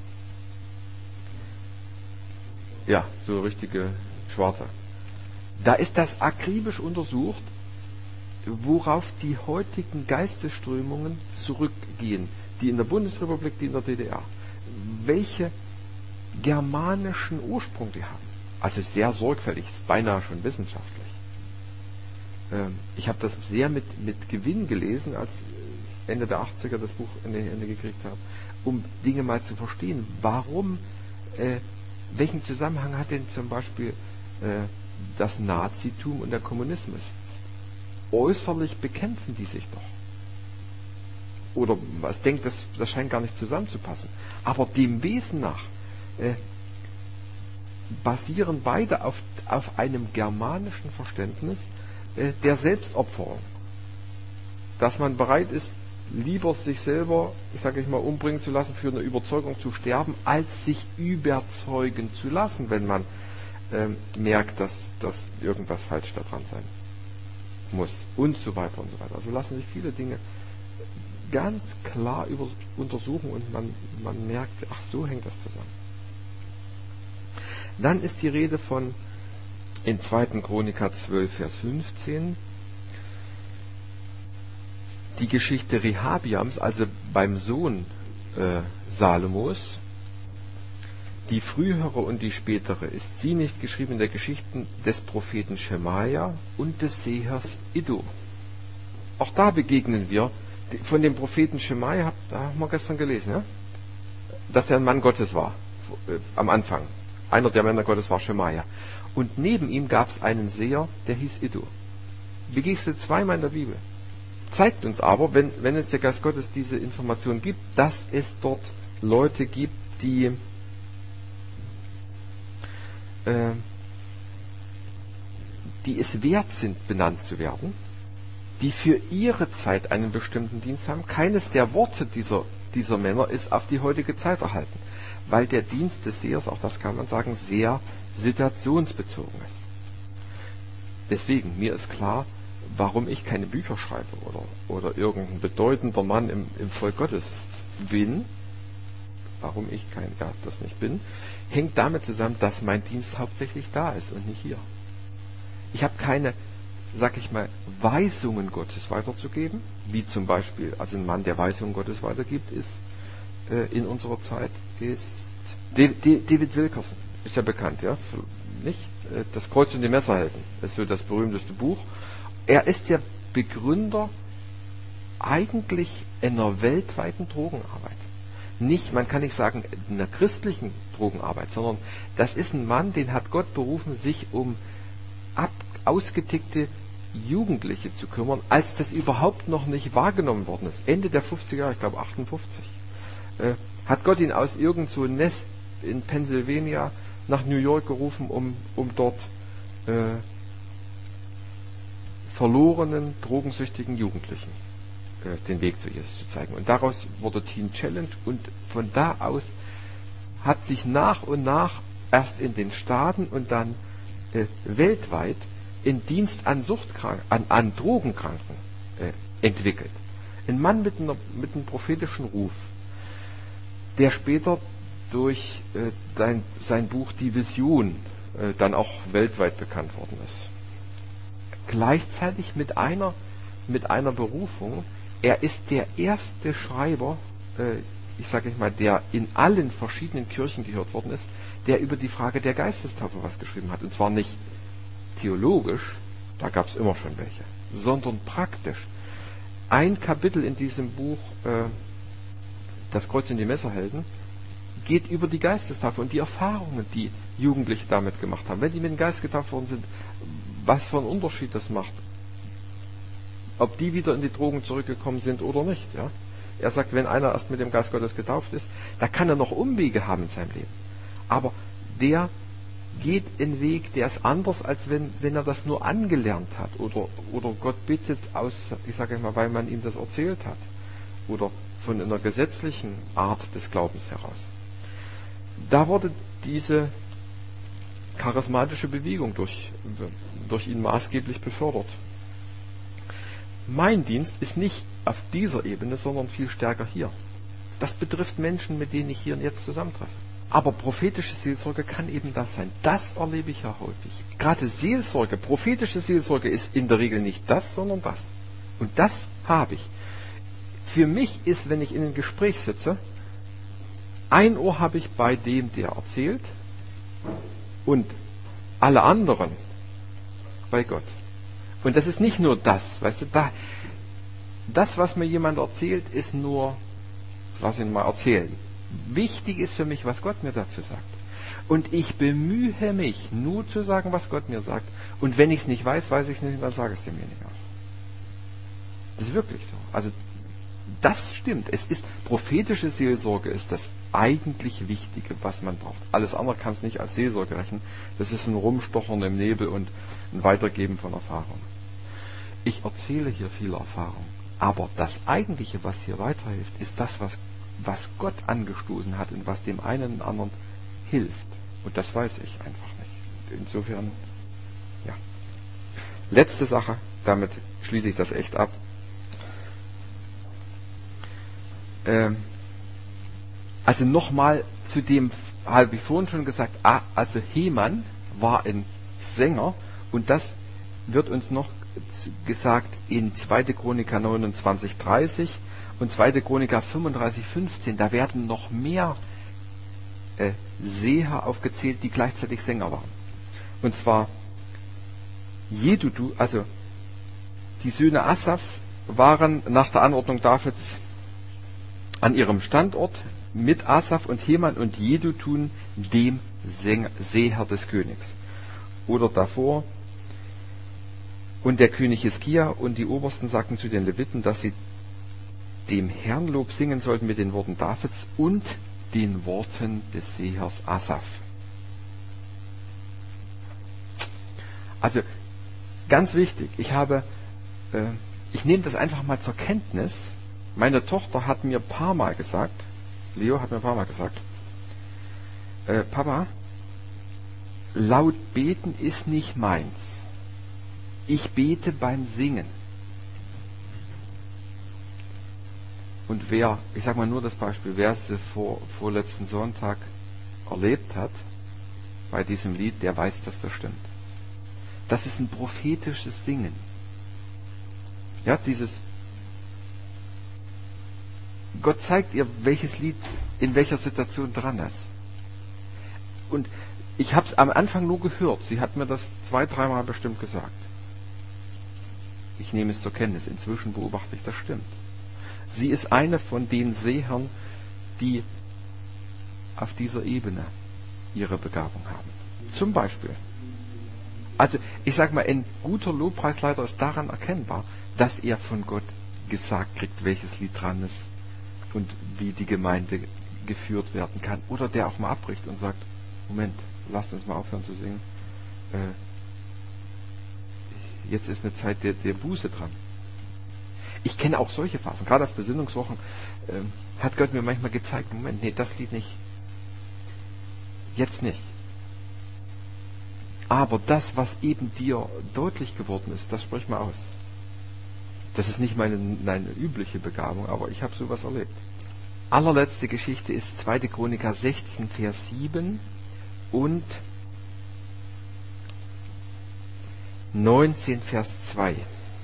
Ja, so richtige Schwarte. Da ist das akribisch untersucht, worauf die heutigen Geistesströmungen zurückgehen, die in der Bundesrepublik, die in der D D R. Welche germanischen Ursprung die haben. Also sehr sorgfältig, beinahe schon wissenschaftlich. Ähm, ich habe das sehr mit, mit Gewinn gelesen, als Ende der achtziger das Buch Ende, Ende gekriegt habe, um Dinge mal zu verstehen. Warum, äh, welchen Zusammenhang hat denn zum Beispiel äh, das Nazitum und der Kommunismus? Äußerlich bekämpfen die sich doch. Oder was denkt, das, das scheint gar nicht zusammenzupassen. Aber dem Wesen nach äh, basieren beide auf, auf einem germanischen Verständnis äh, der Selbstopferung. Dass man bereit ist, lieber sich selber, ich sage ich mal, umbringen zu lassen, für eine Überzeugung zu sterben, als sich überzeugen zu lassen, wenn man ähm, merkt, dass, dass irgendwas falsch daran sein muss. Und so weiter und so weiter. Also lassen sich viele Dinge ganz klar über, untersuchen und man, man merkt, ach, so hängt das zusammen. Dann ist die Rede von in zweiten Chroniker zwölf, Vers fünfzehn, die Geschichte Rehabiams, also beim Sohn äh, Salomos. Die frühere und die spätere, ist sie nicht geschrieben in der Geschichten des Propheten Schemaja und des Sehers Iddo. Auch da begegnen wir von dem Propheten Schemaja, da haben wir gestern gelesen, ja? Dass der ein Mann Gottes war, äh, am Anfang. Einer der Männer Gottes war Schemaja. Und neben ihm gab es einen Seher, der hieß Iddo. Begehst du zweimal in der Bibel. Zeigt uns aber, wenn, wenn jetzt der Geist Gottes diese Information gibt, dass es dort Leute gibt, die äh, die es wert sind, benannt zu werden, die für ihre Zeit einen bestimmten Dienst haben. Keines der Worte dieser, dieser Männer ist auf die heutige Zeit erhalten, weil der Dienst des Sehers, auch das kann man sagen, sehr situationsbezogen ist. Deswegen, mir ist klar, warum ich keine Bücher schreibe oder, oder irgendein bedeutender Mann im, im Volk Gottes bin, warum ich kein, ja, das nicht bin, hängt damit zusammen, dass mein Dienst hauptsächlich da ist und nicht hier. Ich habe keine, sag ich mal, Weisungen Gottes weiterzugeben, wie zum Beispiel, also ein Mann, der Weisungen Gottes weitergibt, ist äh, in unserer Zeit, ist David Wilkerson, ist ja bekannt, ja, nicht? Das Kreuz und die Messerhelden, ist so das berühmteste Buch. Er ist der Begründer eigentlich einer weltweiten Drogenarbeit. Nicht, man kann nicht sagen, einer christlichen Drogenarbeit, sondern das ist ein Mann, den hat Gott berufen, sich um ab, ausgetickte Jugendliche zu kümmern, als das überhaupt noch nicht wahrgenommen worden ist. Ende der fünfziger Jahre, ich glaube achtundfünfzig, äh, hat Gott ihn aus irgend so einem Nest in Pennsylvania nach New York gerufen, um, um dort äh, verlorenen, drogensüchtigen Jugendlichen äh, den Weg zu Jesus zu zeigen. Und daraus wurde Teen Challenge und von da aus hat sich nach und nach erst in den Staaten und dann äh, weltweit in Dienst an Suchtkranken, an, an Drogenkranken äh, entwickelt. Ein Mann mit, einer, mit einem prophetischen Ruf, der später durch äh, sein, sein Buch Die Vision äh, dann auch weltweit bekannt worden ist. Gleichzeitig mit einer, mit einer Berufung, er ist der erste Schreiber, äh, ich sage mal, der in allen verschiedenen Kirchen gehört worden ist, der über die Frage der Geistestaufe was geschrieben hat. Und zwar nicht theologisch, da gab es immer schon welche, sondern praktisch. ein Kapitel in diesem Buch, äh, Das Kreuz und die Messerhelden, geht über die Geistestaufe und die Erfahrungen, die Jugendliche damit gemacht haben. Wenn die mit dem Geist getauft worden sind, was für einen Unterschied das macht. Ob die wieder in die Drogen zurückgekommen sind oder nicht. Ja? Er sagt, wenn einer erst mit dem Geist Gottes getauft ist, da kann er noch Umwege haben in seinem Leben. Aber der geht einen Weg, der ist anders, als wenn, wenn er das nur angelernt hat oder, oder Gott bittet aus, ich sage mal, weil man ihm das erzählt hat oder von einer gesetzlichen Art des Glaubens heraus. Da wurde diese charismatische Bewegung durch, durch ihn maßgeblich befördert. Mein Dienst ist nicht auf dieser Ebene, sondern viel stärker hier. Das betrifft Menschen, mit denen ich hier und jetzt zusammentreffe. Aber prophetische Seelsorge kann eben das sein. Das erlebe ich ja häufig. Gerade Seelsorge, prophetische Seelsorge ist in der Regel nicht das, sondern das. Und das habe ich. Für mich ist, wenn ich in einem Gespräch sitze, ein Ohr habe ich bei dem, der erzählt, und alle anderen bei Gott. Und das ist nicht nur das, weißt du, da, das, was mir jemand erzählt, ist nur, lass ihn mal erzählen. Wichtig ist für mich, was Gott mir dazu sagt. Und ich bemühe mich, nur zu sagen, was Gott mir sagt. Und wenn ich es nicht weiß, weiß ich es nicht, dann sage ich es demjenigen auch. Das ist wirklich so. Also, das stimmt. Es ist, prophetische Seelsorge ist das eigentlich Wichtige, was man braucht. Alles andere kann es nicht als Seelsorge rechnen. Das ist ein Rumstochern im Nebel und ein Weitergeben von Erfahrung. Ich erzähle hier viel Erfahrung. Aber das Eigentliche, was hier weiterhilft, ist das, was, was Gott angestoßen hat und was dem einen und anderen hilft. Und das weiß ich einfach nicht. Insofern, ja. Letzte Sache, damit schließe ich das echt ab. Ähm, also nochmal zu dem, habe ich vorhin schon gesagt, ah, also Heman war ein Sänger und das wird uns noch gesagt in zweite Chroniker neunundzwanzig dreißig und zweite Chroniker fünfunddreißig fünfzehn. Da werden noch mehr äh, Seher aufgezählt, die gleichzeitig Sänger waren. Und zwar Jedutu, also die Söhne Asafs waren nach der Anordnung Davids an ihrem Standort mit Asaf und Heman und Jedutun, dem Sänger, Seher des Königs. Oder davor, und der König Hiskia und die Obersten sagten zu den Leviten, dass sie dem Herrn Lob singen sollten mit den Worten Davids und den Worten des Sehers Asaf. Also ganz wichtig, ich habe, äh, ich nehme das einfach mal zur Kenntnis. Meine Tochter hat mir ein paar Mal gesagt, Leo hat mir ein paar Mal gesagt, äh, Papa, laut beten ist nicht meins. Ich bete beim Singen. Und wer, ich sag mal nur das Beispiel, wer es vor, vorletzten Sonntag erlebt hat, bei diesem Lied, der weiß, dass das stimmt. Das ist ein prophetisches Singen. Ja, dieses, Gott zeigt ihr, welches Lied in welcher Situation dran ist. Und ich habe es am Anfang nur gehört. Sie hat mir das zwei, dreimal bestimmt gesagt. Ich nehme es zur Kenntnis. Inzwischen beobachte ich, das stimmt. Sie ist eine von den Sehern, die auf dieser Ebene ihre Begabung haben. Zum Beispiel. Also, ich sage mal, ein guter Lobpreisleiter ist daran erkennbar, dass er von Gott gesagt kriegt, welches Lied dran ist und wie die Gemeinde geführt werden kann. Oder der auch mal abbricht und sagt, Moment, lasst uns mal aufhören zu singen. Äh, jetzt ist eine Zeit der, der Buße dran. Ich kenne auch solche Phasen. Gerade auf Besinnungswochen äh, hat Gott mir manchmal gezeigt, Moment, nee, das Lied nicht. Jetzt nicht. Aber das, was eben dir deutlich geworden ist, das sprich mal aus. Das ist nicht meine, meine übliche Begabung, aber ich habe sowas erlebt. Allerletzte Geschichte ist zweite Chroniker sechzehn, Vers sieben und neunzehn, Vers zwei.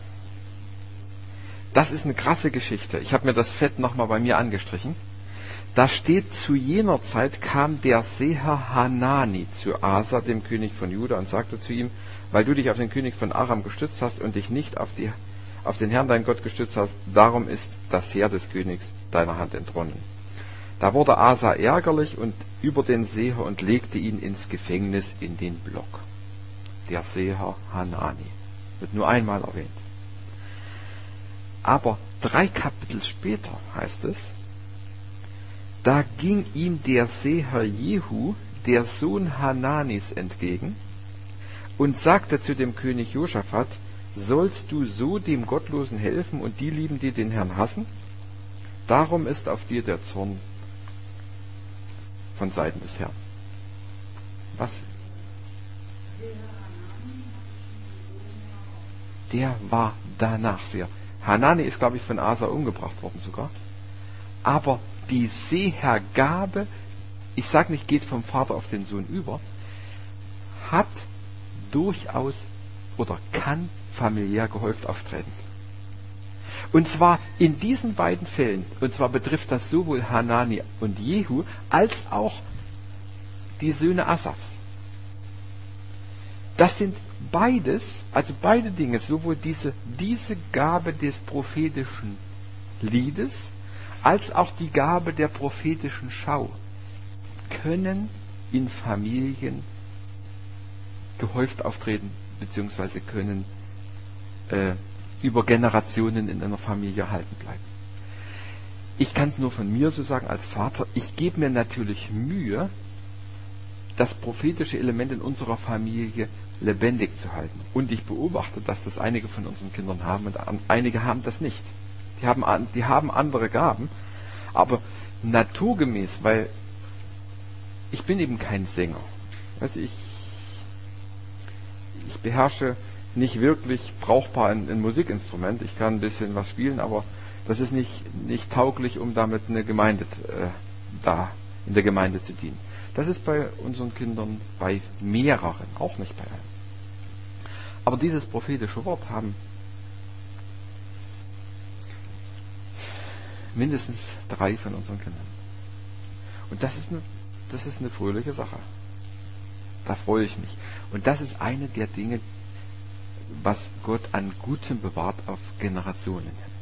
Das ist eine krasse Geschichte. Ich habe mir das Fett nochmal bei mir angestrichen. Da steht, zu jener Zeit kam der Seher Hanani zu Asa, dem König von Juda, und sagte zu ihm, weil du dich auf den König von Aram gestützt hast und dich nicht auf, die, auf den Herrn dein Gott gestützt hast, darum ist das Heer des Königs deiner Hand entronnen. Da wurde Asa ärgerlich und über den Seher und legte ihn ins Gefängnis in den Block. Der Seher Hanani wird nur einmal erwähnt. Aber drei Kapitel später heißt es, da ging ihm der Seher Jehu, der Sohn Hananis, entgegen und sagte zu dem König Josaphat, sollst du so dem Gottlosen helfen und die lieben, die den Herrn hassen? Darum ist auf dir der Zorn von Seiten des Herrn. Was? Der war danach sehr. Hanani ist, glaube ich, von Asa umgebracht worden sogar. Aber die Sehergabe, ich sage nicht, geht vom Vater auf den Sohn über, hat durchaus oder kann familiär gehäuft auftreten. Und zwar in diesen beiden Fällen, und zwar betrifft das sowohl Hanani und Jehu, als auch die Söhne Asafs. Das sind beides, also beide Dinge, sowohl diese, diese Gabe des prophetischen Liedes, als auch die Gabe der prophetischen Schau, können in Familien gehäuft auftreten, beziehungsweise können äh, über Generationen in einer Familie erhalten bleiben. Ich kann es nur von mir so sagen als Vater, ich gebe mir natürlich Mühe, das prophetische Element in unserer Familie lebendig zu halten. Und ich beobachte, dass das einige von unseren Kindern haben und einige haben das nicht. Die haben, die haben andere Gaben, aber naturgemäß, weil ich bin eben kein Sänger. Also ich, ich beherrsche nicht wirklich brauchbar ein, ein Musikinstrument. Ich kann ein bisschen was spielen, aber das ist nicht, nicht tauglich, um damit eine Gemeinde äh, da in der Gemeinde zu dienen. Das ist bei unseren Kindern bei mehreren, auch nicht bei allen. Aber dieses prophetische Wort haben mindestens drei von unseren Kindern. Und das ist eine, das ist eine fröhliche Sache. Da freue ich mich. Und das ist eine der Dinge, was Gott an Gutem bewahrt auf Generationen hin.